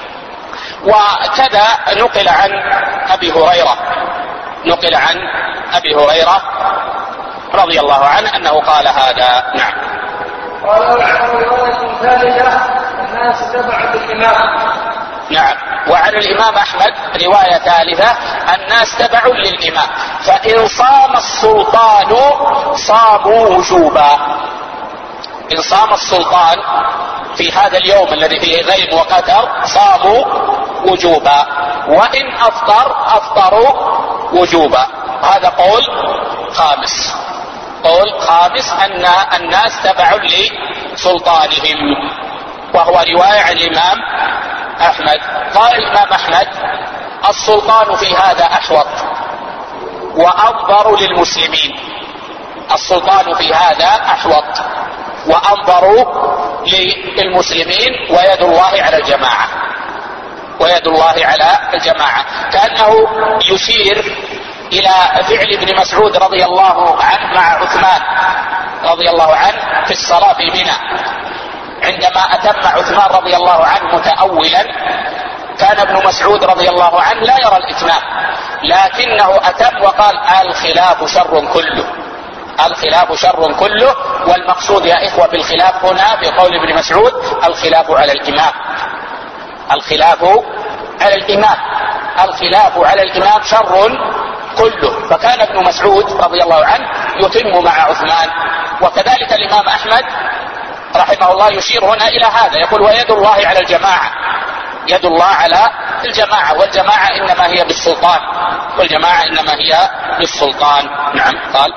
وكذا نقل عن أبي هريرة نقل عن أبي هريرة رضي الله عنه أنه قال هذا. نعم. قال وعن رواية ثالثة الناس تبع بالإمام. نعم. وعن الإمام أحمد رواية ثالثة الناس تبع للإمام، فإن صام السلطان صاموا وجوبا، إن صام السلطان في هذا اليوم الذي فيه غيم وقتر صاموا وجوبا، وإن أفطر أفطروا وجوبا. هذا قول خامس، قول خامس أن الناس تبع لسلطانهم، وهو رواية عن الإمام أحمد. قال الإمام أحمد السلطان في هذا أحوط وأنظر للمسلمين، السلطان في هذا أحوط وأنظر للمسلمين، ويد الله على الجماعة ويد الله على الجماعة، كأنه يشير إلى فعل ابن مسعود رضي الله عنه مع عثمان رضي الله عنه في الصلاة في منى، عندما أتم عثمان رضي الله عنه متأولا، كان ابن مسعود رضي الله عنه لا يرى الإتمام لكنه أتم وقال الخلاف شر كله، الخلاف شر كله. والمقصود يا إخوة بالخلاف هنا بقول ابن مسعود الخلاف على الإمام، الخلاف على الإمام، الخلاف على الإمام شر كله. فكان ابن مسعود رضي الله عنه يتم مع عثمان، وكذلك الإمام أحمد رحمه الله يشير هنا إلى هذا، يقول ويد الله على الجماعة، يد الله على الجماعة، والجماعة إنما هي بالسلطان، والجماعة إنما هي بالسلطان. نعم. قال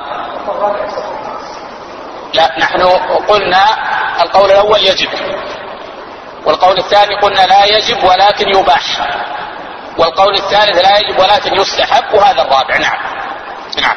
لا، نحن قلنا القول الأول يجب، والقول الثاني قلنا لا يجب ولكن يباح، والقول الثالث لا يجب ولكن يستحب، وهذا الرابع. نعم. نعم.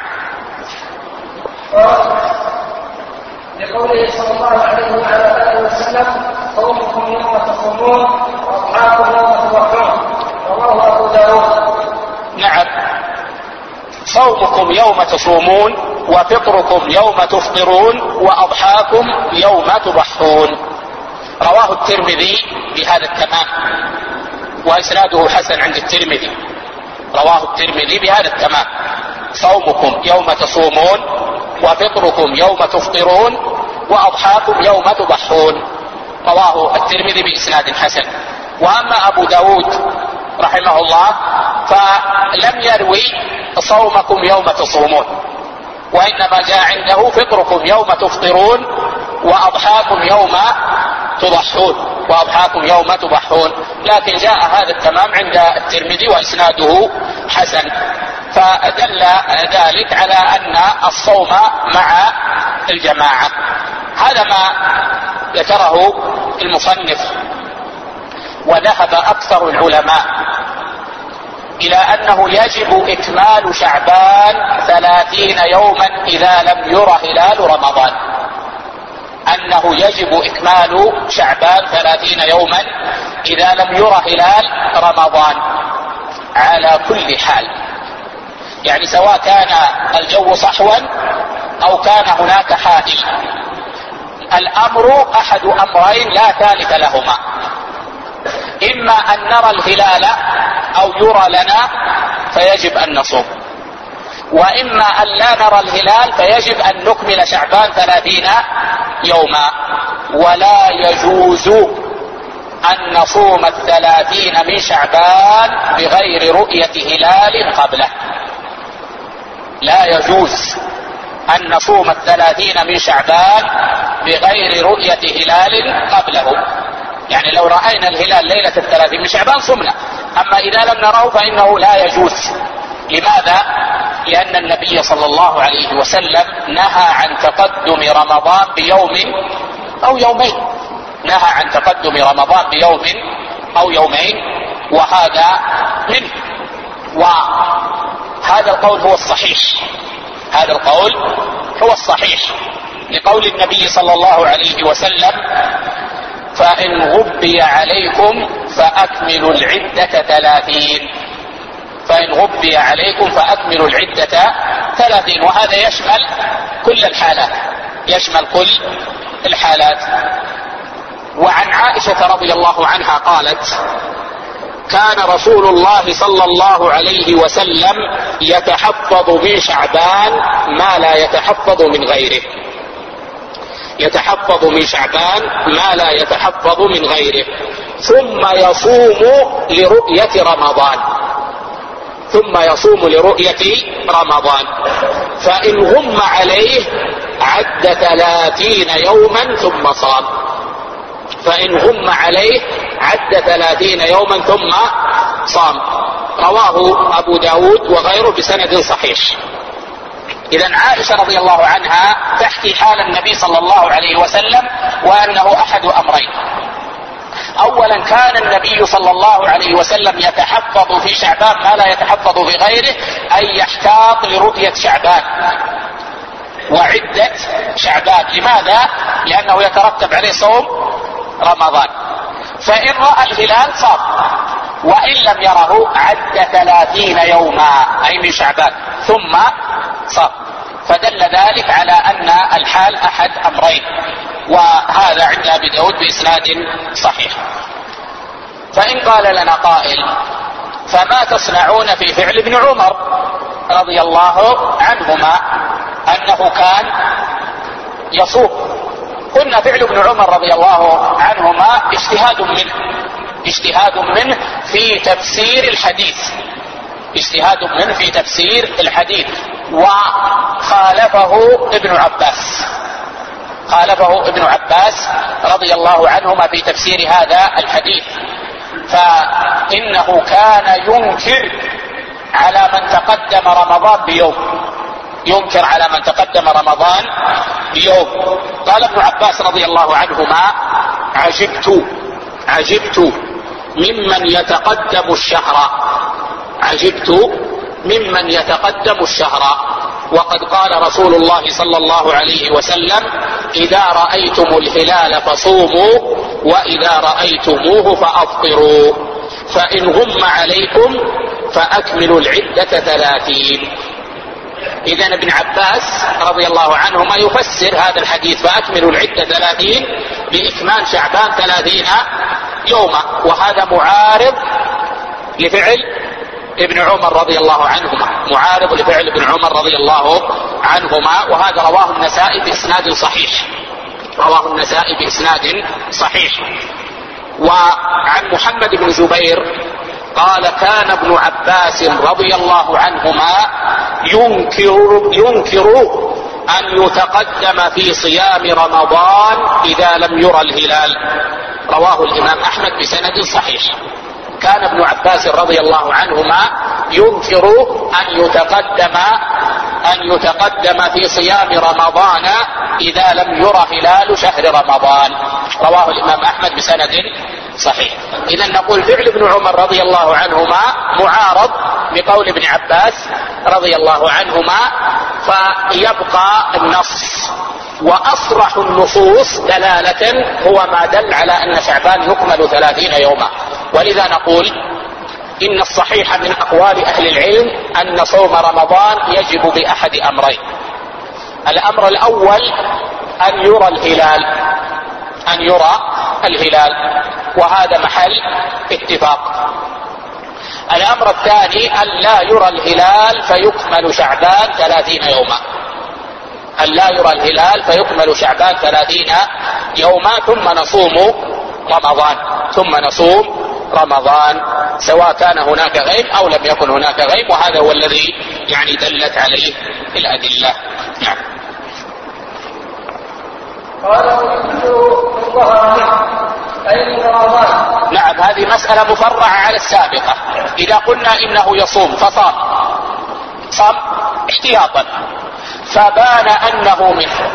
لقوله صلى الله عليه وعلى آله وسلم صومكم يوم تصومون وأضحاكم يوم تضحون، رواه أبو داود. نعم. صومكم يوم تصومون وفطركم يوم تفطرون وأضحاكم يوم تضحون، رواه الترمذي بهذا التمام، وإسناده حسن عند الترمذي. رواه الترمذي بهذا التمام: صومكم يوم تصومون وفطركم يوم تفطرون وأضحاكم يوم تضحون، رواه الترمذي بإسناد حسن. وأما أبو داود رحمه الله فلم يروي صومكم يوم تصومون، وإنما جاء عنده فطركم يوم تفطرون وأضحاكم يوم تضحون، وأضحاكم يوم تضحون، لكن جاء هذا التمام عند الترمذي وإسناده حسن، فدل ذلك على أن الصوم مع الجماعة. هذا ما ذكره المصنف. وذهب أكثر العلماء إلى أنه يجب إكمال شعبان ثلاثين يوما إذا لم ير هلال رمضان، أنه يجب إكمال شعبان ثلاثين يوما إذا لم ير هلال رمضان على كل حال، يعني سواء كان الجو صحوا أو كان هناك حائل. الأمر أحد أمرين لا ثالث لهما: إما أن نرى الهلال أو يرى لنا فيجب أن نصوم، وإما أن لا نرى الهلال فيجب أن نكمل شعبان ثلاثين يوما. ولا يجوز أن نصوم الثلاثين من شعبان بغير رؤية هلال قبله، لا يجوز أن نصوم الثلاثين من شعبان بغير رؤية هلال قبله. يعني لو رأينا الهلال ليلة الثلاثين من شعبان صمنا، أما إذا لم نره فإنه لا يجوز. لماذا؟ لأن النبي صلى الله عليه وسلم نهى عن تقدم رمضان بيوم أو يومين، نهى عن تقدم رمضان بيوم أو يومين، وهذا منه. وهذا القول هو الصحيح، هذا القول هو الصحيح لقول النبي صلى الله عليه وسلم: فإن غبي عليكم فأكملوا العدة ثلاثين، فإن غبي عليكم فأكملوا العدة ثلاثين. وهذا يشمل كل الحالات، يشمل كل الحالات. وعن عائشة رضي الله عنها قالت: كان رسول الله صلى الله عليه وسلم يتحفظ من شعبان ما لا يتحفظ من غيره، يتحفظ من شعبان ما لا يتحفظ من غيره، ثم يصوم لرؤية رمضان، ثم يصوم لرؤية رمضان، فإن غم عليه عد ثلاثين يوما ثم صام، فإن غم عليه عد ثلاثين يوما ثم صام. رواه أبو داود وغيره بسند صحيح. إذن عائشة رضي الله عنها تحكي حال النبي صلى الله عليه وسلم، وأنه أحد أمرين: أولا كان النبي صلى الله عليه وسلم يتحفظ في شعبان ما لا يتحفظ في غيره، أي يحتاط لرؤية شعبان وعدة شعبان. لماذا؟ لأنه يترتب عليه صوم رمضان. فإن رأى الهلال صام، وإن لم يره عد ثلاثين يوما أي من شعبان ثم صام. فدل ذلك على أن الحال أحد أمرين، وهذا عند أبي داود بإسناد صحيح. فإن قال لنا قائل: فما تصنعون في فعل ابن عمر رضي الله عنهما أنه كان يصوم؟ قلنا فعل ابن عمر رضي الله عنهما اجتهاد منه، اجتهاد منه في تفسير الحديث، اجتهاد منه في تفسير الحديث. وخالفه ابن عباس، خالفه ابن عباس رضي الله عنهما في تفسير هذا الحديث، فإنه كان ينكر على من تقدم رمضان بيوم، ينكر على من تقدم رمضان بيوم. قال ابن عباس رضي الله عنهما: عجبت عجبت ممن يتقدم الشهر، عجبت ممن يتقدم الشهر، وقد قال رسول الله صلى الله عليه وسلم: إذا رأيتم الهلال فصوموا، وإذا رأيتموه فأفطروا، فإن غم عليكم فأكملوا العدة ثلاثين. إذن ابن عباس رضي الله عنهما يفسر هذا الحديث فأكملوا العدة ثلاثين بإكمال شعبان ثلاثين يوما، وهذا معارض لفعل ابن عمر رضي الله عنهما، معارض لفعل ابن عمر رضي الله عنهما. وهذا رواه النسائي بإسناد صحيح، رواه النسائي بإسناد صحيح. وعن محمد بن جبير قال: كان ابن عباس رضي الله عنهما ينكر, ينكر أن يتقدم في صيام رمضان إذا لم يرى الهلال، رواه الإمام أحمد بسند صحيح. كان ابن عباس رضي الله عنهما ينكر أن يتقدم أن يتقدم في صيام رمضان إذا لم يرى هلال شهر رمضان، رواه الإمام أحمد بسند صحيح. إذن نقول فعل ابن عمر رضي الله عنهما معارض بقول ابن عباس رضي الله عنهما، فيبقى النص. وأصرح النصوص دلالة هو ما دل على أن شعبان يكمل ثلاثين يوما. ولذا نقول إن الصحيح من أقوال أهل العلم أن صوم رمضان يجب بأحد أمرين: الأمر الأول أن يرى الهلال، أن يرى الهلال، وهذا محل اتفاق. الأمر الثاني أن لا يرى الهلال فيكمل شعبان ثلاثين يوما، أن لا يرى الهلال فيكمل شعبان ثلاثين يوما، ثم نصوم رمضان، ثم نصوم رمضان سواء كان هناك غيم أو لم يكن هناك غيم. وهذا هو الذي يعني دلت عليه الأدلة. نعم. نعم، هذه مسألة مفرعة على السابقة. إذا قلنا إنه يصوم فصام، صام احتياطا، فبان أنه منه،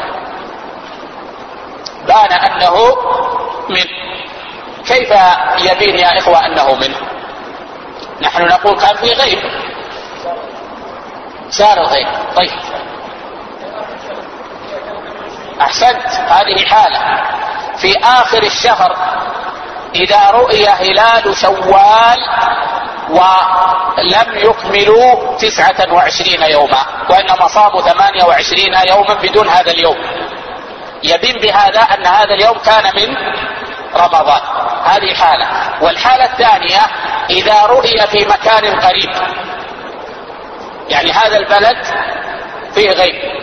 بان أنه منه، كيف يبين يا إخوة أنه منه؟ نحن نقول كان في غيب، سار الغيب. طيب أحسنت، هذه حالة. في آخر الشهر إذا رؤي هلال شوال ولم يكملوا تسعة وعشرين يوما، وإنما صاموا ثمانية وعشرين يوما بدون هذا اليوم، يبين بهذا أن هذا اليوم كان من رمضان. هذه حالة. والحالة الثانية إذا رؤي في مكان قريب، يعني هذا البلد فيه غيب،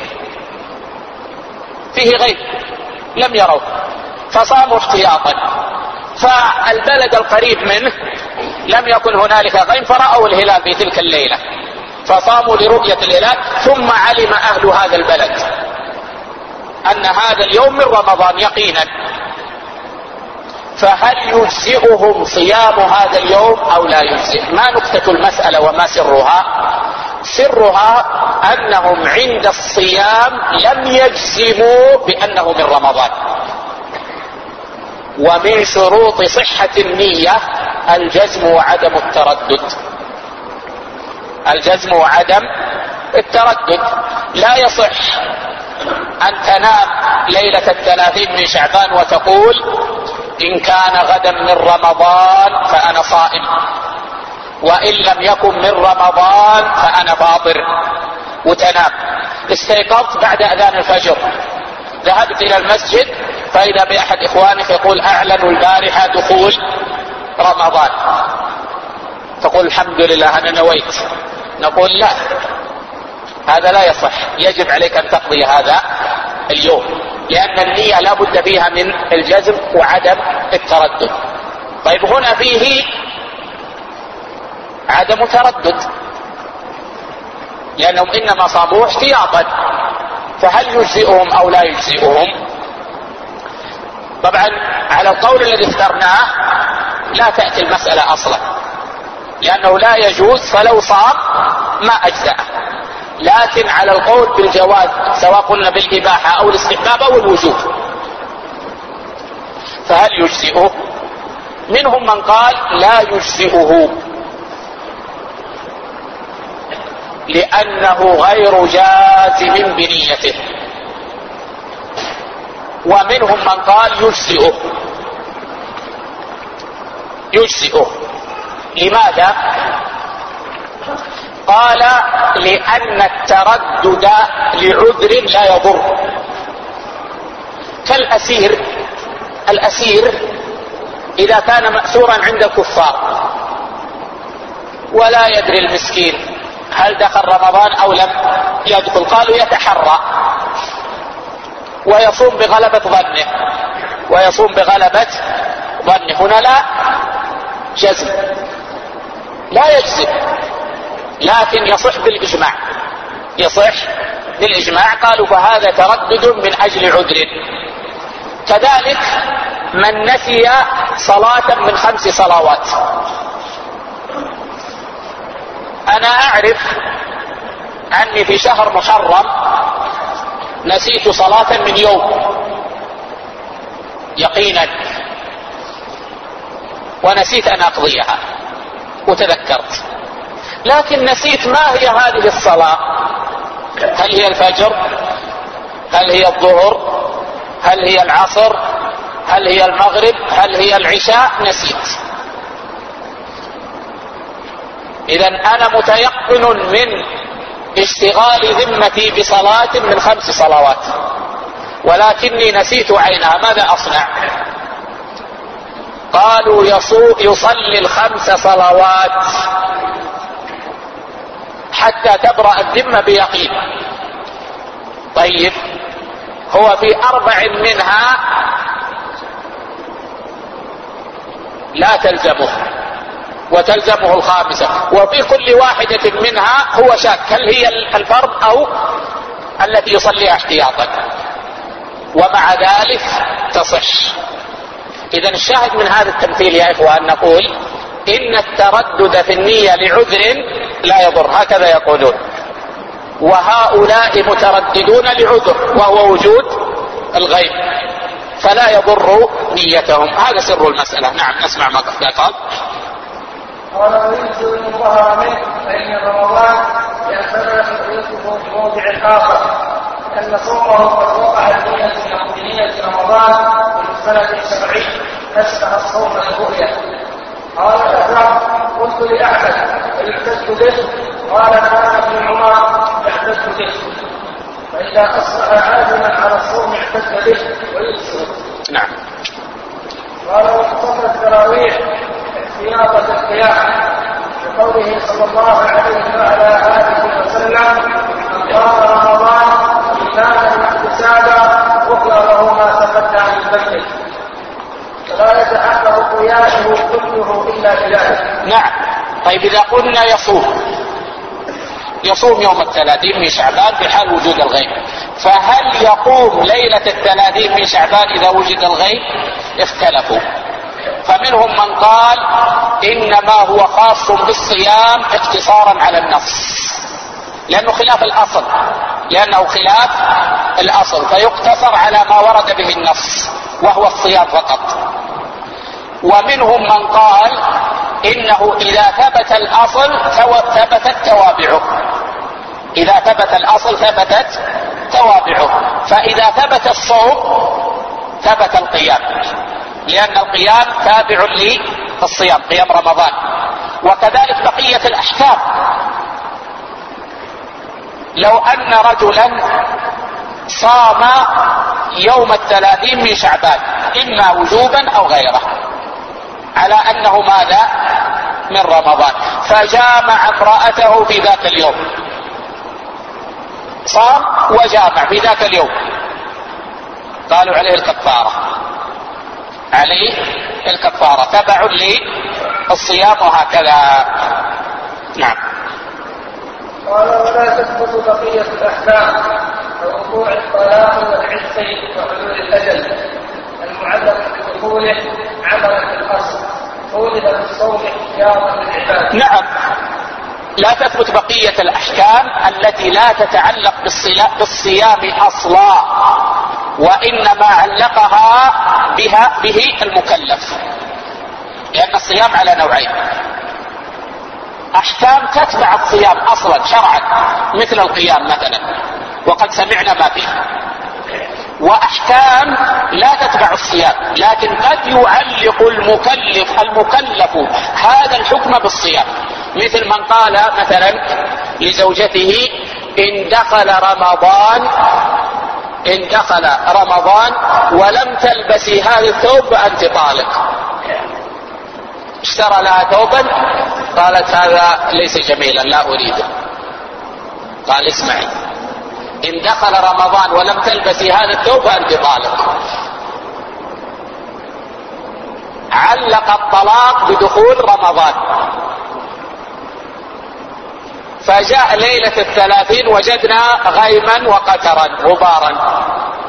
فيه غيب لم يروا فصاموا احتياطا، فالبلد القريب منه لم يكن هنالك غيم فرأوا الهلال في تلك الليلة فصاموا لرؤية الهلال، ثم علم أهل هذا البلد أن هذا اليوم من رمضان يقينا، فهل يجزئهم صيام هذا اليوم أو لا يجزئ؟ ما نكتة المسألة وما سرها؟ سرها أنهم عند الصيام لم يجزموا بأنه من رمضان. ومن شروط صحة النية الجزم وعدم التردد، الجزم وعدم التردد. لا يصح أن تنام ليلة الثلاثين من شعبان وتقول إن كان غدا من رمضان فأنا صائم، وإن لم يكن من رمضان فأنا فاطر، وتنام. استيقظت بعد أذان الفجر، ذهبت إلى المسجد فإذا بأحد إخوانك يقول أعلنوا البارحة دخول رمضان، تقول الحمد لله أنا نويت. نقول لا، هذا لا يصح، يجب عليك أن تقضي هذا اليوم، لأن النية لا بد فيها من الجزم وعدم التردد. طيب هنا فيه عدم تردد، لأنهم إنما صاموا احتياطا، فهل يجزئهم أو لا يجزئهم؟ طبعا على القول الذي اخترناه لا تأتي المسألة أصلا، لأنه لا يجوز، فلو صام ما أجزأه. لكن على القول بالجواز سواء قلنا بالإباحة أو الاستحباب أو الوجوب، فهل يجزئه؟ منهم من قال لا يجزئه لأنه غير جازم بنيته، ومنهم من قال يجزئه يجزئه لماذا؟ قال لأن التردد لعذر لا يضر، كالأسير. الأسير إذا كان مأسورا عند الكفار ولا يدري المسكين هل دخل رمضان أو لم يدخل، قالوا يتحرى ويصوم بغلبة ظنه ويصوم بغلبة ظنه هنا لا جزم، لا يجزم، لكن يصح بالإجماع، يصح بالإجماع. قالوا فهذا تردد من أجل عذر. كذلك من نسي صلاة من خمس صلوات، أنا أعرف أني في شهر محرم نسيت صلاة من يوم يقينا، ونسيت أن أقضيها وتذكرت، لكن نسيت ما هي هذه الصلاة، هل هي الفجر، هل هي الظهر، هل هي العصر، هل هي المغرب، هل هي العشاء، نسيت. إذن أنا متيقن من اشتغال ذمتي بصلاة من خمس صلوات، ولكني نسيت عينها، ماذا أصنع؟ قالوا يصلي الخمس صلوات حتى تبرأ الذمة بيقين. طيب هو في أربع منها لا تلزمه وتلزمه الخامسة، وفي كل واحدة منها هو شاك هل هي الفرض أو التي يصليها احتياطا، ومع ذلك تصح. إذن الشاهد من هذا التمثيل يا إخوان نقول إن التردد في النية لعذر لا يضر، هكذا يقولون، وهؤلاء مترددون لعذر وهو وجود الغيب، فلا يضر نيتهم. هذا سر المسألة. نعم نسمع ما قال. قال ويجزئ إن ظهر منه فإن رمضان يعتبر تحريصه في موضع آخر، أن صومه قد وقع بنية رمضان من سنة شرعي تشبه الصوم الرؤية. قال الأثر قلت لأحمد يحتج به، قال كان ابن عمر يحتج به، فإذا أصبح عازما على الصوم احتج به ويجزئ. نعم. قال وتصلى التراويح صياغة القيام بقوله صلى الله عليه وعلى آله وسلم من قام رمضان إيمانا واحتسابا غفر له ما تقدم من ذنبه، فلا يتحقق قيامه كله إلا بذلك. نعم. طيب إذا قلنا يصوم يصوم يوم الثلاثين من شعبان في حال وجود الغيب، فهل يقوم ليلة الثلاثين من شعبان إذا وجد الغيب؟ اختلفوا، فمنهم من قال إنما هو خاص بالصيام اقتصارا على النص، لأنه خلاف الأصل لأنه خلاف الأصل فيقتصر على ما ورد به النص وهو الصيام فقط. ومنهم من قال إنه إذا ثبت الأصل ثبتت توابعه، إذا ثبت الأصل ثبتت توابعه، فإذا ثبت الصوم ثبت القيام، لأن القيام تابع للصيام قيام رمضان. وكذلك بقية الأحكام، لو أن رجلا صام يوم الثلاثين من شعبان إما وجوبا أو غيره على أنه ماذا من رمضان، فجامع امرأته في ذاك اليوم، صام وجامع في ذاك اليوم، قالوا عليه الكفارة، عليه الكفارة تبع للصيام وهكذا. نعم. قال ولا تثبت بقية الأحكام كوقوع الطلاق والعتق وحلول الأجل المعلق بدخوله عملا في الأصل ولد بالصوم اختيارا للعباد. نعم، لا تثبت بقية الأحكام التي لا تتعلق بالصيام أصلا، وإنما علقها بها به المكلف، لأن الصيام على نوعين: أحكام تتبع الصيام أصلا شرعا مثل القيام مثلا وقد سمعنا ما فيه، وأحكام لا تتبع الصيام لكن قد يعلق المكلف المكلف هذا الحكم بالصيام، مثل من قال مثلا لزوجته إن دخل رمضان إن دخل رمضان ولم تلبسي هذا الثوب فأنت طالق. اشترى لها ثوبا قالت هذا ليس جميلا لا أريده، قال اسمعي إن دخل رمضان ولم تلبسي هذا الثوب فأنت طالق. علق الطلاق بدخول رمضان، فجاء ليلة الثلاثين وجدنا غيما وقترا غبارا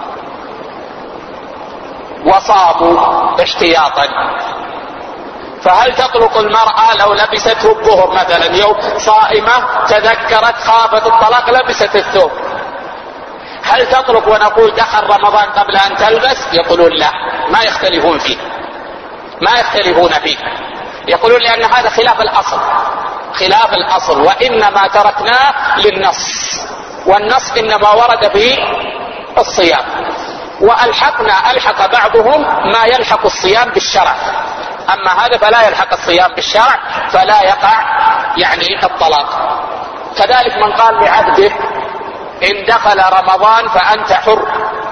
وصاموا احتياطا، فهل تطلق المرأة لو لبسته الظهر مثلا يوم صائمة تذكرت خافت الطلاق لبست الثوب، هل تطلق ونقول دخل رمضان قبل أن تلبس؟ يقولون لا، ما يختلفون فيه ما يختلفون فيه يقولون لأن هذا خلاف الأصل خلاف الأصل وإنما تركناه للنص، والنص إنما ورد في الصيام، وألحقنا ألحق بعضهم ما يلحق الصيام بالشرع، أما هذا فلا يلحق الصيام بالشرع فلا يقع يعني الطلاق. كذلك من قال لعبده إن دخل رمضان فأنت حر،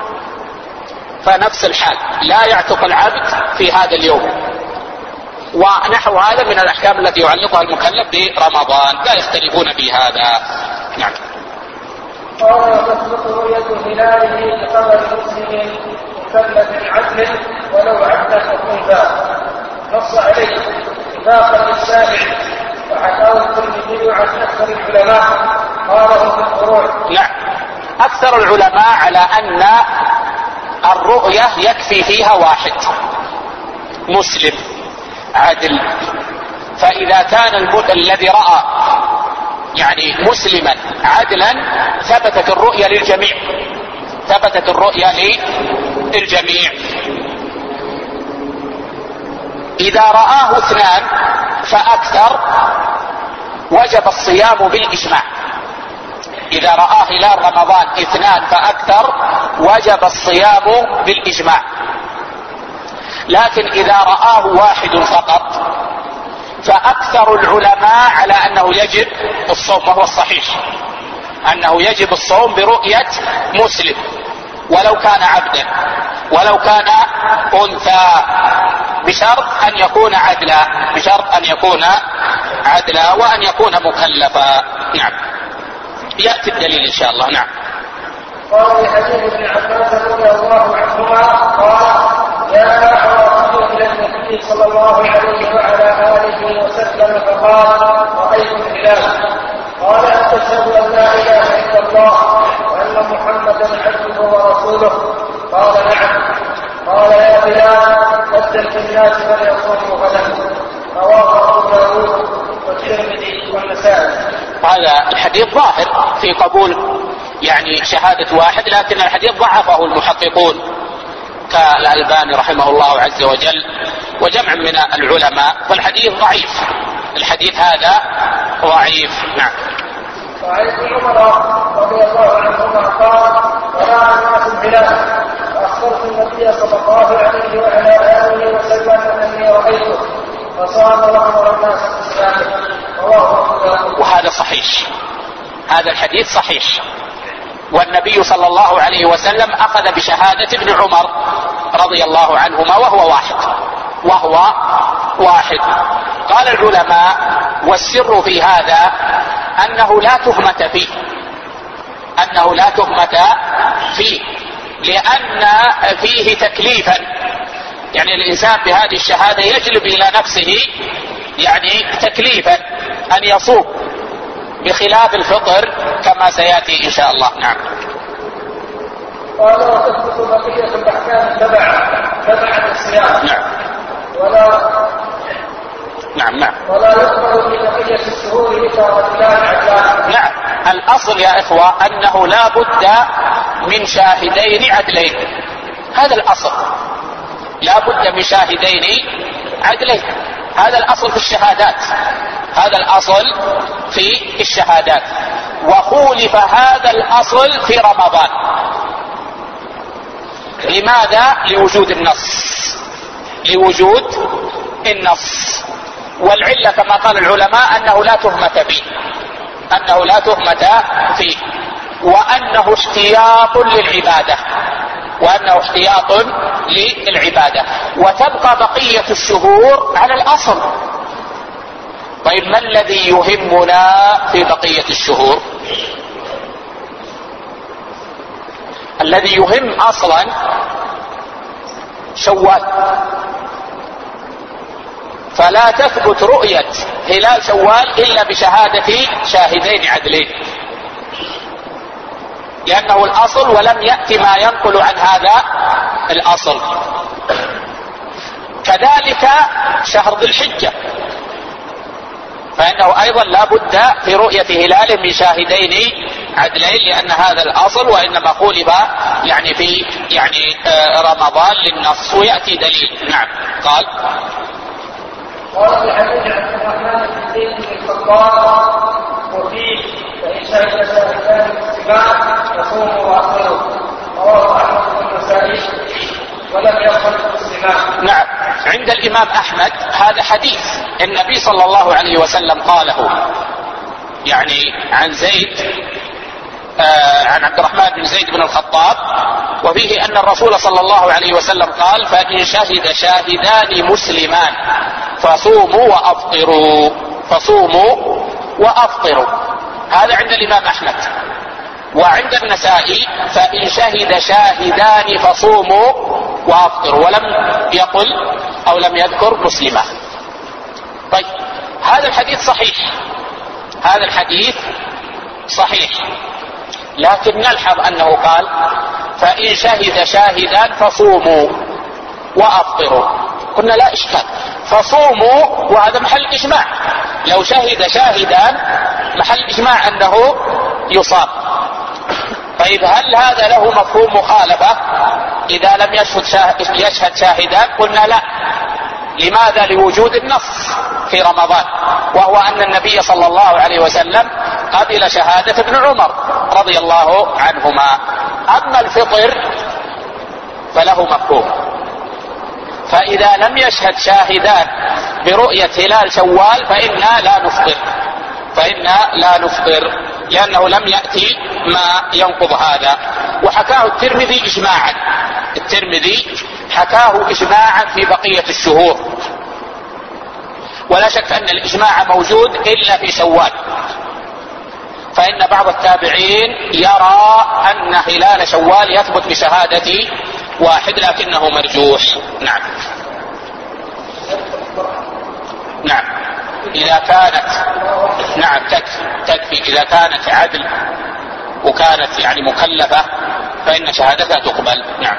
فنفس الحال لا يعتق العبد في هذا اليوم، ونحو هذا من الأحكام التي يعلقها المكلف برمضان لا يختلفون في هذا. نعم. قال تثبت رؤية هلاله بقدر مسلم مكلف عدل ولو عبدا وأنثى، نص عليه اتفاقا للسابع وحكاه الترمذي عن أكثر العلماء قاله في الفروع. نعم، أكثر العلماء على أن الرؤية يكفي فيها واحد مسلم عادل، فإذا كان الذي رأى يعني مسلما عادلا ثبتت الرؤية للجميع ثبتت الرؤية للجميع. إذا رآه اثنان فأكثر وجب الصيام بالإجماع، إذا رآه هلال رمضان اثنان فأكثر وجب الصيام بالإجماع. لكن إذا رآه واحد فقط فأكثر العلماء على أنه يجب الصوم، وهو الصحيح أنه يجب الصوم برؤية مسلم ولو كان عبدا ولو كان أنثى بشرط أن يكون عدلا بشرط أن يكون عدلا وأن يكون مكلفا. نعم، يأتي الدليل إن شاء الله. نعم. قال لحديث ابن عباس رضي الله عنهما قال جاء أعرابي إلى النبي صلى الله عليه وعلى آله وسلم فقال رأيت الهلال، قال أتشهد أن لا إله إلا الله وأن محمدا عبده ورسوله؟ قال نعم. قال يا بلال قدم في الناس فليصوموا غدا، رواه أبو داود والترمذي والنسائي. هذا الحديث ظاهر في قبول يعني شهادة واحد، لكن الحديث ضعفه المحققون كالألباني رحمه الله عز وجل وجمع من العلماء، فالحديث ضعيف، الحديث هذا ضعيف. نعم. وعن ابن عمر رضي الله عنهما قال ورأى الناس الهلال فأخبرت النبي صلى الله عليه وعلى آله وسلم أني رأيته فصام وأمر الناس بالصيام، رواه أبو داود. وهذا صحيح، هذا الحديث صحيح، والنبي صلى الله عليه وسلم أخذ بشهادة ابن عمر رضي الله عنهما وهو واحد وهو واحد. قال العلماء والسر في هذا أنه لا تهمة فيه أنه لا تهمة فيه لأن فيه تكليفا، يعني الإنسان بهذه الشهادة يجلب إلى نفسه يعني تكليفا أن يصوم بخلاف الفطر كما سيأتي إن شاء الله. نعم. قال وتثبت بقية الأحكام تبع تبع الصيام. نعم. ولا نعم نعم. ولا يقبل في بقية الشهور إلا رجلان عدلان. نعم. الأصل يا إخوة أنه لا بد من شاهدين عدلين، هذا الأصل، لا بد من شاهدين عدلين، هذا الأصل في الشهادات، هذا الأصل في الشهادات. وخولف هذا الأصل في رمضان. لماذا؟ لوجود النص، لوجود النص. والعلة كما قال العلماء أنه لا تهمة فيه، أنه لا تهمة فيه، وأنه اشتياط للعبادة، وأنه اشتياط للعبادة، وتبقى بقية الشهور على الأصل. طيب ما الذي يهمنا في بقية الشهور؟ الذي يهم أصلا شوال، فلا تثبت رؤية هلال شوال إلا بشهادة شاهدين عدلين، لأنه الأصل ولم يأتي ما ينقل عن هذا الأصل. كذلك شهر ذي الحجة، فإنه أيضا لا بد في رؤية هلاله من شاهدين عدلين، لأن هذا الأصل، وإنما خولف يعني في يعني رمضان للنص، ويأتي دليل. نعم. قال قال في حديث عبد الرحمن بن زيد بن الخطاب وفيه فإن شهد شاهدان بالسباع يصوم وأفطر، رواه أحمد بن النسائي ولم يصل بالسباع. نعم. عند الإمام أحمد هذا حديث النبي صلى الله عليه وسلم قاله، يعني عن زيد آه عن عبد الرحمن بن زيد بن الخطاب، وفيه أن الرسول صلى الله عليه وسلم قال فإن شهد شاهدان مسلمان فصوموا وأفطروا، فصوموا وأفطروا. هذا عند الإمام أحمد. وعند النسائي فإن شهد شاهدان فصوموا وأفطروا، ولم يقل أو لم يذكر مسلما. طيب هذا الحديث صحيح، هذا الحديث صحيح، لكن نلحظ أنه قال فإن شهد شاهدان فصوموا وأفطروا، قلنا لا إشكال، فصوموا وهذا محل إجماع، لو شهد شاهدان محل إجماع أنه يصام. طيب هل هذا له مفهوم مخالفة إذا لم يشهد شاهد يشهد شاهدان؟ قلنا لا. لماذا؟ لوجود النص في رمضان، وهو أن النبي صلى الله عليه وسلم قبل شهادة ابن عمر رضي الله عنهما. أما الفطر فله مفهوم، فإذا لم يشهد شاهدان برؤية هلال شوال فإنا لا نفطر، فإنا لا نفطر، لأنه لم يأتي ما ينقض هذا. وحكاه الترمذي إجماعا، الترمذي حكاه إجماعا في بقية الشهور، ولا شك أن الإجماع موجود إلا في شوال، فإن بعض التابعين يرى أن هلال شوال يثبت بشهادة واحد لكنه مرجوح. نعم. نعم. إذا كانت نعم تكفي تكفي إذا كانت عدل وكانت يعني مكلفة فإن شهادتها تقبل. نعم.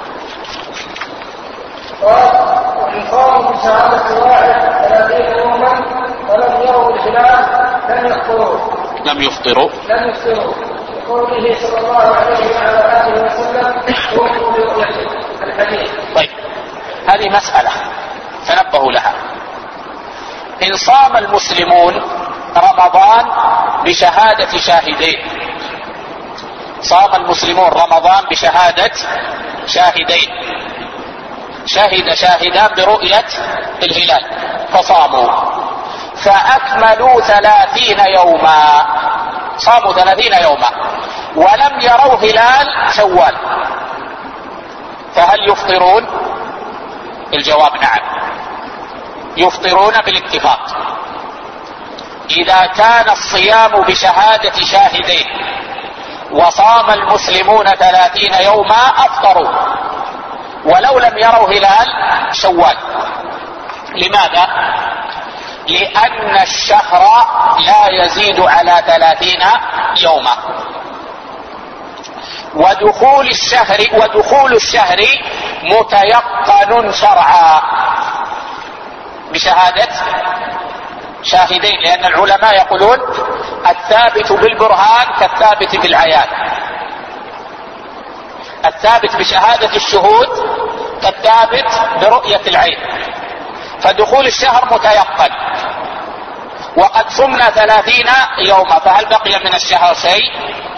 وإن قاموا بشهادة واحد ثلاثين يوما ولم يروا الهلال لم يفطروا لم يفطروا لم يفطروا لقوله صلى الله عليه وعلى آله وسلم قوموا برؤيته الحديث. طيب هذه مسألة تنبهوا لها. إن صام المسلمون رمضان بشهادة شاهدين، صام المسلمون رمضان بشهادة شاهدين، شهد شاهدان برؤية الهلال فصاموا، فأكملوا ثلاثين يوما، صاموا ثلاثين يوما ولم يروا هلال شوال، فهل يفطرون؟ الجواب نعم، يفطرون بالاتفاق. إذا كان الصيام بشهادة شاهدين وصام المسلمون ثلاثين يوما أفطروا ولو لم يروا هلال شوال. لماذا؟ لأن الشهر لا يزيد على ثلاثين يوما. ودخول الشهر ودخول الشهر متيقن شرعا بشهادة شاهدين، لأن العلماء يقولون الثابت بالبرهان كالثابت بالعيان، الثابت بشهادة الشهود كالثابت برؤية العين. فدخول الشهر متيقن، وقد صمنا ثلاثين يوما، فهل بقي من الشهر شيء؟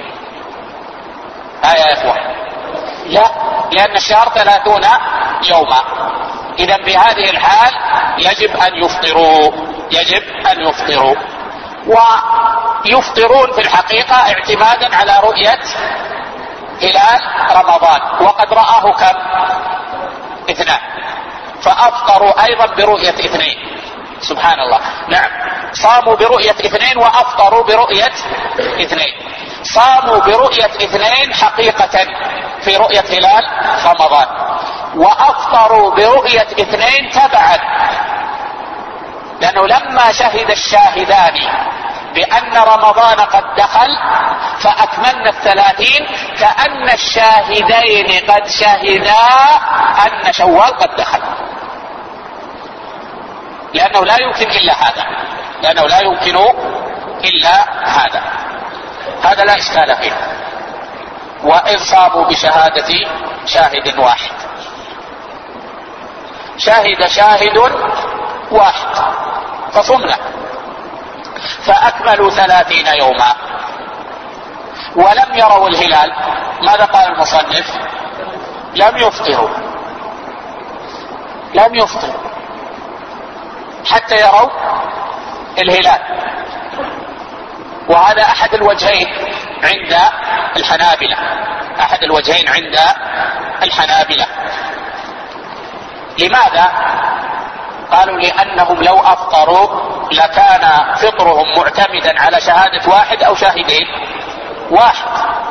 ها يا إخوة، لا، لأن الشهر ثلاثون يوما. إذا بهذه الحال يجب أن يفطروا، يجب أن يفطروا، ويفطرون في الحقيقة اعتمادا على رؤية هلال رمضان، وقد رآه كم؟ اثنان، فأفطروا أيضا برؤية اثنين. سبحان الله، نعم، صاموا برؤية اثنين وأفطروا برؤية اثنين. صاموا برؤية اثنين حقيقة في رؤية هلال رمضان، وأفطروا برؤية اثنين تبعا، لأنه لما شهد الشاهدان بأن رمضان قد دخل فأكملنا الثلاثين، كأن الشاهدين قد شهدا أن شوال قد دخل، لأنه لا يمكن إلا هذا، لأنه لا يمكن إلا هذا، هذا لا إشكال فيه. وإذ صاموا بشهادة شاهد واحد، شهد شاهد واحد فصمنا، فأكملوا ثلاثين يوما ولم يروا الهلال، ماذا قال المصنف؟ لم يفطروا، لم يفطروا حتى يروا الهلال. وهذا أحد الوجهين عند الحنابلة، أحد الوجهين عند الحنابلة. لماذا؟ قالوا لأنهم لو أفطروا لكان فطرهم معتمدا على شهادة واحد أو شاهدين، واحد،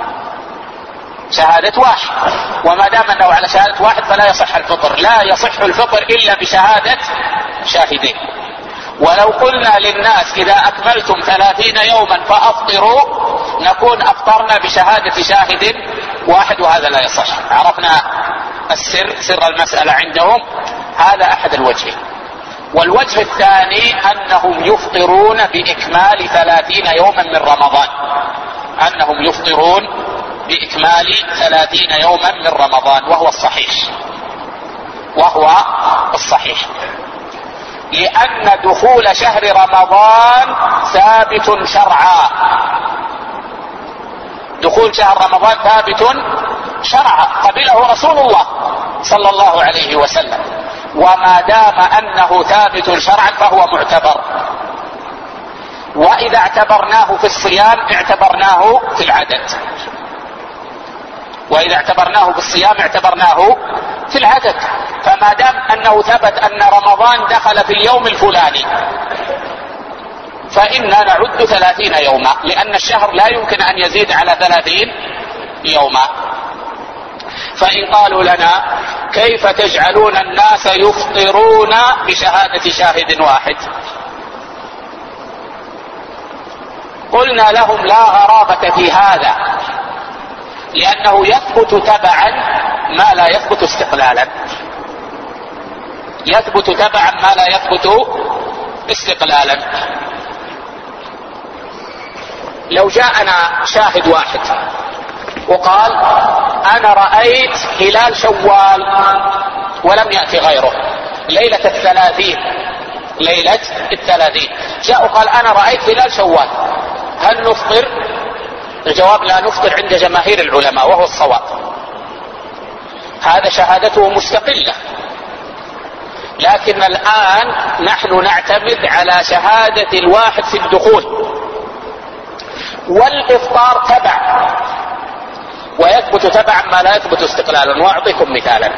شهادة واحد، وما دام أنه على شهادة واحد فلا يصح الفطر، لا يصح الفطر إلا بشهادة شاهدين. ولو قلنا للناس إذا أكملتم ثلاثين يوما فأفطروا، نكون أفطرنا بشهادة شاهد واحد، وهذا لا يصح. عرفنا السر، سر المسألة عندهم، هذا أحد الوجهين. والوجه الثاني أنهم يفطرون بإكمال ثلاثين يوما من رمضان، أنهم يفطرون بإكمال ثلاثين يوما من رمضان، وهو الصحيح، وهو الصحيح، لأن دخول شهر رمضان ثابت شرعا، دخول شهر رمضان ثابت شرعا، قبله رسول الله صلى الله عليه وسلم، وما دام أنه ثابت شرعا فهو معتبر. وإذا اعتبرناه في الصيام اعتبرناه في العدد، وإذا اعتبرناه بالصيام اعتبرناه في العدد. فما دام أنه ثبت أن رمضان دخل في اليوم الفلاني فإننا نعد ثلاثين يوما، لأن الشهر لا يمكن أن يزيد على ثلاثين يوما. فإن قالوا لنا كيف تجعلون الناس يفطرون بشهادة شاهد واحد، قلنا لهم لا غرابة في هذا، لأنه يثبت تبعا ما لا يثبت استقلالا، يثبت تبعا ما لا يثبت استقلالا. لو جاءنا شاهد واحد وقال أنا رأيت هلال شوال ولم يأتي غيره ليلة الثلاثين، ليلة الثلاثين جاء وقال أنا رأيت هلال شوال، هل نفطر؟ الجواب لا نفطر عند جماهير العلماء، وهو الصواب. هذا شهادته مستقلة، لكن الآن نحن نعتمد على شهادة الواحد في الدخول، والإفطار تبع، ويثبت تبعا ما لا يثبت استقلالا. وأعطيكم مثالا،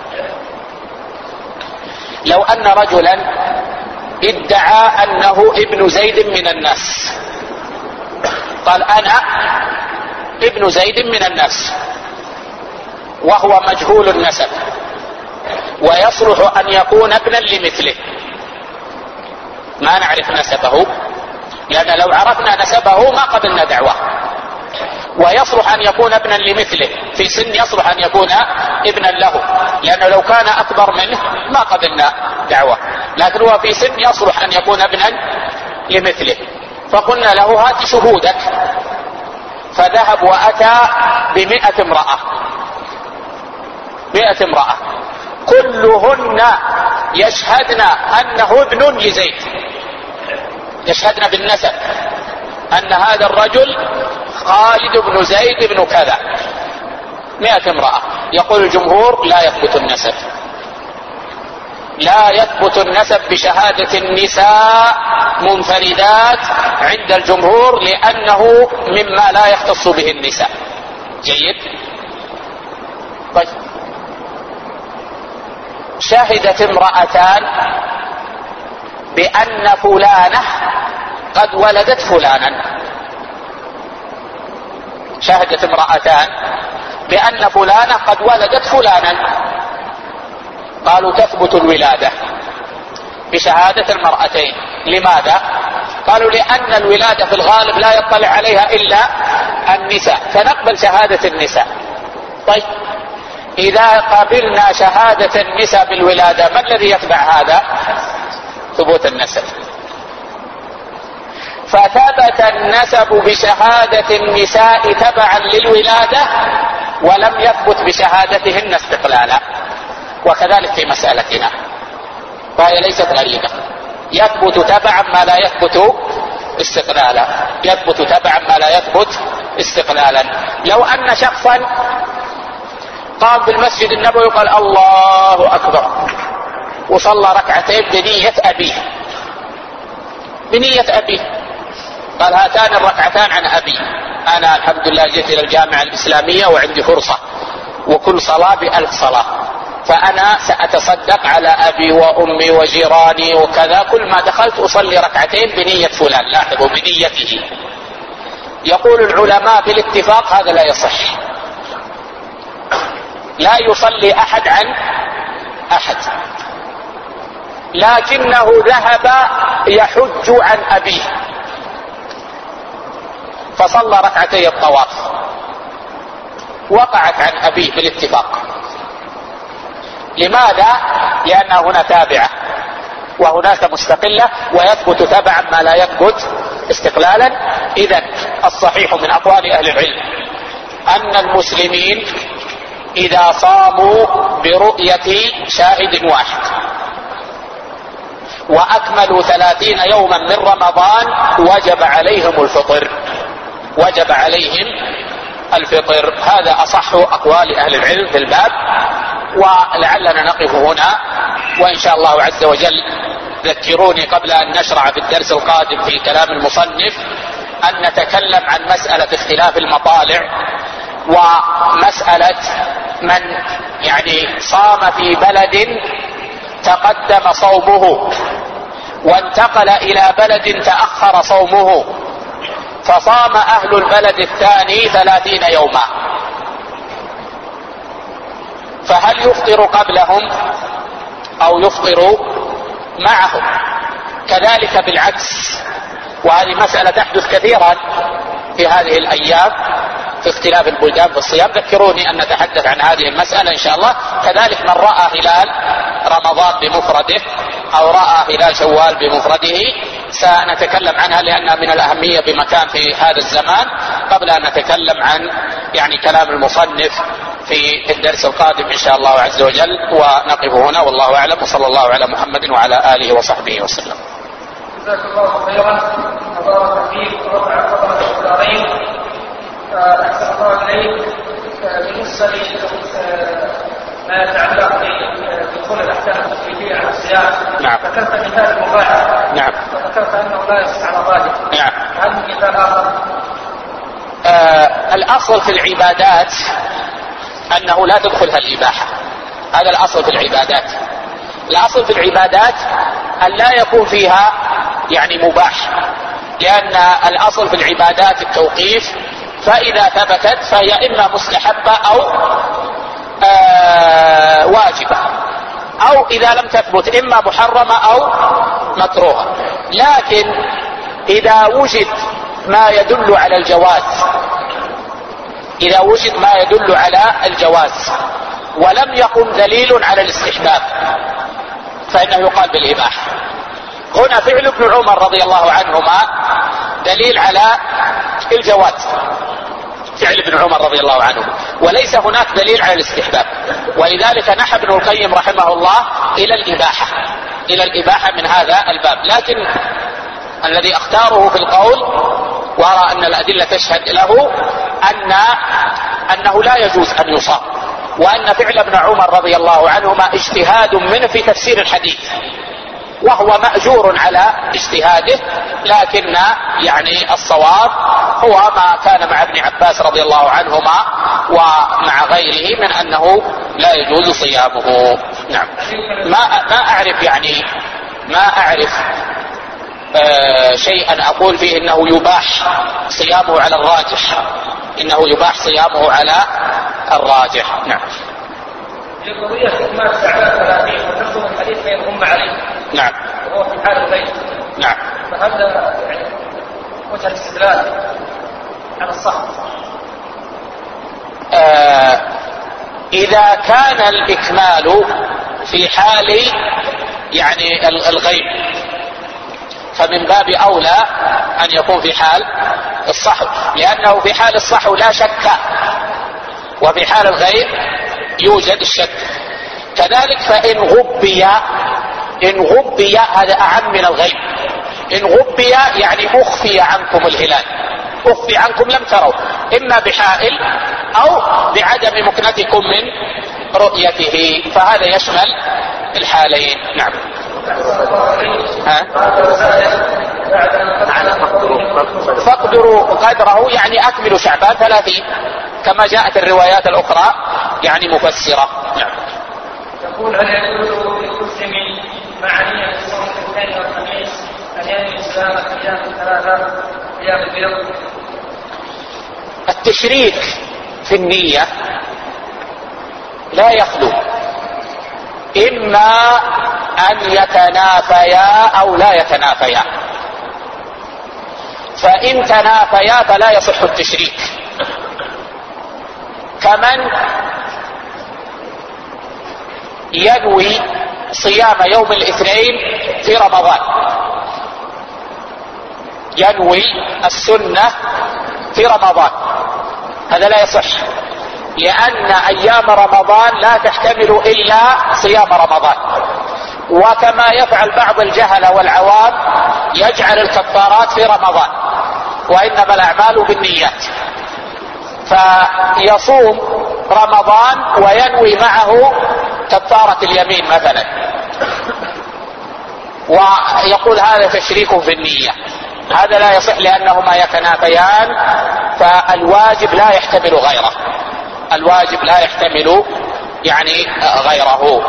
لو أن رجلا ادعى أنه ابن زيد من الناس، قال أنا ابن زيد من الناس، وهو مجهول النسب ويصلح أن يكون ابنا لمثله، ما نعرف نسبه، لأن لو عرفنا نسبه ما قبلنا دعوة. ويصلح أن يكون ابنا لمثله، في سن يصلح أن يكون ابنا له، لأنه لو كان أكبر منه ما قبلنا دعوة، لكن هو في سن يصلح أن يكون ابنا لمثله. فقلنا له هات شهودك، فذهب وأتى بمئة امرأة، مئة امرأة كلهن يشهدن أنه ابن لزيد، يشهدن بالنسب أن هذا الرجل خالد بن زيد بن كذا، مئة امرأة. يقول الجمهور لا يثبت النسب، لا يثبت النسب بشهادة النساء منفردات عند الجمهور، لأنه مما لا يختص به النساء. جيد. طيب، شهدت امرأتان بأن فلانة قد ولدت فلانا، شهدت امرأتان بأن فلانة قد ولدت فلانا، قالوا تثبت الولادة بشهادة المرأتين. لماذا؟ قالوا لأن الولادة في الغالب لا يطلع عليها إلا النساء، فنقبل شهادة النساء. طيب، إذا قبلنا شهادة النساء بالولادة ما الذي يتبع هذا؟ ثبوت النسب. فثبت النسب بشهادة النساء تبعا للولادة، ولم يثبت بشهادتهن استقلالا. وكذلك في مسألتنا، فهي ليست غريبة، يثبت تبعا ما لا يثبت استقلالا، يثبت تبعا ما لا يثبت استقلالا. لو أن شخصا قام بالمسجد النبوي وقال الله أكبر وصلى ركعتين بنية أبيه، بنية أبيه، قال هاتان الركعتان عن أبي، أنا الحمد لله جئت إلى الجامعة الإسلامية وعندي فرصة وكل صلاة بألف صلاة، فأنا سأتصدق على أبي وأمي وجيراني وكذا، كل ما دخلت أصلي ركعتين بنية فلان، لاحظوا بنيته. يقول العلماء بالاتفاق هذا لا يصح، لا يصلي أحد عن أحد، لكنه ذهب يحج عن أبيه فصلى ركعتي الطواف، وقعت عن أبيه بالاتفاق. لماذا؟ لأن هنا تابعة وهناك مستقلة، ويثبت تبعا ما لا يثبت استقلالا. إذن الصحيح من أقوال أهل العلم أن المسلمين إذا صاموا برؤية شاهد واحد وأكملوا ثلاثين يوما من رمضان وجب عليهم الفطر، وجب عليهم الفطر. هذا أصح أقوال أهل العلم في الباب. ولعلنا نقف هنا، وإن شاء الله عز وجل ذكروني قبل أن نشرع في الدرس القادم في كلام المصنف أن نتكلم عن مسألة اختلاف المطالع، ومسألة من يعني صام في بلد تقدم صومه وانتقل إلى بلد تأخر صومه، فصام أهل البلد الثاني ثلاثين يوما، فهل يفطر قبلهم أو يفطر معهم؟ كذلك بالعكس، وهذه مسألة تحدث كثيرا في هذه الأيام في اختلاف البلدان في الصيام. ذكروني أن نتحدث عن هذه المسألة إن شاء الله. كذلك من رأى هلال رمضان بمفرده أو رأى هلال شوال بمفرده سنتكلم عنها، لأنها من الأهمية بمكان في هذا الزمان، قبل أن نتكلم عن يعني كلام المصنف في الدرس القادم إن شاء الله عز وجل. ونقف هنا والله أعلم، وصلى الله على محمد وعلى آله وصحبه وسلم. جزاك الله خيرا، بارك فيك ورفع قدرك في الدارين. أحسن الله إليك. بالنسبة ما يتعلق بدخول الأحكام التكليفية على الصيام، نعم، ذكرت مثال المباح، نعم، وذكرت أنه لا يصح على ذلك، نعم. هل مثال آخر؟ آه الأصل في العبادات أنه لا تدخلها الإباحة، هذا الأصل في العبادات. الأصل في العبادات أن لا يكون فيها يعني مباح، لأن الأصل في العبادات التوقيف، فإذا ثبتت فهي إما مستحبة أو آه واجبة، أو إذا لم تثبت إما محرمة أو مكروهة. لكن إذا وجد ما يدل على الجواز إذا وجد ما يدل على الجواز ولم يقم دليل على الاستحباب فإنه يقال بالإباحة. هنا فعل ابن عمر رضي الله عنهما دليل على الجواز، فعل ابن عمر رضي الله عنه، وليس هناك دليل على الاستحباب، ولذلك نحى ابن القيم رحمه الله إلى الإباحة إلى الإباحة من هذا الباب. لكن الذي اختاره في القول وأرى أن الأدلة تشهد له أن أنه لا يجوز أن يصام، وأن فعل ابن عمر رضي الله عنهما اجتهاد منه في تفسير الحديث، وهو مأجور على اجتهاده، لكن يعني الصواب هو ما كان مع ابن عباس رضي الله عنهما ومع غيره من أنه لا يجوز صيامه. نعم. ما ما أعرف يعني ما أعرف آه شيئا أقول فيه إنه يباح صيامه على الراجح إنه يباح صيامه على الراجح. نعم. لقضية إكمال ساعات ثلاثين وتخدم الحديث فيغم عليه. نعم. وهو في حال الغيب. نعم. فهذا يعني وجه الاستدلال على الصح. آه إذا كان الإكمال في حال يعني الغيب فمن باب أولى أن يكون في حال الصحو، لأنه في حال الصحو لا شك، وفي حال الغيب يوجد الشك. كذلك فإن غبي إن غبي هذا أعم من الغيب. إن غبي يعني أخفي عنكم الهلال، أخفي عنكم لم تروا، إما بحائل أو بعدم مكنتكم من رؤيته، فهذا يشمل الحالين. نعم. ها؟ فاقدروا قدره يعني أكملوا شعبان ثلاثين كما جاءت الروايات الأخرى يعني مفسرة. نعم. يقول هل يجوز للمسلم مع نية صوم الاثنين والخميس أن ينوي صيام أيام ثلاثة أيام البيض؟ التشريك في النية لا يخلو، إما أن يتنافيا أو لا يتنافيا، فإن تنافيا فلا يصح التشريك، كمن ينوي صيام يوم الاثنين في رمضان، ينوي السنة في رمضان، هذا لا يصح، لأن أيام رمضان لا تحتمل إلا صيام رمضان. وكما يفعل بعض الجهل والعوام يجعل الكفارات في رمضان، وإنما الأعمال بالنيات، فيصوم رمضان وينوي معه كفارة اليمين مثلا، ويقول هذا تشريك في النية، هذا لا يصح لأنهما يتنافيان، فالواجب لا يحتمل غيره، الواجب لا يحتمل يعني غيره.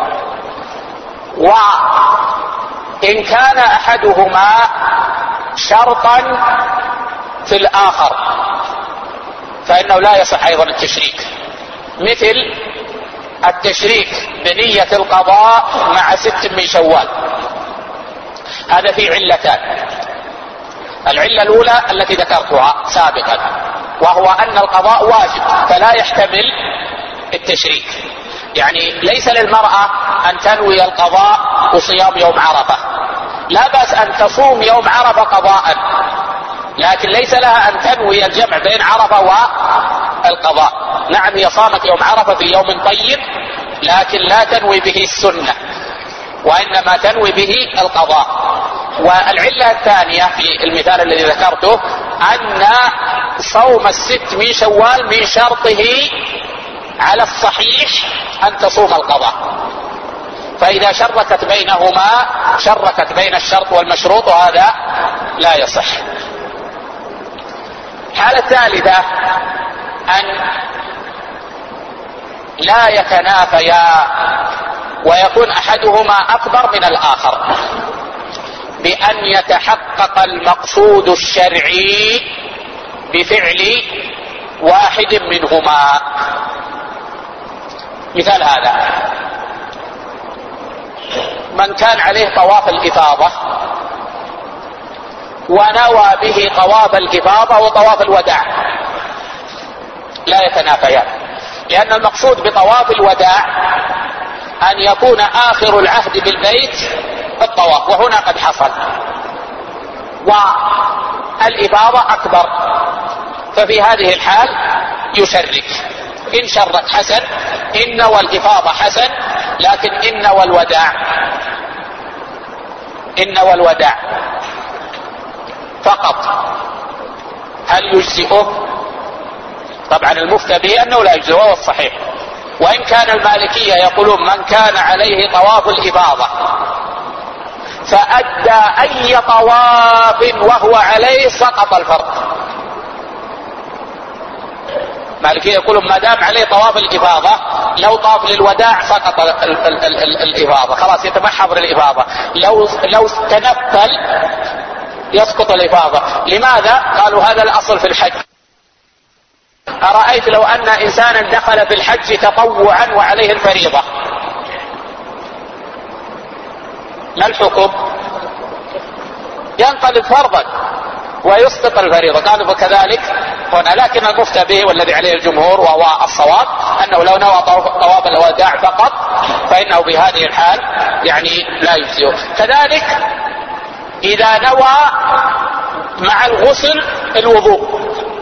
وإن كان أحدهما شرطا في الآخر فإنه لا يصح أيضا التشريك، مثل التشريك بنية القضاء مع ست من شوال، هذا فيه علتان. العلة الأولى التي ذكرتها سابقا، وهو أن القضاء واجب فلا يحتمل التشريك، يعني ليس للمرأة أن تنوي القضاء وصيام يوم عرفة، لا بأس أن تصوم يوم عرفة قضاء، لكن ليس لها أن تنوي الجمع بين عرفة والقضاء. نعم هي صامت يوم عرفة في يوم طيب، لكن لا تنوي به السنة، وإنما تنوي به القضاء. والعلة الثانية في المثال الذي ذكرته أن صوم الست من شوال من شرطه على الصحيح أن تصوم القضاء، فإذا شركت بينهما شركت بين الشرط والمشروط، وهذا لا يصح. الحالة الثالثة أن لا يتنافيا ويكون أحدهما أكبر من الآخر، بأن يتحقق المقصود الشرعي بفعل واحد منهما. مثال هذا من كان عليه طواف الإفاضة ونوى به طواف الإفاضة وطواف الوداع لا يتنافيان، لأن المقصود بطواف الوداع أن يكون آخر العهد بالبيت الطواف، وهنا قد حصل، والإفاضة أكبر، ففي هذه الحال يشرك. إن شرك حسن، إن والإفاضة حسن، لكن إن والوداع إن والوداع فقط هل يجزئه؟ طبعا المفتى به أنه لا يجزئه، وهو الصحيح. وإن كان المالكية يقولون من كان عليه طواف الإفاضة فأدى أي طواف وهو عليه سقط الفرض. مالكية يقولون ما دام عليه طواف الإفاضة لو طاف للوداع سقط الإفاضة، خلاص يتمحض للإفاضة، لو لو تنفل يسقط الإفاضة. لماذا؟ قالوا هذا الأصل في الحج. أرأيت لو أن إنسانا دخل في الحج تطوعا وعليه الفريضة، ما الحكم؟ ينقلب فرضا ويسقط الفريضة. قالوا فكذلك هنا، لكن المفتى به والذي عليه الجمهور وهو الصواب أنه لو نوى طواف الوداع فقط فإنه بهذه الحال يعني لا يجزئه. كذلك إذا نوى مع الغسل الوضوء،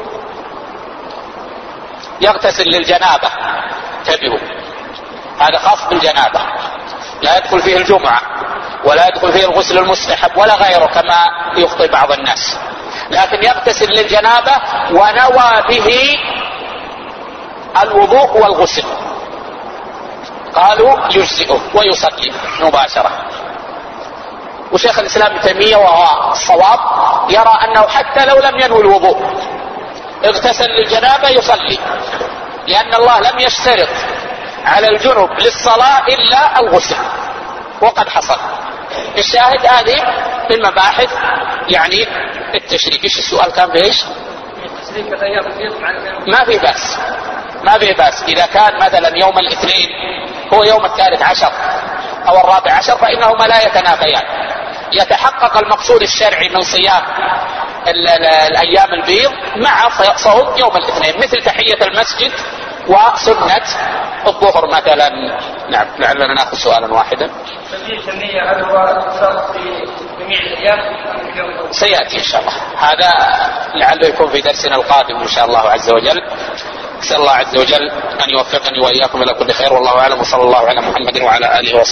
يغتسل للجنابة، انتبهوا هذا خاص بالجنابة، لا يدخل فيه الجمعة ولا يدخل فيه الغسل المستحب ولا غيره كما يخطئ بعض الناس، لكن يغتسل للجنابة ونوى به الوضوء والغسل، قالوا يجزئه ويصلي مباشرة. وشيخ الإسلام ابن تيمية وهو الصواب يرى أنه حتى لو لم ينوي الوضوء اغتسل للجنابة يصلي، لأن الله لم يشترط على الجنب للصلاة إلا الغسل وقد حصل. الشاهد هذه في المباحث يعني التشريك. ايش السؤال كان في ايش؟ ما في بأس، ما في بأس إذا كان مثلا يوم الاثنين هو يوم الثالث عشر أو الرابع عشر فإنهما لا يتنافيان، يتحقق المقصود الشرعي من صيام الأيام البيض مع صوم يوم الاثنين، مثل تحية المسجد وسنة الظهر مثلا. نعم، لعلنا نأخذ سؤالا واحدا. سيأتي إن شاء الله، هذا لعله يكون في درسنا القادم إن شاء الله عز وجل. أسأل الله عز وجل أن يوفقني وإياكم إلى كل خير، والله أعلم، وصلى الله على محمد وعلى آله وصحبه.